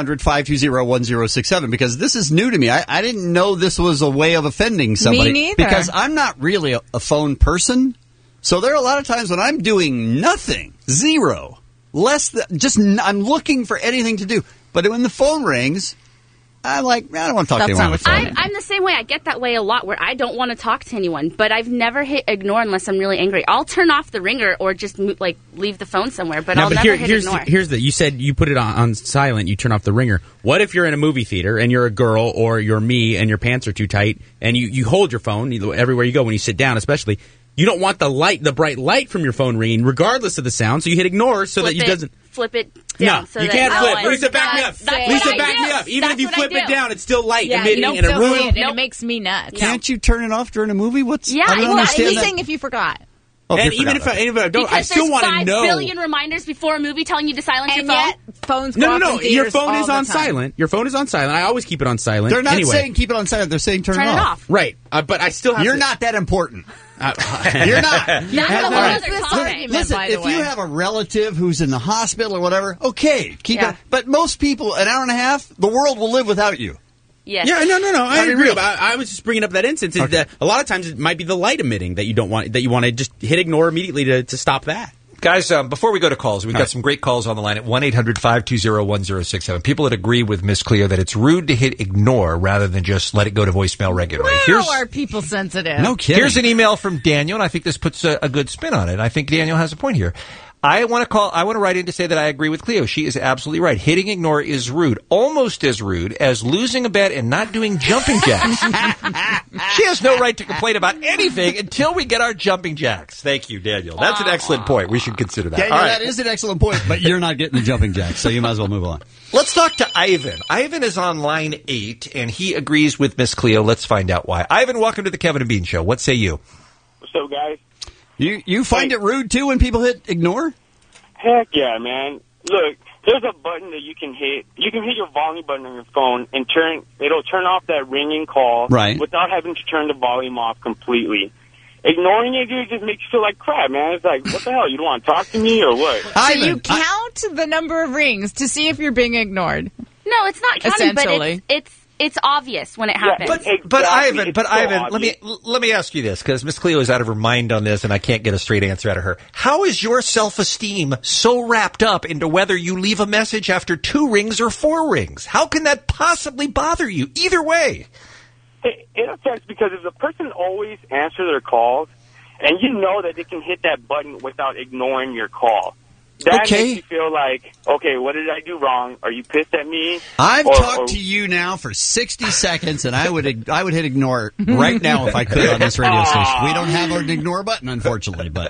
1-800-520-1067 because this is new to me. I didn't know this was a way of offending somebody. Me neither. Because I'm not really a phone person. So there are a lot of times when I'm doing nothing, zero, less than, I'm looking for anything to do. But when the phone rings, I'm like, I don't want to talk to anyone on the phone. I'm the same way. I get that way a lot where I don't want to talk to anyone, but I've never hit ignore unless I'm really angry. I'll turn off the ringer or just leave the phone somewhere, but I'll never hit ignore. You said you put it on silent, you turn off the ringer. What if you're in a movie theater and you're a girl or you're me and your pants are too tight and you hold your phone everywhere you go when you sit down especially? You don't want the bright light from your phone ringing regardless of the sound, so you hit ignore so that you doesn't... Flip it down. No, so you that can't flip. one- Lisa, back me up. Lisa, back me up. Even if you flip it down, it's still light emitting in a room. And it makes me nuts. Can't you turn it off during a movie? I don't well, understand he's that. saying if you forgot. Oh, And even if I don't, I still want to know. Because there's 5 billion reminders before a movie telling you to silence your And phone. yet, phones go No. off in Your theaters phone all is the on time. silent. Your phone is on silent. I always keep it on silent. They're not anyway. saying keep it on silent. They're saying turn it off. Right. But I still have You're to... not that important. You're not. That's the whole other topic. Listen, by the if way. you have a relative who's in the hospital or whatever, okay, keep it. But most people, an hour and a half, the world will live without you. Yes. Yeah, no. I mean, agree. really. But I was just bringing up that instance. That a lot of times it might be the light emitting that you don't want. That you want to just hit ignore immediately to stop that. Guys, before we go to calls, we've got some great calls on the line at 1-800-520-1067. People that agree with Miss Cleo that it's rude to hit ignore rather than just let it go to voicemail regularly. How are people sensitive? No kidding. Here's an email from Daniel, and I think this puts a good spin on it. I think Daniel has a point here. I want to write in to say that I agree with Cleo. She is absolutely right. Hitting ignore is rude. Almost as rude as losing a bet and not doing jumping jacks. She has no right to complain about anything until we get our jumping jacks. Thank you, Daniel. That's an excellent point. We should consider that. Daniel, All right. that is an excellent point, but you're not getting the jumping jacks, so you might as well move on. Let's talk to Ivan. Ivan is on line 8, and he agrees with Miss Cleo. Let's find out why. Ivan, welcome to the Kevin and Bean Show. What say you? What's up, guys? You find it rude, too, when people hit ignore? Heck yeah, man. Look, there's a button that you can hit. You can hit your volume button on your phone and it'll turn off that ringing call without having to turn the volume off completely. Ignoring it, dude, just makes you feel like crap, man. It's like, what the hell? You don't want to talk to me or what? So you count the number of rings to see if you're being ignored. No, it's not counting, but Essentially. it's obvious when it happens. But Ivan, let me ask you this, because Miss Cleo is out of her mind on this, and I can't get a straight answer out of her. How is your self-esteem so wrapped up into whether you leave a message after 2 rings or 4 rings? How can that possibly bother you? Either way. It affects because if the person always answers their calls, and you know that they can hit that button without ignoring your call, that makes you feel like, okay, what did I do wrong? Are you pissed at me? I've talked to you now for 60 seconds, and I would hit ignore right now if I could on this radio station. We don't have an ignore button, unfortunately, but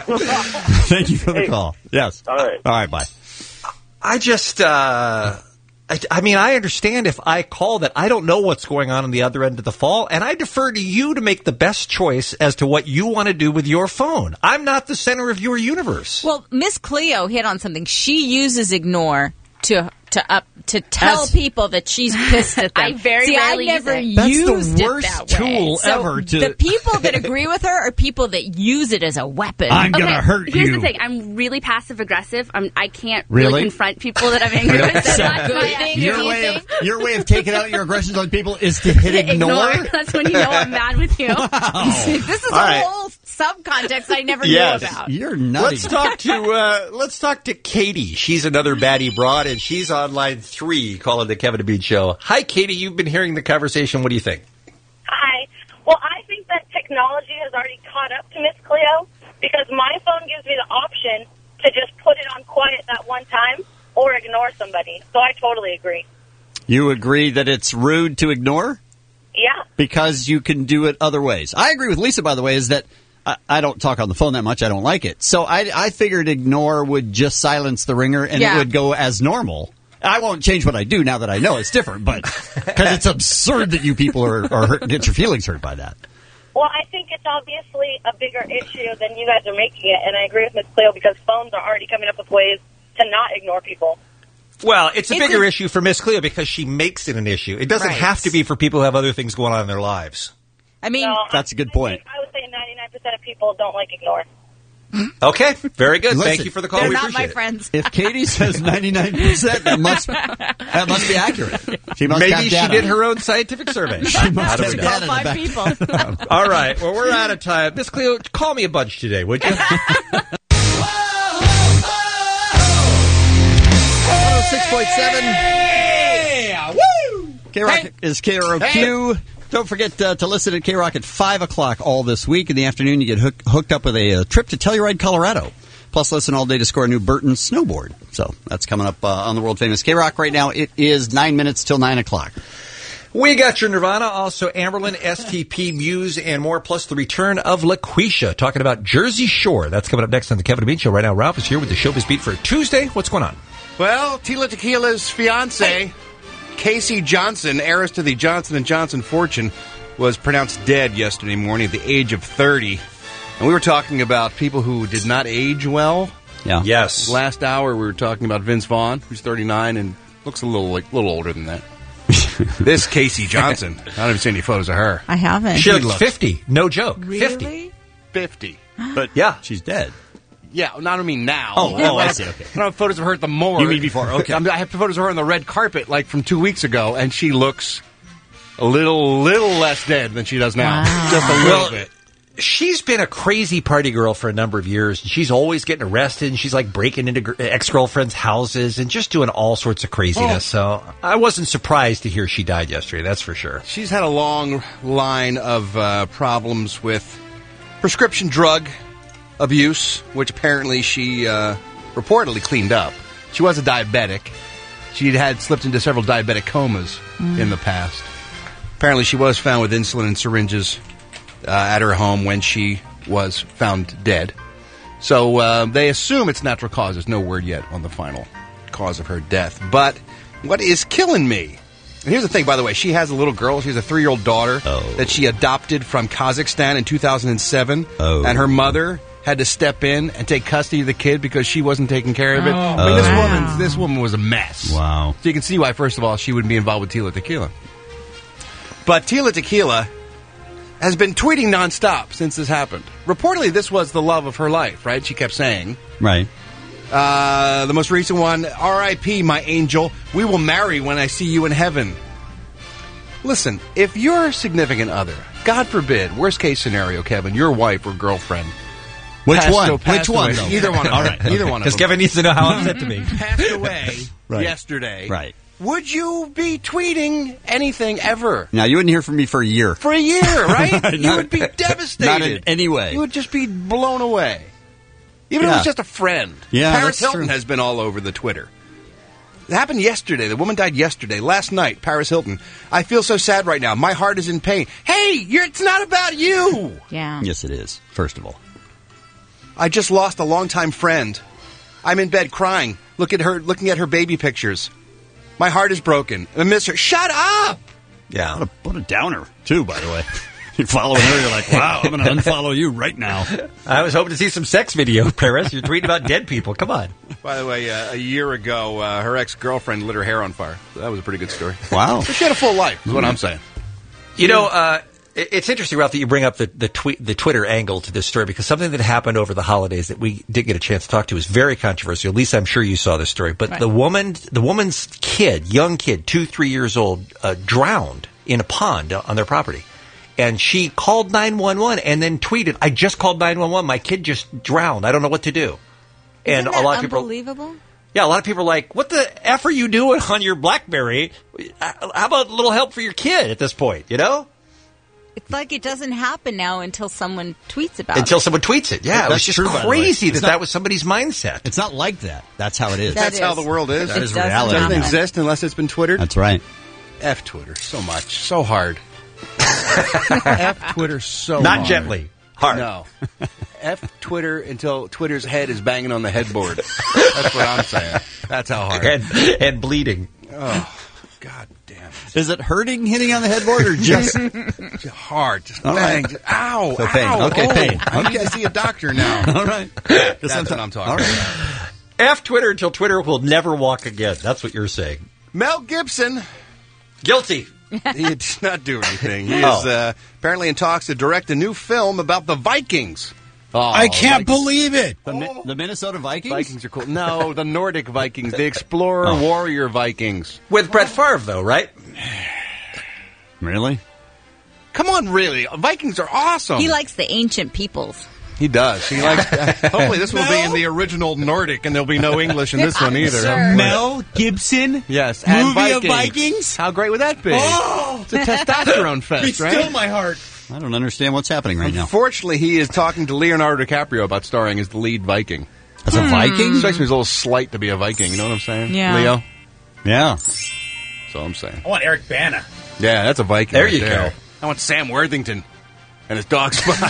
thank you for the call. Yes. All right. All right, bye. I just, I mean, I understand if I call that I don't know what's going on the other end of the fall, and I defer to you to make the best choice as to what you want to do with your phone. I'm not the center of your universe. Well, Miss Cleo hit on something. She uses ignore to to tell people that she's pissed at them. I very rarely I never use it. used That's the worst it that way. tool So ever to- the people that agree with her are people that use it as a weapon. Here's the thing. I'm really passive aggressive. I can't really confront people that I'm angry with. So that's my thing. Your way of taking out your aggressions on people is to hit ignore. That's when you know I'm mad with you. This is a whole subcontext I never knew about. You're nutty. Let's talk to Katie. She's another baddie broad, and she's on line 3 calling the Kevin and Bean Show. Hi, Katie. You've been hearing the conversation. What do you think? Hi. Well, I think that technology has already caught up to Miss Cleo because my phone gives me the option to just put it on quiet that one time or ignore somebody. So I totally agree. You agree that it's rude to ignore? Yeah. Because you can do it other ways. I agree with Lisa, by the way, is that I don't talk on the phone that much. I don't like it. So I figured ignore would just silence the ringer and it would go as normal. I won't change what I do now that I know it's different, but because it's absurd that you people are hurt, get your feelings hurt by that. Well, I think it's obviously a bigger issue than you guys are making it, and I agree with Miss Cleo because phones are already coming up with ways to not ignore people. Well, it's a bigger issue for Miss Cleo because she makes it an issue. It doesn't have to be for people who have other things going on in their lives. I mean, that's a good point. I would say 99% of people don't like ignore. Okay, very good. Listen, Thank you for the call. They're We not appreciate my it. friends. If Katie says 99%, that must be accurate. She must Maybe have she data. did her own scientific survey. She must have know. data in the back. People. All right. Well, we're out of time. Miss Cleo, call me a bunch today, would you? 106.7. Yeah, woo! K-Rock is KROQ. Don't forget to listen to K-Rock at 5 o'clock all this week. In the afternoon, you get hooked up with a trip to Telluride, Colorado. Plus, listen all day to score a new Burton snowboard. So that's coming up on the world-famous K-Rock right now. It is 9 minutes till 9 o'clock. We got your Nirvana, also Amberlin, STP, Muse, and more, plus the return of LaQuisha, talking about Jersey Shore. That's coming up next on the Kevin and Bean Show. Right now, Ralph is here with the Showbiz Beat for Tuesday. What's going on? Well, Tila Tequila's fiance, Casey Johnson, heiress to the Johnson & Johnson fortune, was pronounced dead yesterday morning at the age of 30. And we were talking about people who did not age well. Yeah. Yes. Last hour, we were talking about Vince Vaughn, who's 39 and looks a little older than that. This Casey Johnson, I haven't seen any photos of her. I haven't. She looks 50. No joke. Really? 50. But yeah, she's dead. Yeah, no, I don't mean now. Oh, I see. Okay. I don't have photos of her at the morgue. You mean before? Okay. I have photos of her on the red carpet, like from 2 weeks ago, and she looks a little less dead than she does now. Wow. Just a little bit. She's been a crazy party girl for a number of years. She's always getting arrested, and she's like breaking into ex-girlfriends' houses and just doing all sorts of craziness. So I wasn't surprised to hear she died yesterday, that's for sure. She's had a long line of problems with prescription drug abuse, which apparently she reportedly cleaned up. She was a diabetic. She had slipped into several diabetic comas in the past. Apparently she was found with insulin and syringes at her home when she was found dead. So they assume it's natural causes. No word yet on the final cause of her death. But what is killing me? And here's the thing, by the way. She has a little girl. She has a 3-year-old daughter that she adopted from Kazakhstan in 2007. And her mother had to step in and take custody of the kid because she wasn't taking care of it. I mean, this woman was a mess. Wow. So you can see why, first of all, she wouldn't be involved with Tila Tequila. But Tila Tequila has been tweeting nonstop since this happened. Reportedly, this was the love of her life, right? She kept saying. Right. The most recent one, R.I.P., my angel. We will marry when I see you in heaven. Listen, if your significant other, God forbid, worst case scenario, Kevin, your wife or girlfriend. Which passed one? Which one? Though? Either one of them. All right. Either one of them. Because Kevin needs to know how upset to be. Passed away yesterday. Right. Would you be tweeting anything ever? Now, you wouldn't hear from me for a year. For a year, right? You would be devastated. Not in any way. You would just be blown away. Even if it was just a friend. Yeah, Paris that's Hilton true. has been all over the Twitter. It happened yesterday. The woman died yesterday. Last night, Paris Hilton. I feel so sad right now. My heart is in pain. Hey, it's not about you. Yeah. Yes, it is, first of all. I just lost a longtime friend. I'm in bed crying, looking at her baby pictures. My heart is broken. I miss her. Shut up! Yeah. What a downer, too, by the way. You're following her, you're like, wow, I'm going to unfollow you right now. I was hoping to see some sex video, Paris. You're tweeting about dead people. Come on. By the way, a year ago, her ex-girlfriend lit her hair on fire. So that was a pretty good story. Wow. So she had a full life, is what I'm saying. You know, it's interesting, Ralph, that you bring up the Twitter angle to this story, because something that happened over the holidays that we did get a chance to talk to is very controversial. At least I'm sure you saw this story. But right. the woman's kid, young kid, 2-3 years old, drowned in a pond on their property. And she called 911 and then tweeted, "I just called 911. My kid just drowned. I don't know what to do." And Isn't that a lot of people, unbelievable? yeah, a lot of people are like, "What the F are you doing on your BlackBerry? How about a little help for your kid at this point?" You know? It's like it doesn't happen now until someone tweets about it. Until someone tweets it. Yeah, it was just crazy that was somebody's mindset. It's not like that. That's how it is. That's how the world is. That is reality. It doesn't exist unless it's been Twittered. That's right. F Twitter so much. So hard. F Twitter so Not hard. gently. Hard. No. F Twitter until Twitter's head is banging on the headboard. That's what I'm saying. That's how hard. And bleeding. Oh, God damn it. Is it hurting hitting on the headboard or just hard? Just all bang. right. Ow. So pain. Ow. Okay, pain. I need to see a doctor now. All right. That's what I'm talking about. F Twitter until Twitter will never walk again. That's what you're saying. Mel Gibson. Guilty. He did not do anything. He is apparently in talks to direct a new film about the Vikings. Oh, I can't believe it. The Minnesota Vikings? Vikings are cool. No, the Nordic Vikings. The Explorer Warrior Vikings. With Brett Favre, though, right? Really? Come on, really. Vikings are awesome. He likes the ancient peoples. He does. He likes. Hopefully, this will be in the original Nordic, and there'll be no English in this one either. Sure. Mel Gibson, yes, and movie Vikings. of Vikings. How great would that be? Oh, it's a testosterone fest, right? Still my heart. I don't understand what's happening right now. Unfortunately, he is talking to Leonardo DiCaprio about starring as the lead Viking. As a Viking? Strikes me as a little slight to be a Viking. You know what I'm saying? Yeah. Leo. Yeah. That's all I'm saying. I want Eric Bana. Yeah, that's a Viking. There right you there. go. I want Sam Worthington and his dog Spot.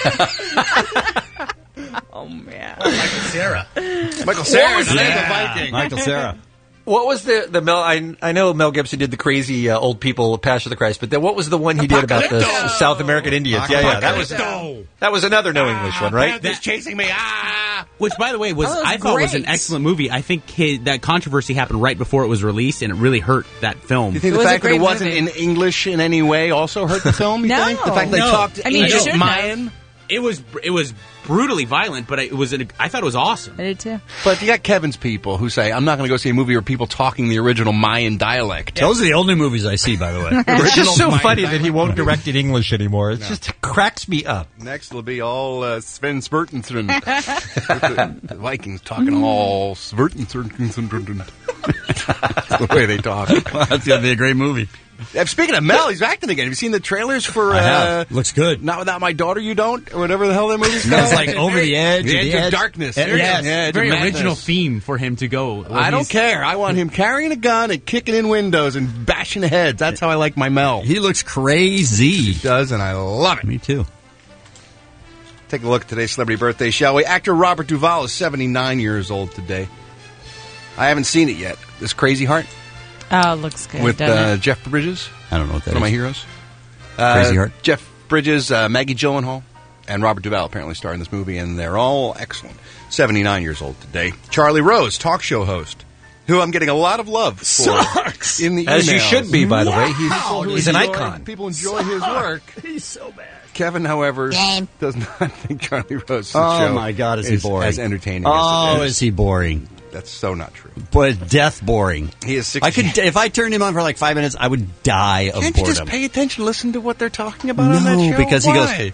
Oh, man. Michael Cera. Michael Cera is the Viking. Michael Cera. What was the Mel? I know Mel Gibson did the crazy old people Passion of the Christ, but then what was the one he did about the South American Indians? Yeah, that was another no English one, right? That's chasing me. Which, by the way, I thought was an excellent movie. I think that controversy happened right before it was released, and it really hurt that film. Do you think the fact that it wasn't in English in any way also hurt the film? You think? The fact they talked ancient Mayan. It was brutally violent, but I thought it was awesome. I did too. But you got Kevin's people who say, I'm not going to go see a movie where people talking the original Mayan dialect. Those are the only movies I see, by the way. It's just so funny that he won't direct in English anymore. It just cracks me up. Next will be all Sven Svertensson. The Vikings talking all Svertensson. That's the way they talk. That's going to be a great movie. Speaking of Mel, he's acting again. Have you seen the trailers for... Looks good. Not Without My Daughter You Don't? Or whatever the hell that movie's called. It's like Over the Edge. The Edge of Darkness. Yes. Very original theme for him to go. I don't care. I want him carrying a gun and kicking in windows and bashing heads. That's how I like my Mel. He looks crazy. He does, and I love it. Me too. Take a look at today's celebrity birthday, shall we? Actor Robert Duvall is 79 years old today. I haven't seen it yet. This Crazy Heart. Oh, it looks good. With Jeff Bridges. I don't know what that is. One of my heroes. Crazy Heart. Jeff Bridges, Maggie Gyllenhaal, and Robert Duvall apparently star in this movie, and they're all excellent. 79 years old today. Charlie Rose, talk show host, who I'm getting a lot of love for. Sucks! In the As emails. you should be, by the way. He's an icon. People enjoy his work. He's so bad. Kevin, however, does not think Charlie Rose's show Oh, my God, is he boring. as entertaining Oh, as it is. is he boring. That's so not true. But death boring. He is 60. If I turned him on for like 5 minutes, I would die of Can't you boredom. just pay attention, listen to what they're talking about on that show? because Why? he goes...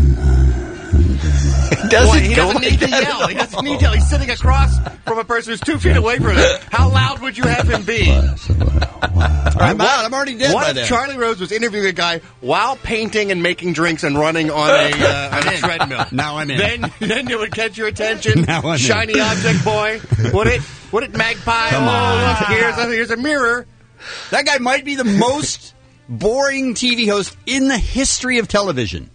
He doesn't need to yell. He doesn't need to yell. He's sitting across from a person who's 2 feet away from him. How loud would you have him be? I'm out. I'm already dead by What then. if Charlie Rose was interviewing a guy while painting and making drinks and running on a treadmill? Now I'm in. Then it would catch your attention. Now I'm in. Shiny object boy. Would it, Magpie? Come on. Look, here's a mirror. That guy might be the most boring TV host in the history of television.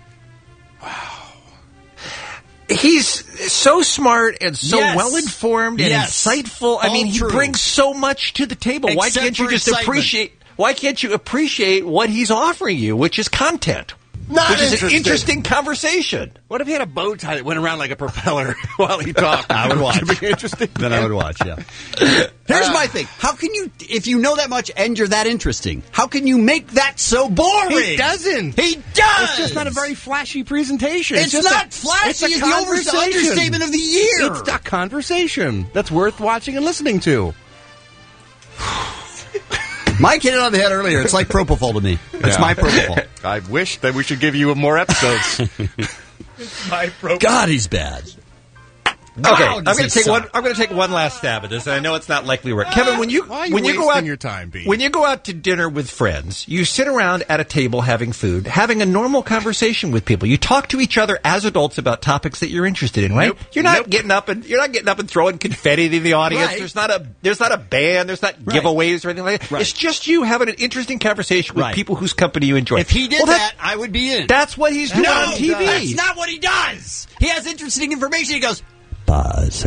He's so smart and so Yes. well-informed and Yes. insightful. I All mean, he true. brings so much to the table. Except Why can't you for just excitement. appreciate what he's offering you, which is content? which is an interesting conversation. What if he had a bow tie that went around like a propeller while he talked? I would watch. Would be interesting. Then I would watch, yeah. Here's my thing. How can you, if you know that much and you're that interesting, how can you make that so boring? He doesn't. He does. It's just not a very flashy presentation. It's not flashy. It's the understatement of the year. It's a conversation that's worth watching and listening to. Mike hit it on the head earlier. It's like propofol to me. It's my propofol. I wish that we should give you more episodes. It's my propofol. God, he's bad. Okay, Wow, I'm going to take one last stab at this, and I know it's not likely right. Kevin, when you go out your time, Bean? when you go out to dinner with friends, you sit around at a table having food, having a normal conversation with people. You talk to each other as adults about topics that you're interested in, right? Nope. You're not getting up and throwing confetti in the audience. Right. There's not a band. There's not giveaways or anything like that. Right. It's just you having an interesting conversation with people whose company you enjoy. If he did that, I would be in. That's what he's doing on TV. That's not what he does. He has interesting information. He goes, how do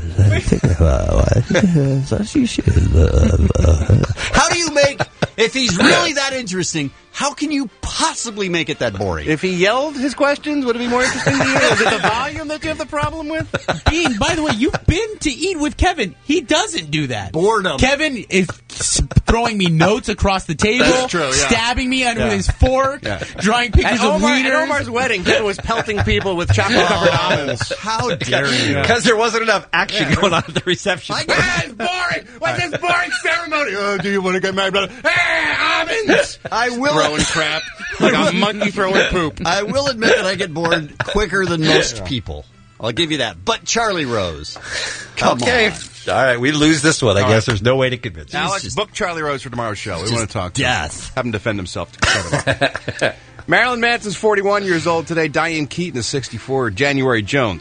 you make, if he's really that interesting, how can you possibly make it that boring? If he yelled his questions, would it be more interesting to you? Is it the volume that you have the problem with? Bean, by the way, you've been to eat with Kevin. He doesn't do that. Boredom. Kevin is throwing me notes across the table, That's true, yeah. stabbing me with his fork, drawing pictures of wieners. At Omar's wedding, Kevin was pelting people with chocolate-covered almonds. How dare you? Because there wasn't enough action going on at the reception. It's boring. What's this boring ceremony? Oh, do you want to get married, brother? Hey, almonds! I will throwing crap like a monkey throwing poop. I will admit that I get bored quicker than most people. I'll give you that. But Charlie Rose, come on. All right, we lose this one. I guess there's no way to convince you. Alex, book Charlie Rose for tomorrow's show. We want to talk to him. Death. Have him defend himself. Marilyn Manson's 41 years old today. Diane Keaton is 64. January Jones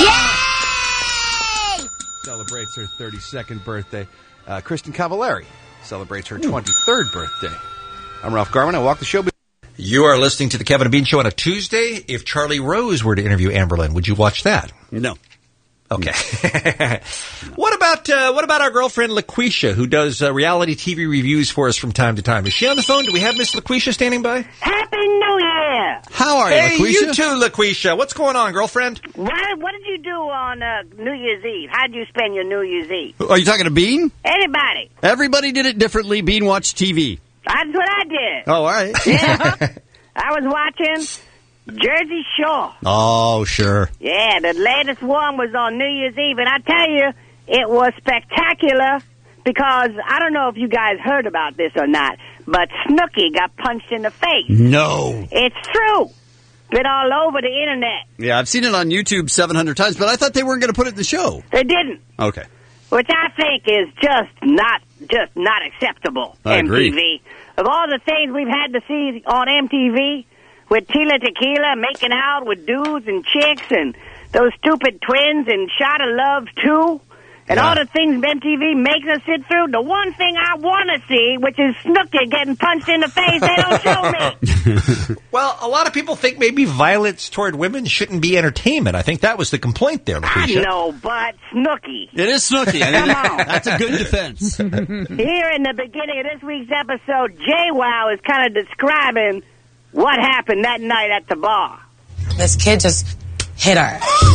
celebrates her 32nd birthday. Kristen Cavallari celebrates her 23rd birthday. I'm Ralph Garman. I walk the show. You are listening to the Kevin and Bean Show on a Tuesday. If Charlie Rose were to interview Amberlynn, would you watch that? No. Okay. What about our girlfriend LaQuisha, who does reality TV reviews for us from time to time? Is she on the phone? Do we have Miss LaQuisha standing by? Happy New Year! How are you, Hey, LaQuisha? you too, LaQuisha. What's going on, girlfriend? What did you do on New Year's Eve? How did you spend your New Year's Eve? Are you talking to Bean? Anybody? Everybody did it differently. Bean watched TV. That's what I did. Oh, all right. Yeah. I was watching Jersey Shore. Oh, sure. Yeah, the latest one was on New Year's Eve, and I tell you, it was spectacular because I don't know if you guys heard about this or not, but Snooki got punched in the face. No. It's true. Been all over the internet. Yeah, I've seen it on YouTube 700 times, but I thought they weren't going to put it in the show. They didn't. Okay. Which I think is just not acceptable. I agree. MTV. Of all the things we've had to see on MTV, with Tila Tequila making out with dudes and chicks and those stupid twins and Shot of Love 2, and all the things MTV makes us sit through, the one thing I want to see, which is Snooki getting punched in the face, they don't show me. Well, a lot of people think maybe violence toward women shouldn't be entertainment. I think that was the complaint there, LaQuisha. I know, but Snooki. It is Snooki. Come on. That's a good defense. Here in the beginning of this week's episode, JWoww is kind of describing what happened that night at the bar. This kid just hit her.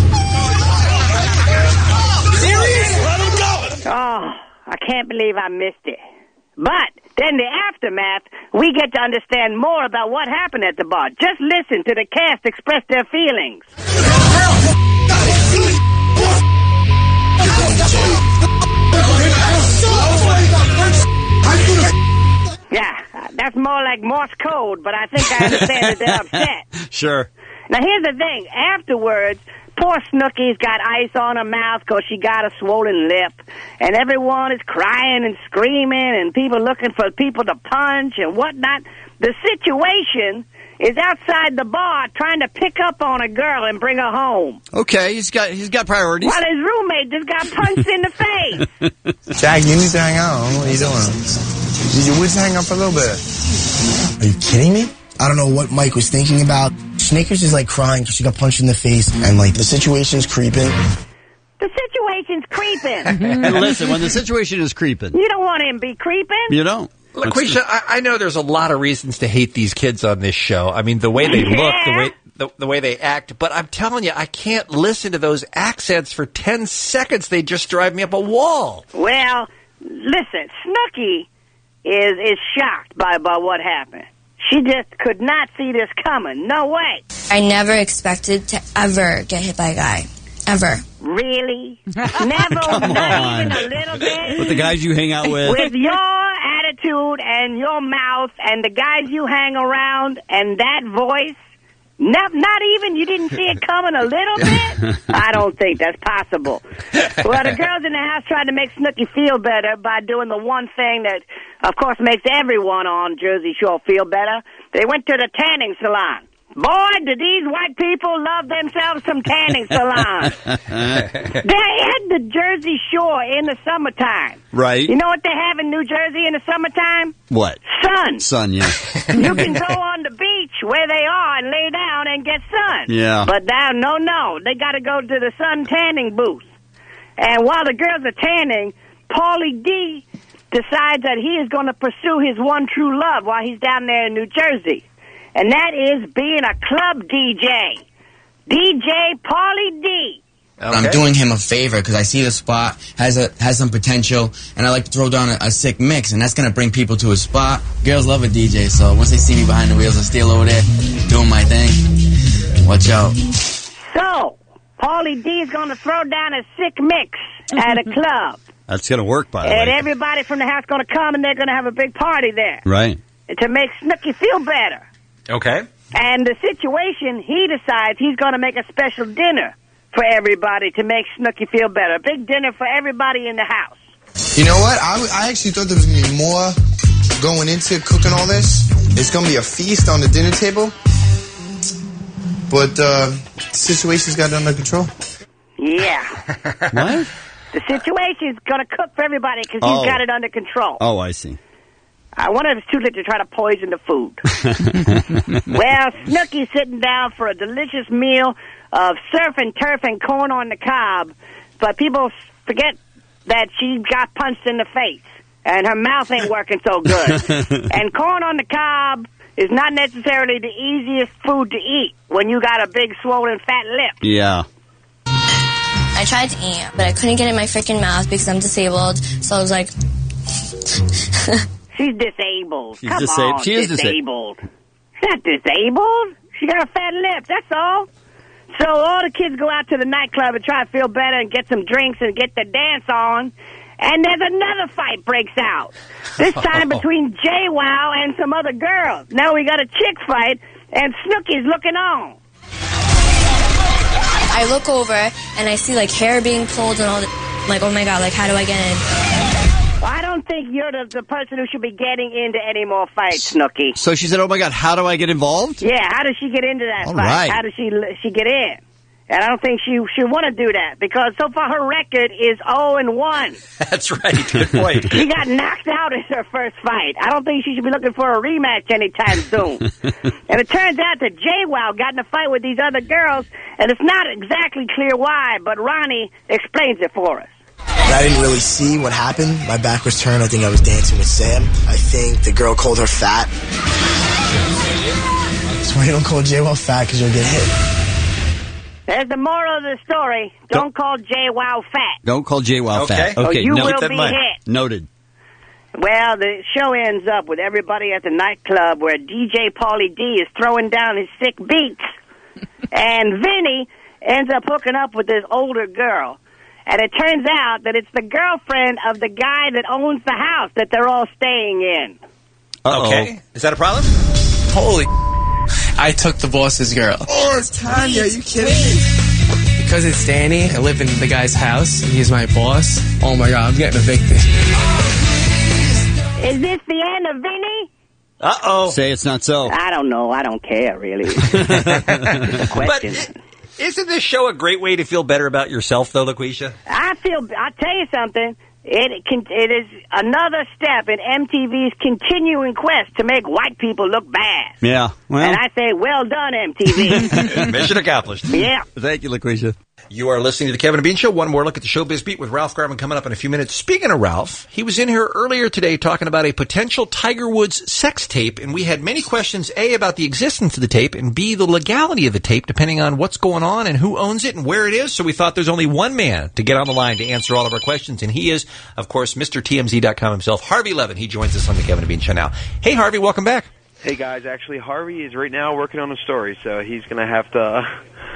Oh, I can't believe I missed it. But then the aftermath, we get to understand more about what happened at the bar. Just listen to the cast express their feelings. Yeah, that's more like Morse code, but I think I understand that they're upset. Sure. Now, here's the thing. Afterwards, poor Snooki's got ice on her mouth because she got a swollen lip. And everyone is crying and screaming and people looking for people to punch and whatnot. The situation is outside the bar trying to pick up on a girl and bring her home. Okay, he's got priorities. While his roommate just got punched in the face. Jack, you need to hang out. What are you doing? We just hang out for a little bit. Are you kidding me? I don't know what Mike was thinking about. Snickers is like crying because she got punched in the face, and like the situation's creeping. The situation's creeping. And listen, when the situation is creeping, You don't want him to be creeping. you don't. LaQuisha, I know there's a lot of reasons to hate these kids on this show. I mean, the way they look, the way they act. But I'm telling you, I can't listen to those accents for 10 seconds. They just drive me up a wall. Well, listen, Snooki is shocked by what happened. She just could not see this coming. No way. I never expected to ever get hit by a guy. Ever. Really? Never? Not even a little bit? With the guys you hang out with? With your attitude and your mouth and the guys you hang around and that voice? Not even? You didn't see it coming a little bit? I don't think that's possible. Well, the girls in the house tried to make Snooki feel better by doing the one thing that, of course, makes everyone on Jersey Shore feel better. They went to the tanning salon. Boy, do these white people love themselves some tanning salons. They had the Jersey Shore in the summertime. Right. You know what they have in New Jersey in the summertime? What? Sun. Sun, yeah. You can go on the beach where they are and lay down and get sun. Yeah. But now, no. They got to go to the sun tanning booth. And while the girls are tanning, Paulie D decides that he is going to pursue his one true love while he's down there in New Jersey. And that is being a club DJ. DJ Paulie D. Okay. I'm doing him a favor because I see the spot has some potential, and I like to throw down a sick mix, and that's going to bring people to a spot. Girls love a DJ, so once they see me behind the wheels, I steal over there, doing my thing. Watch out. So, Paulie D is going to throw down a sick mix at a club. That's going to work, by the way. And everybody from the house going to come, and they're going to have a big party there. Right. To make Snooki feel better. Okay. And the situation, he decides he's going to make a special dinner for everybody to make Snooki feel better. A big dinner for everybody in the house. You know what? I actually thought there was going to be more going into cooking all this. It's going to be a feast on the dinner table. But the situation's got it under control. Yeah. What? The situation's going to cook for everybody because he's got it under control. Oh, I see. I wonder if it's too late to try to poison the food. Well, Snooki's sitting down for a delicious meal of surf and turf and corn on the cob, but people forget that she got punched in the face, and her mouth ain't working so good. And corn on the cob is not necessarily the easiest food to eat when you got a big, swollen, fat lip. Yeah. I tried to eat, but I couldn't get it in my freaking mouth because I'm disabled, so I was like... She's disabled. She's Come on, she is disabled. She's not disabled. She got a fat lip, that's all. So all the kids go out to the nightclub and try to feel better and get some drinks and get the dance on. And there's another fight breaks out. This time between JWoww and some other girls. Now we got a chick fight, and Snooki's looking on. I look over, and I see, like, hair being pulled and all that. I'm like, oh, my God, like, how do I get in? Well, I don't think you're the person who should be getting into any more fights, Snooki. So she said, oh, my God, how do I get involved? Yeah, how does she get into that All fight? right. How does she get in? And I don't think she want to do that because so far her record is 0-1. That's right. Good point. She got knocked out in her first fight. I don't think she should be looking for a rematch anytime soon. And it turns out that JWoww got in a fight with these other girls, and it's not exactly clear why, but Ronnie explains it for us. I didn't really see what happened. My back was turned. I think I was dancing with Sam. I think the girl called her fat. That's why you don't call JWoww fat, because you'll get hit. There's the moral of the story. Don't call JWoww fat. Don't call JWoww fat. Or Okay, you will noted. be hit. Noted. Well, the show ends up with everybody at the nightclub where DJ Paulie D is throwing down his sick beats. And Vinny ends up hooking up with this older girl. And it turns out that it's the girlfriend of the guy that owns the house that they're all staying in. Okay. Is that a problem? Holy I took the boss's girl. Oh, it's Tanya. Are you kidding me? Because it's Danny, I live in the guy's house, and he's my boss. Oh my God, I'm getting evicted. Is this the end of Vinny? Uh-oh. Say it's not so. I don't know. I don't care, really. It's a question. Isn't this show a great way to feel better about yourself, though, LaQuisha? I'll tell you something. It is another step in MTV's continuing quest to make white people look bad. Yeah. Well. And I say, well done, MTV. Mission accomplished. Yeah. Thank you, LaQuisha. You are listening to the Kevin and Bean Show. One more look at the Showbiz Beat with Ralph Garman coming up in a few minutes. Speaking of Ralph, he was in here earlier today talking about a potential Tiger Woods sex tape, and we had many questions, A, about the existence of the tape, and B, the legality of the tape, depending on what's going on and who owns it and where it is. So we thought there's only one man to get on the line to answer all of our questions, and he is, of course, Mr. TMZ.com himself, Harvey Levin. He joins us on the Kevin and Bean Show now. Hey, Harvey, welcome back. Hey, guys. Actually, Harvey is right now working on a story, so he's going to have to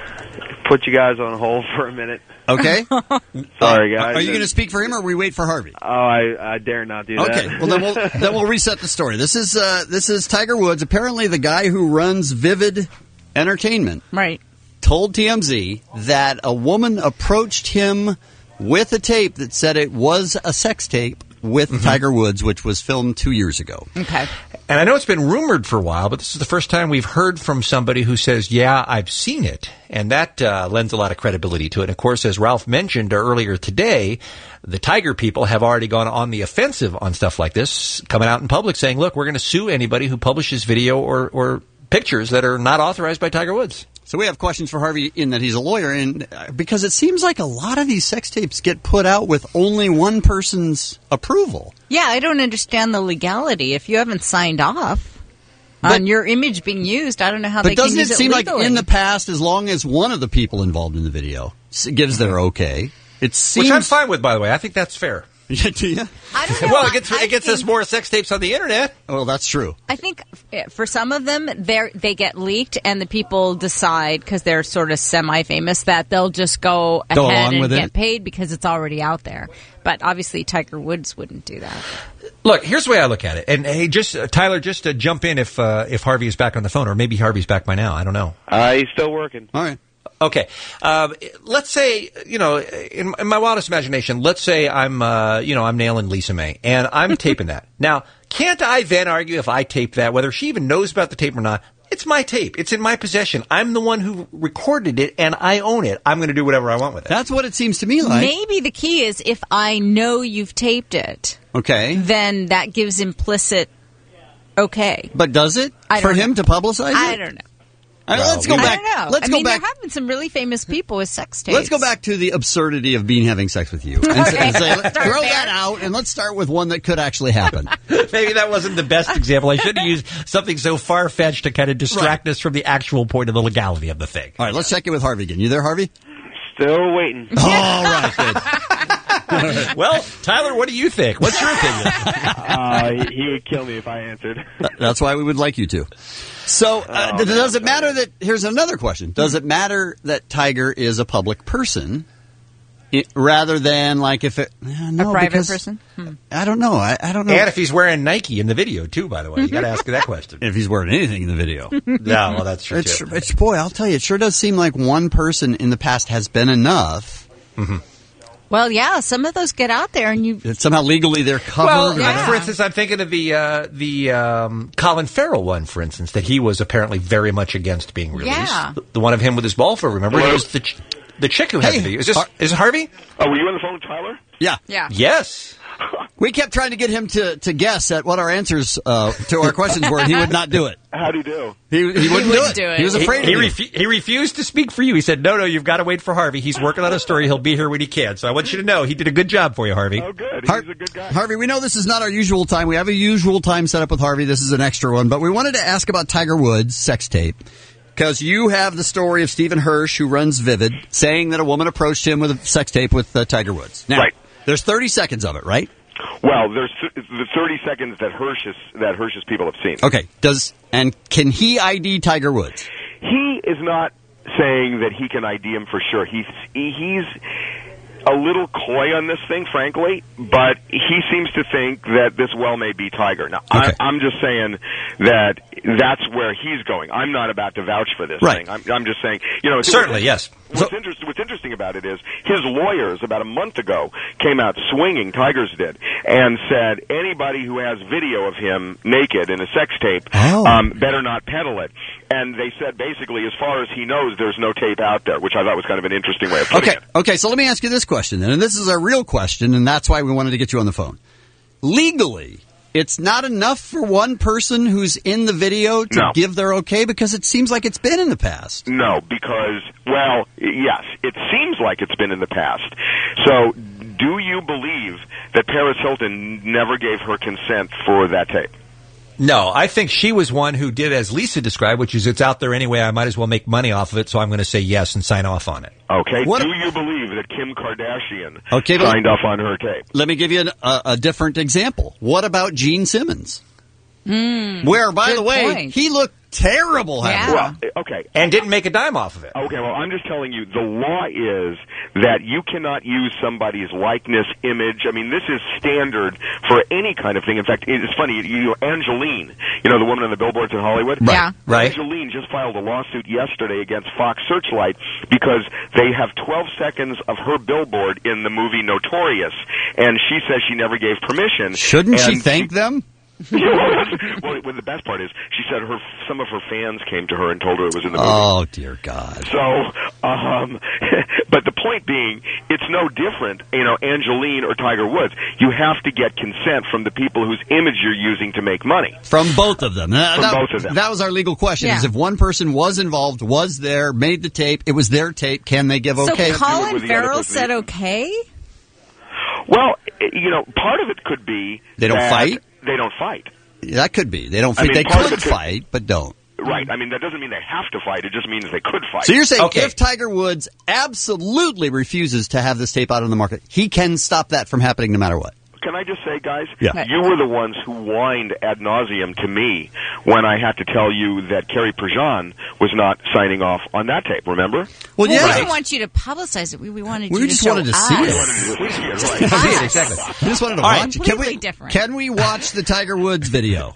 put you guys on hold for a minute. Okay. Sorry, guys. Are you going to speak for him, or we wait for Harvey? Oh, I dare not do that. Okay. Well, then we'll reset the story. This is Tiger Woods. Apparently, the guy who runs Vivid Entertainment, right, told TMZ that a woman approached him with a tape that said it was a sex tape with Tiger Woods, which was filmed 2 years ago. Okay. And I know it's been rumored for a while, but this is the first time we've heard from somebody who says, yeah, I've seen it. And that lends a lot of credibility to it. And, of course, as Ralph mentioned earlier today, the Tiger people have already gone on the offensive on stuff like this, coming out in public saying, look, we're going to sue anybody who publishes video or pictures that are not authorized by Tiger Woods. So we have questions for Harvey in that he's a lawyer, and because it seems like a lot of these sex tapes get put out with only one person's approval. Yeah, I don't understand the legality. If you haven't signed off on your image being used, I don't know how they can use it legally. But doesn't it seem like in the past, as long as one of the people involved in the video gives their okay, it seems... Which I'm fine with, by the way. I think that's fair. Do you? I don't know. Well, it gets us more sex tapes on the internet. Well, that's true. I think for some of them, they get leaked, and the people decide, because they're sort of semi-famous, that they'll just go ahead and get paid because it's already out there. But obviously, Tiger Woods wouldn't do that. Look, here's the way I look at it. And hey, Tyler, just to jump in if Harvey is back on the phone, or maybe Harvey's back by now. I don't know. He's still working. All right. Okay. Let's say, in my wildest imagination, let's say I'm nailing Lisa May, and I'm taping that. Now, can't I then argue if I tape that, whether she even knows about the tape or not, it's my tape. It's in my possession. I'm the one who recorded it, and I own it. I'm going to do whatever I want with it. That's what it seems to me like. Maybe the key is if I know you've taped it. Okay. Then that gives implicit okay. But does it? For him to publicize it? I don't know. Let's go back. I don't know. There have been some really famous people with sex tapes. Let's go back to the absurdity of Bean having sex with you. And say, throw that out, and let's start with one that could actually happen. Maybe that wasn't the best example. I should have used something so far-fetched to kind of distract us from the actual point of the legality of the thing. All right, let's check in with Harvey again. You there, Harvey? Still waiting. All right, good. Well, Tyler, what do you think? What's your opinion? He would kill me if I answered. That's why we would like you to. So, does it matter that... Here's another question. Does it matter that Tiger is a public person rather than, like, if it... No, a private person? I don't know. I don't know. And if he's wearing Nike in the video, too, by the way. You got to ask that question. If he's wearing anything in the video. Yeah, well, that's true, too. Boy, I'll tell you, it sure does seem like one person in the past has been enough. Mm-hmm. Well, yeah, some of those get out there, and somehow legally they're covered. Well, for instance, I'm thinking of the Colin Farrell one, for instance, that he was apparently very much against being released. Yeah. The one of him with his ball for, remember? It was the chick who had the video. Is it Harvey? Oh, were you on the phone with Tyler? Yeah. Yes. We kept trying to get him to guess at what our answers to our questions were, and he would not do it. How'd he do? He wouldn't do it. He was afraid of you. He refused to speak for you. He said, no, you've got to wait for Harvey. He's working on a story. He'll be here when he can. So I want you to know he did a good job for you, Harvey. Oh, good. He's a good guy. Harvey, we know this is not our usual time. We have a usual time set up with Harvey. This is an extra one. But we wanted to ask about Tiger Woods' sex tape. Because you have the story of Stephen Hirsch, who runs Vivid, saying that a woman approached him with a sex tape with Tiger Woods. Now, there's 30 seconds of it, right? Well, there's the 30 seconds that Hirsch's people have seen. Okay. Can he ID Tiger Woods? He is not saying that he can ID him for sure. He's a little coy on this thing, frankly, but he seems to think that this well may be Tiger. Now, okay. I'm just saying that that's where he's going. I'm not about to vouch for this thing. I'm just saying, certainly, yes. What's interesting about it is his lawyers about a month ago came out swinging, Tiger's did, and said anybody who has video of him naked in a sex tape better not peddle it. And they said basically, as far as he knows, there's no tape out there, which I thought was kind of an interesting way of putting it. Okay, so let me ask you this question then, and this is a real question, and that's why we wanted to get you on the phone. Legally, it's not enough for one person who's in the video to give their okay, because it seems like it's been in the past. No, because, well, yes, it seems like it's been in the past. So, do you believe that Paris Hilton never gave her consent for that tape? No, I think she was one who did as Lisa described, which is it's out there anyway, I might as well make money off of it, so I'm going to say yes and sign off on it. Okay. Do you believe that Kim Kardashian Okay, signed off on her tape? Let me give you a different example. What about Gene Simmons? Where, by the way, he looked terrible. Well, okay. And didn't make a dime off of it. Okay, well, I'm just telling you, the law is that you cannot use somebody's likeness, image. I mean, this is standard for any kind of thing. In fact, it's funny, Angeline, the woman on the billboards in Hollywood? Right. Right. Angeline just filed a lawsuit yesterday against Fox Searchlight because they have 12 seconds of her billboard in the movie Notorious, and she says she never gave permission. Shouldn't she thank them? Well, the best part is, she said some of her fans came to her and told her it was in the movie. Oh, dear God. So, but the point being, it's no different, Angeline or Tiger Woods. You have to get consent from the people whose image you're using to make money. From both of them. Both of them. That was our legal question, is if one person was involved, was there, made the tape, it was their tape, can they give okay? So Colin Farrell said okay? Well, part of it could be They don't fight? They don't fight. That could be. They don't fight. They could fight, but don't. Right. I mean, that doesn't mean they have to fight. It just means they could fight. So you're saying if Tiger Woods absolutely refuses to have this tape out on the market, he can stop that from happening no matter what? Can I just say, guys, Yeah. you were the ones who whined ad nauseum to me when I had to tell you that Carrie Prejean was not signing off on that tape, remember? Well, we didn't want you to publicize it. We wanted you to just show wanted to us. see it. Right. Exactly. We just wanted to All right. watch it. Completely different. Can we watch the Tiger Woods video?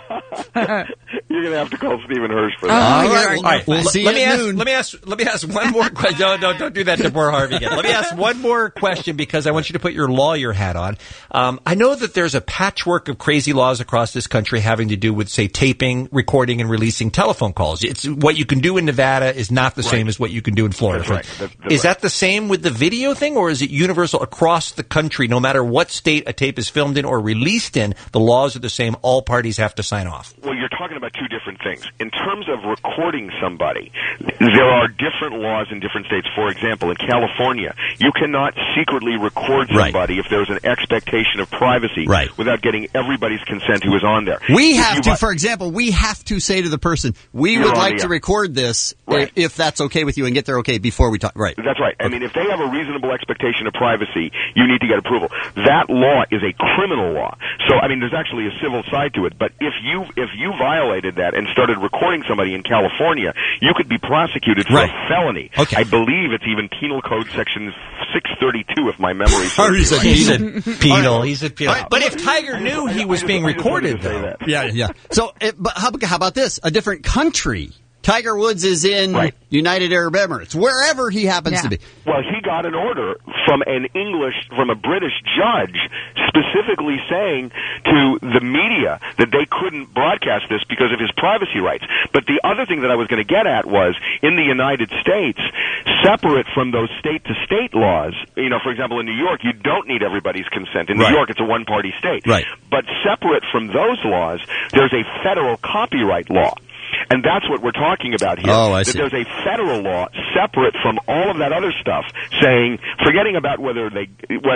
You're going to have to call Stephen Hirsch for Oh, that. all right. We'll see you at noon. Let me ask one more question. No, don't do that to poor Harvey again. Let me ask one more question because I want you to put your lawyer hat on. I know that there's a patchwork of crazy laws across this country having to do with, say, taping, recording, and releasing telephone calls. It's what you can do in Nevada is not the same as what you can do in Florida. That's right. Is that the same with the video thing, or is it universal across the country? No matter what state a tape is filmed in or released in, the laws are the same. All parties have to sign off. Well, you're talking about two different things. In terms of recording somebody, there are different laws in different states. For example, in California, you cannot secretly record somebody if there's an expectation of privacy without getting everybody's consent who is on there. We have to, for example, we have to say to the person, we would like to record this if that's okay with you and get their okay before we talk. Right. That's right. I mean, if they have a reasonable expectation of privacy, you need to get approval. That law is a criminal law. So, I mean, there's actually a civil side to it. But if you violated that and started recording somebody in California, you could be prosecuted for a felony. I believe it's even Penal Code Section 632, if my memory serves me right. He said penal. He said penal. But if Tiger knew he was being recorded, though. Yeah. So, but how about this? A different country. Tiger Woods is in United Arab Emirates, wherever he happens to be. Well, he got an order from a British judge specifically saying to the media that they couldn't broadcast this because of his privacy rights. But the other thing that I was going to get at was, in the United States, separate from those state-to-state laws, for example, in New York, you don't need everybody's consent. In New York, it's a one-party state. But separate from those laws, there's a federal copyright law. And that's what we're talking about here. Oh, I see. That there's a federal law separate from all of that other stuff, saying, forgetting about whether they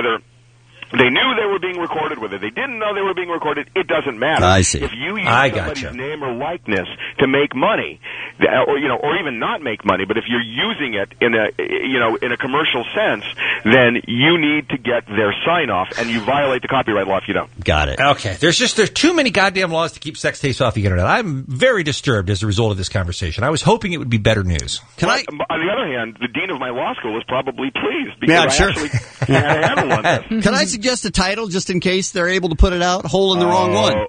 knew they were being recorded, whether they didn't know they were being recorded, it doesn't matter. I see. If you use somebody's name or likeness to make money, or even not make money, but if you're using it in a commercial sense, then you need to get their sign off, and you violate the copyright law if you don't. Got it. Okay. There's too many goddamn laws to keep sex tapes off the internet. I'm very disturbed as a result of this conversation. I was hoping it would be better news. On the other hand, the dean of my law school is probably pleased because I actually had a handle on this. Can I suggest a title just in case they're able to put it out? Hole in the wrong one.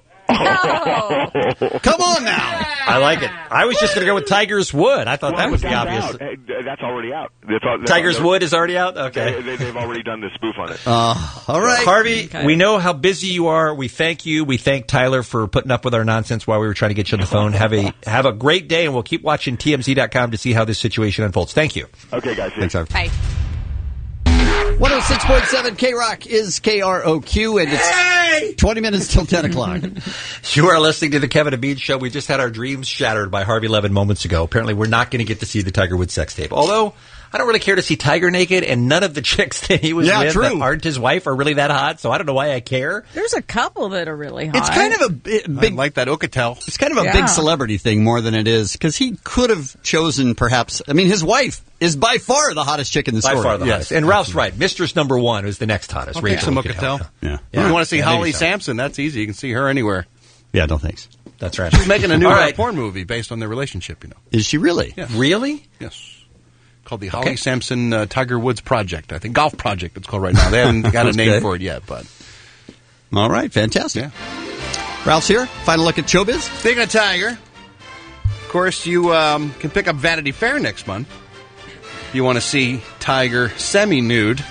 Come on now. I like it. I was just going to go with Tiger's Wood. I thought that was the obvious. That's already out. Tiger's Wood is already out? Okay. They've already done the spoof on it. All right. Harvey, we know how busy you are. We thank you. We thank Tyler for putting up with our nonsense while we were trying to get you on the phone. Have a great day, and we'll keep watching TMZ.com to see how this situation unfolds. Thank you. Okay, guys. Thanks, Harvey. Bye. 106.7 K-Rock is KROQ, and it's 20 minutes till 10 o'clock. You are listening to the Kevin and Bean Show. We just had our dreams shattered by Harvey Levin moments ago. Apparently, we're not going to get to see the Tiger Woods sex tape. Although, I don't really care to see Tiger naked, and none of the chicks that he was with that aren't his wife are really that hot, so I don't know why I care. There's a couple that are really hot. It's kind of a big... I like that Ucatel. It's kind of a big celebrity thing more than it is, because he could have chosen perhaps... I mean, his wife is by far the hottest chick in the story. By far the hottest. And Ralph's right. Mistress number one is the next hottest. Okay, Rachel Ucatel. Yeah. If you want to see Holly Sampson, that's easy. You can see her anywhere. Yeah, no thanks. That's right. She's making a new porn movie based on their relationship, you know. Is she really? Yeah. Really? Yes. Called the Holly Sampson Tiger Woods Project. I think Golf Project it's called right now. They haven't got a name for it yet, but... All right, fantastic. Yeah. Ralph's here. Final look at showbiz. Speaking of Tiger, of course, you can pick up Vanity Fair next month. If you want to see Tiger semi-nude,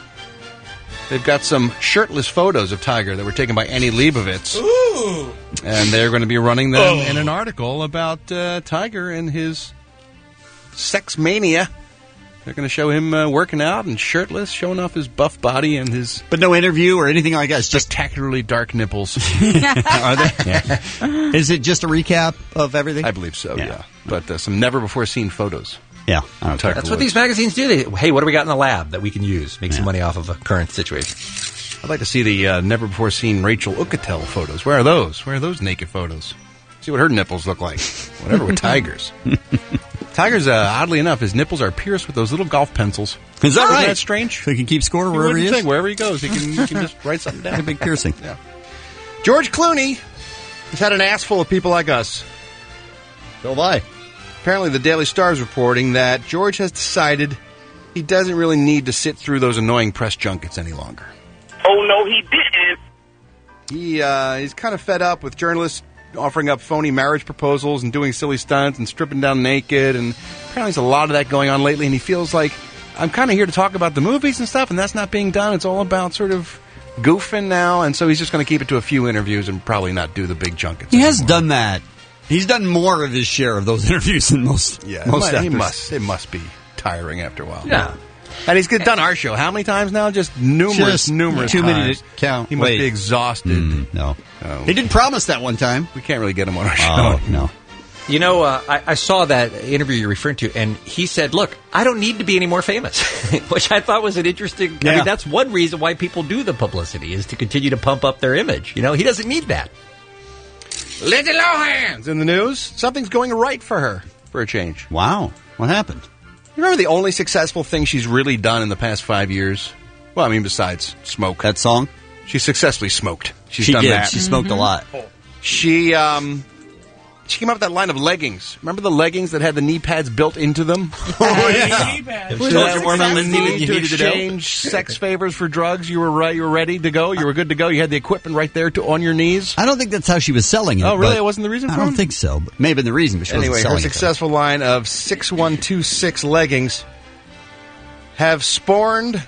they've got some shirtless photos of Tiger that were taken by Annie Leibovitz. Ooh! And they're going to be running them in an article about Tiger and his sex mania. They're going to show him working out and shirtless, showing off his buff body and his... But no interview or anything like that. It's just spectacularly dark nipples. Are they? Yeah. Is it just a recap of everything? I believe so, yeah. But some never-before-seen photos. Yeah. That's what these magazines do. Hey, what do we got in the lab that we can use? Make some money off of a current situation. I'd like to see the never-before-seen Rachel Ucatel photos. Where are those? Where are those naked photos? See what her nipples look like. Whatever with Tiger's. Tiger's, oddly enough, his nipples are pierced with those little golf pencils. Is that right? Isn't that strange? So he can keep score wherever he is? Think, wherever he goes, he can just write something down. A big piercing. Yeah. George Clooney has had an ass full of people like us. So have I. Apparently, the Daily Star is reporting that George has decided he doesn't really need to sit through those annoying press junkets any longer. Oh, no, he didn't. He's kind of fed up with journalists offering up phony marriage proposals and doing silly stunts and stripping down naked, and apparently there's a lot of that going on lately, and he feels like, I'm kind of here to talk about the movies and stuff, and that's not being done. It's all about sort of goofing now, and so he's just going to keep it to a few interviews and probably not do the big junkets anymore. Has done that. He's done more of his share of those interviews than most actors. It must be tiring after a while. Yeah. And he's done our show how many times now? Just numerous too times. many to count. He must be exhausted. No. He did promise that one time. We can't really get him on our show. Oh, no. You know, I saw that interview you're referring to, and he said, look, I don't need to be any more famous, which I thought was an interesting... I mean, that's one reason why people do the publicity, is to continue to pump up their image. You know, he doesn't need that. Lindsay Lohan's in the news. Something's going right for her, for a change. Wow. What happened? You remember the only successful thing she's really done in the past 5 years? Well, I mean, besides smoke. That song? She successfully smoked. She done did. that. She smoked a lot. She came up with that line of leggings. Remember the leggings that had the knee pads built into them? Oh, yeah. Told you more about the need to exchange sex favors for drugs. You were right. You were ready to go. You were good to go. You had the equipment right there on your knees. I don't think that's how she was selling it. Oh, really? It wasn't the reason for it? I don't think so. But maybe the reason, but she wasn't selling her successful line of 6126 leggings have sporned?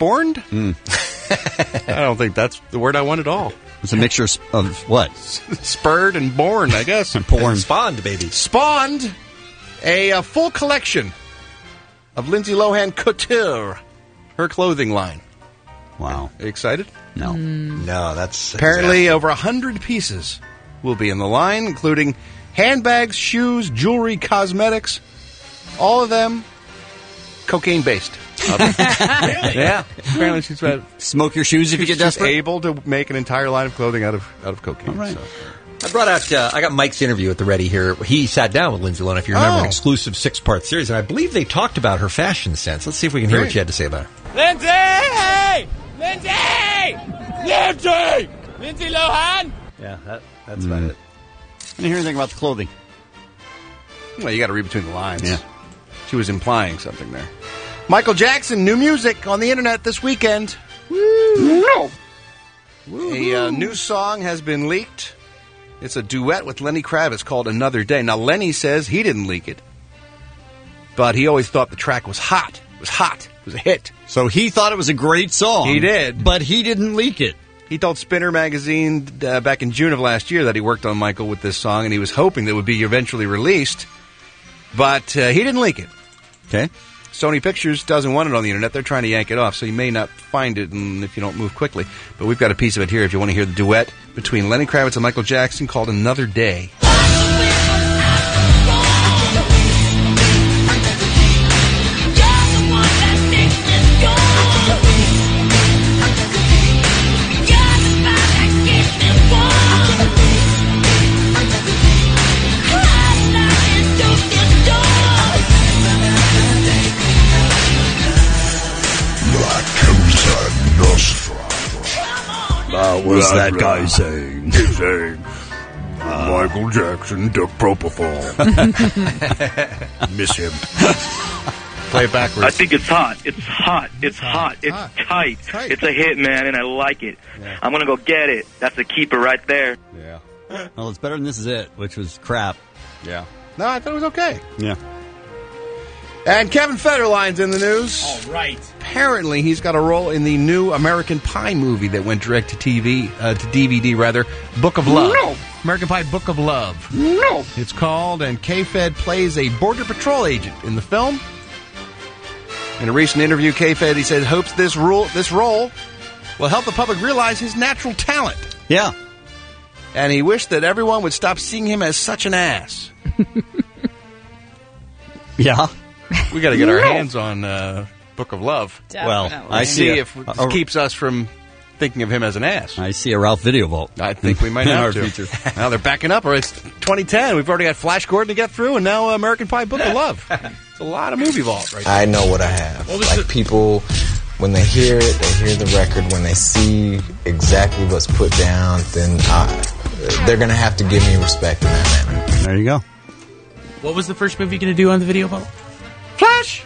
I don't think that's the word I want at all. It's a mixture of what? Spurred and born, I guess. Porn. Spawned, baby. Spawned a full collection of Lindsay Lohan Couture, her clothing line. Wow. Are you excited? No. No, that's... Apparently over 100 pieces will be in the line, including handbags, shoes, jewelry, cosmetics. All of them cocaine-based. Really? Yeah. Apparently she's smoke your shoes if you get desperate. She's able to make an entire line of clothing out of cocaine. All right. So. I brought out, I got Mike's interview at the ready here. He sat down with Lindsay Lohan, if you remember, an exclusive 6-part series, and I believe they talked about her fashion sense. Let's see if we can hear what she had to say about her. Lindsay! Lindsay Lohan! Yeah, that's about it. I didn't hear anything about the clothing. Well, you got to read between the lines. Yeah. She was implying something there. Michael Jackson, new music on the internet this weekend. Woo! A new song has been leaked. It's a duet with Lenny Kravitz called Another Day. Now, Lenny says he didn't leak it, but he always thought the track was hot. It was hot. It was a hit. So he thought it was a great song. He did. But he didn't leak it. He told Spinner magazine back in June of last year that he worked on Michael with this song, and he was hoping that it would be eventually released, but he didn't leak it. Okay. Sony Pictures doesn't want it on the internet. They're trying to yank it off, so you may not find it if you don't move quickly. But we've got a piece of it here if you want to hear the duet between Lenny Kravitz and Michael Jackson called Another Day. What's that guy saying? He's saying, Michael Jackson took propofol. Miss him. Play it backwards. I think it's hot. It's hot. It's hot. It's tight. It's a hit, man, and I like it. Yeah. I'm going to go get it. That's a keeper right there. Yeah. Well, it's better than This Is It, which was crap. Yeah. No, I thought it was okay. Yeah. And Kevin Federline's in the news. All right. Apparently, he's got a role in the new American Pie movie that went direct to DVD, Book of Love. No. American Pie Book of Love. No. It's called, and K-Fed plays a Border Patrol agent in the film. In a recent interview, K-Fed, he said, hopes this role will help the public realize his natural talent. Yeah. And he wished that everyone would stop seeing him as such an ass. Yeah. We got to get our hands on Book of Love. Definitely. Well, I see if this keeps us from thinking of him as an ass. I see a Ralph Video Vault. I think we might have to. Feature. Now they're backing up. Or it's 2010. We've already got Flash Gordon to get through, and now American Pie Book of Love. It's a lot of movie vault right I know what I have. Like people, when they hear it, they hear the record. When they see exactly what's put down, then they're going to have to give me respect in that manner. There you go. What was the first movie going to do on the video vault? Flash!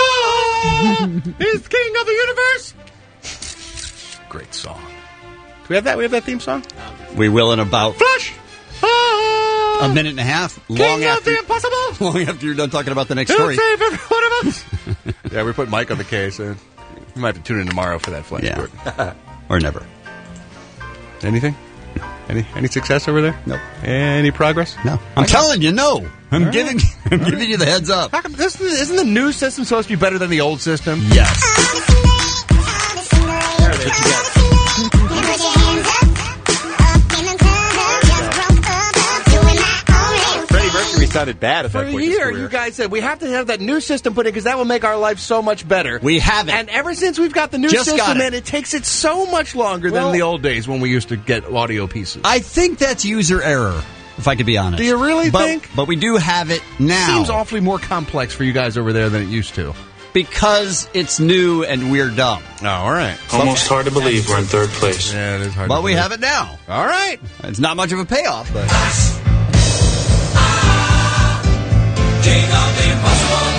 He's king of the universe! Great song. Do we have that? We have that theme song? We will in about Flash! a minute and a half. King of the impossible! Long after you're done talking about the next He'll story. save every one of us! Yeah, we put Mike on the case. You might have to tune in tomorrow for that Flash Gordon. Or never. Anything? Any success over there? Nope. Any progress? No. I'm telling you, no. I'm giving you the heads up. How come isn't the new system supposed to be better than the old system? Yes. Freddie Mercury sounded bad at For that a point in his year, career. you guys said we have to have that new system put in because that will make our life so much better. We have it. And ever since we've got the new Just got system it. in, it takes it so much longer than in the old days when we used to get audio pieces. I think that's user error, if I could be honest. Do you really think? But we do have it now. Seems awfully more complex for you guys over there than it used to. Because it's new and we're dumb. Oh, all right. Almost hard to believe we're in third place. Yeah, it is hard But to we believe. have it now. All right. It's not much of a payoff, but... King of the impossible.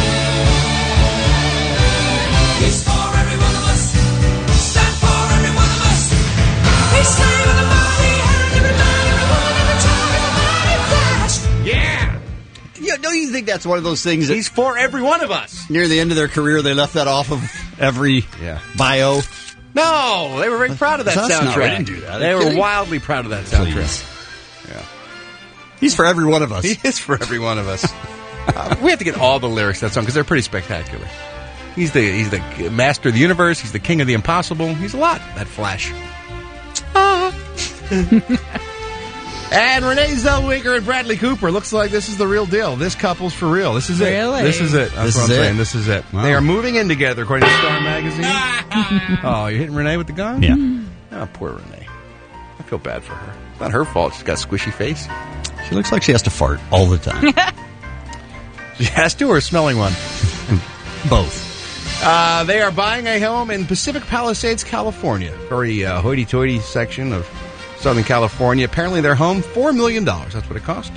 He's for every one of us. Stand for every one of us. He's saving the body and every man, every woman, every child, everybody flash. Yeah. Yeah, don't you think that's one of those things that He's for every one of us. near the end of their career they left that off of every bio? No, they were very proud of that That's soundtrack. not right. I didn't do that. They Are you were kidding? wildly proud of that soundtrack. Please. He's for every one of us. He is for every one of us. We have to get all the lyrics to that song because they're pretty spectacular. He's the master of the universe. He's the king of the impossible. He's a lot, that Flash. And Renee Zellweger and Bradley Cooper. Looks like this is the real deal. This couple's for real. This is it. Really? This is it. That's This what I'm is it. saying. This is it. Wow. They are moving in together, according to Star Magazine. Oh, you're hitting Renee with the gun? Yeah. Oh, poor Renee. I feel bad for her. It's not her fault. She's got a squishy face. She looks like she has to fart all the time. She has to, or smelling one? Both. They are buying a home in Pacific Palisades, California. Very hoity-toity section of Southern California. Apparently their home, $4 million. That's what it cost.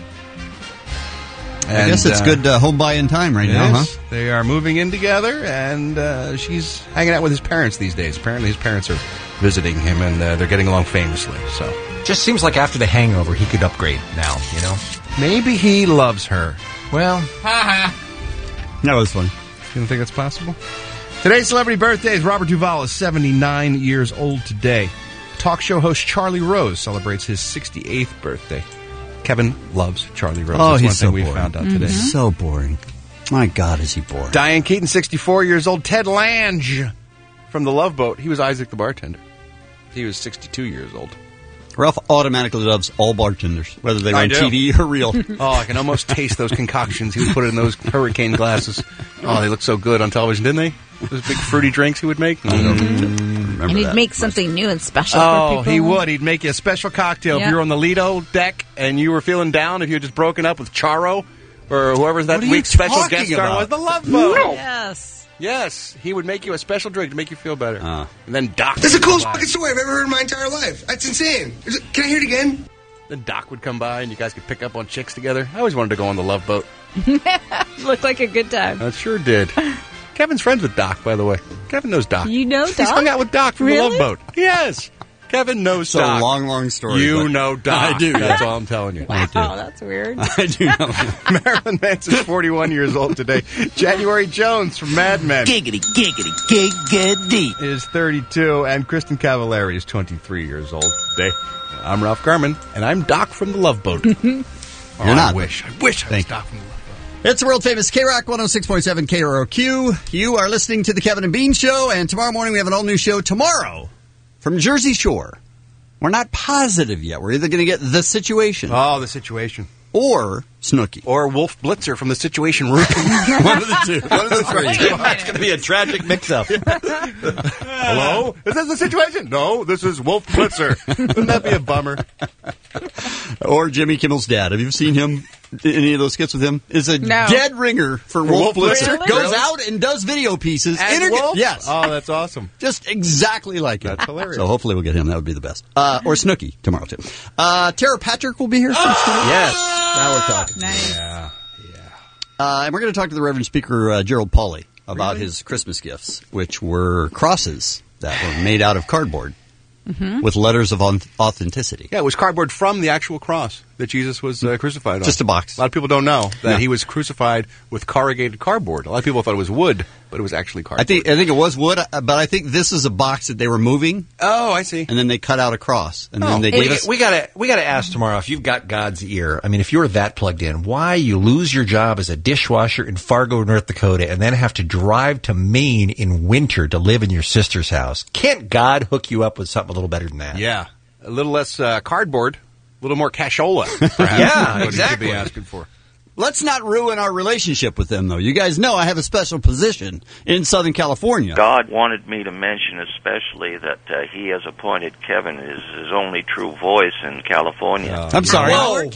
I guess it's good home buy in time right now, huh? They are moving in together, and she's hanging out with his parents these days. Apparently his parents are visiting him, and they're getting along famously. So Just seems like after The Hangover, he could upgrade now, you know? maybe he loves her. Well, That was funny. You don't think that's possible? Today's celebrity birthdays. Robert Duvall is 79 years old today. Talk show host Charlie Rose celebrates his 68th birthday. Kevin loves Charlie Rose. Oh, That's he's one so thing we boring. found out today. So boring. My God, is he boring. Diane Keaton, 64 years old. Ted Lange from The Love Boat. He was Isaac the bartender. He was 62 years old. Ralph automatically loves all bartenders, whether they were on TV or real. Oh, I can almost taste those concoctions he would put in those hurricane glasses. Oh, they looked so good on television, didn't they? Those big fruity drinks he would make. And he'd make something new and special for Oh, people. he would. He'd make you a special cocktail Yeah. if you were on the Lido deck and you were feeling down, if you had just broken up with Charo or whoever that What are you week's special talking guest star about? was. The Love Boat. Yes. Yes, he would make you a special drink to make you feel better. And then Doc. That's the would come coolest by. fucking story I've ever heard in my entire life. That's insane. Can I hear it again? Then Doc would come by and you guys could pick up on chicks together. I always wanted to go on the Love Boat. Looked like a good time. I sure did. Kevin's friends with Doc, by the way. Kevin knows Doc. You know He's Doc? hung out with Doc from Really? the Love Boat. Yes. Kevin knows It's a Doc. long story. You but know Doc. I do. That's yeah. all I'm telling you. I do. Oh, that's weird. I do know. Marilyn Manson's 41 years old today. January Jones from Mad Men Giggity, giggity, giggity. is 32, and Kristen Cavallari is 23 years old today. I'm Ralph Garman, and I'm Doc from the Love Boat. You're I not. wish I was Doc from the Love Boat. It's the world famous K-Rock 106.7 KROQ. You are listening to the Kevin and Bean Show, and tomorrow morning we have an all-new show tomorrow from Jersey Shore. We're not positive yet. We're either going to get The Situation. Oh, The Situation. Or Snooki. Or Wolf Blitzer from The Situation Room. One of the two. One of the three. It's going to be a tragic mix-up. Hello? Is this The Situation? No, this is Wolf Blitzer. Wouldn't that be a bummer? Or Jimmy Kimmel's dad. Have you seen him? Any of those skits with him? Is a No. dead ringer for Wolf Blitzer. Really? Goes out and does video pieces. As Wolf? Yes. Oh, that's awesome. Just exactly like it. That's hilarious. So hopefully we'll get him. That would be the best. Or Snooki tomorrow, too. Tara Patrick will be here. Yes. Now we're talking. Nice. Yeah. And we're going to talk to the Reverend Speaker Gerald Pauley about his Christmas gifts, which were crosses that were made out of cardboard with letters of authenticity. Yeah, it was cardboard from the actual cross that Jesus was crucified on. Just a box. A lot of people don't know that No. he was crucified with corrugated cardboard. A lot of people thought it was wood, but it was actually cardboard. I think it was wood, but I think this is a box that they were moving, Oh, I see. and then they cut out a cross, and then they We, gave us. we gotta ask tomorrow if you've got God's ear. I mean, if you're that plugged in, why you lose your job as a dishwasher in Fargo, North Dakota, and then have to drive to Maine in winter to live in your sister's house? Can't God hook you up with something a little better than that? Yeah. A little less cardboard, a little more cashola, perhaps. Yeah, what he exactly. could be asking for. Let's not ruin our relationship with them, though. You guys know I have a special position in Southern California. God wanted me to mention especially that he has appointed Kevin as his only true voice in California. I'm sorry.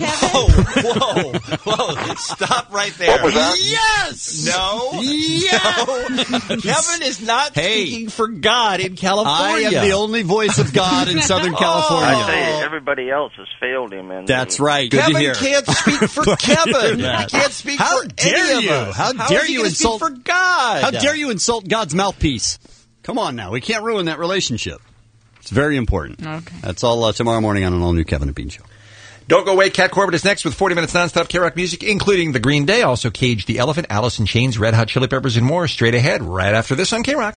Whoa. Stop right there. What was that? Yes! No. Yeah! Kevin is not Hey. speaking for God in California. I am the only voice of God in Southern I California. tell you, everybody else has failed him. And That's right. Good to Kevin hear. can't speak for Kevin. He that. can't speak How for dare any you? of us. How How dare is he you gonna insult speak for God? How dare you insult God's mouthpiece? Come on now. We can't ruin that relationship. It's very important. Okay. That's all tomorrow morning on an all-new Kevin and Bean Show. Don't go away. Cat Corbett is next with 40 minutes nonstop K-Rock music, including the Green Day, also Cage the Elephant, Alice in Chains, Red Hot Chili Peppers, and more. Straight ahead, right after this on K-Rock.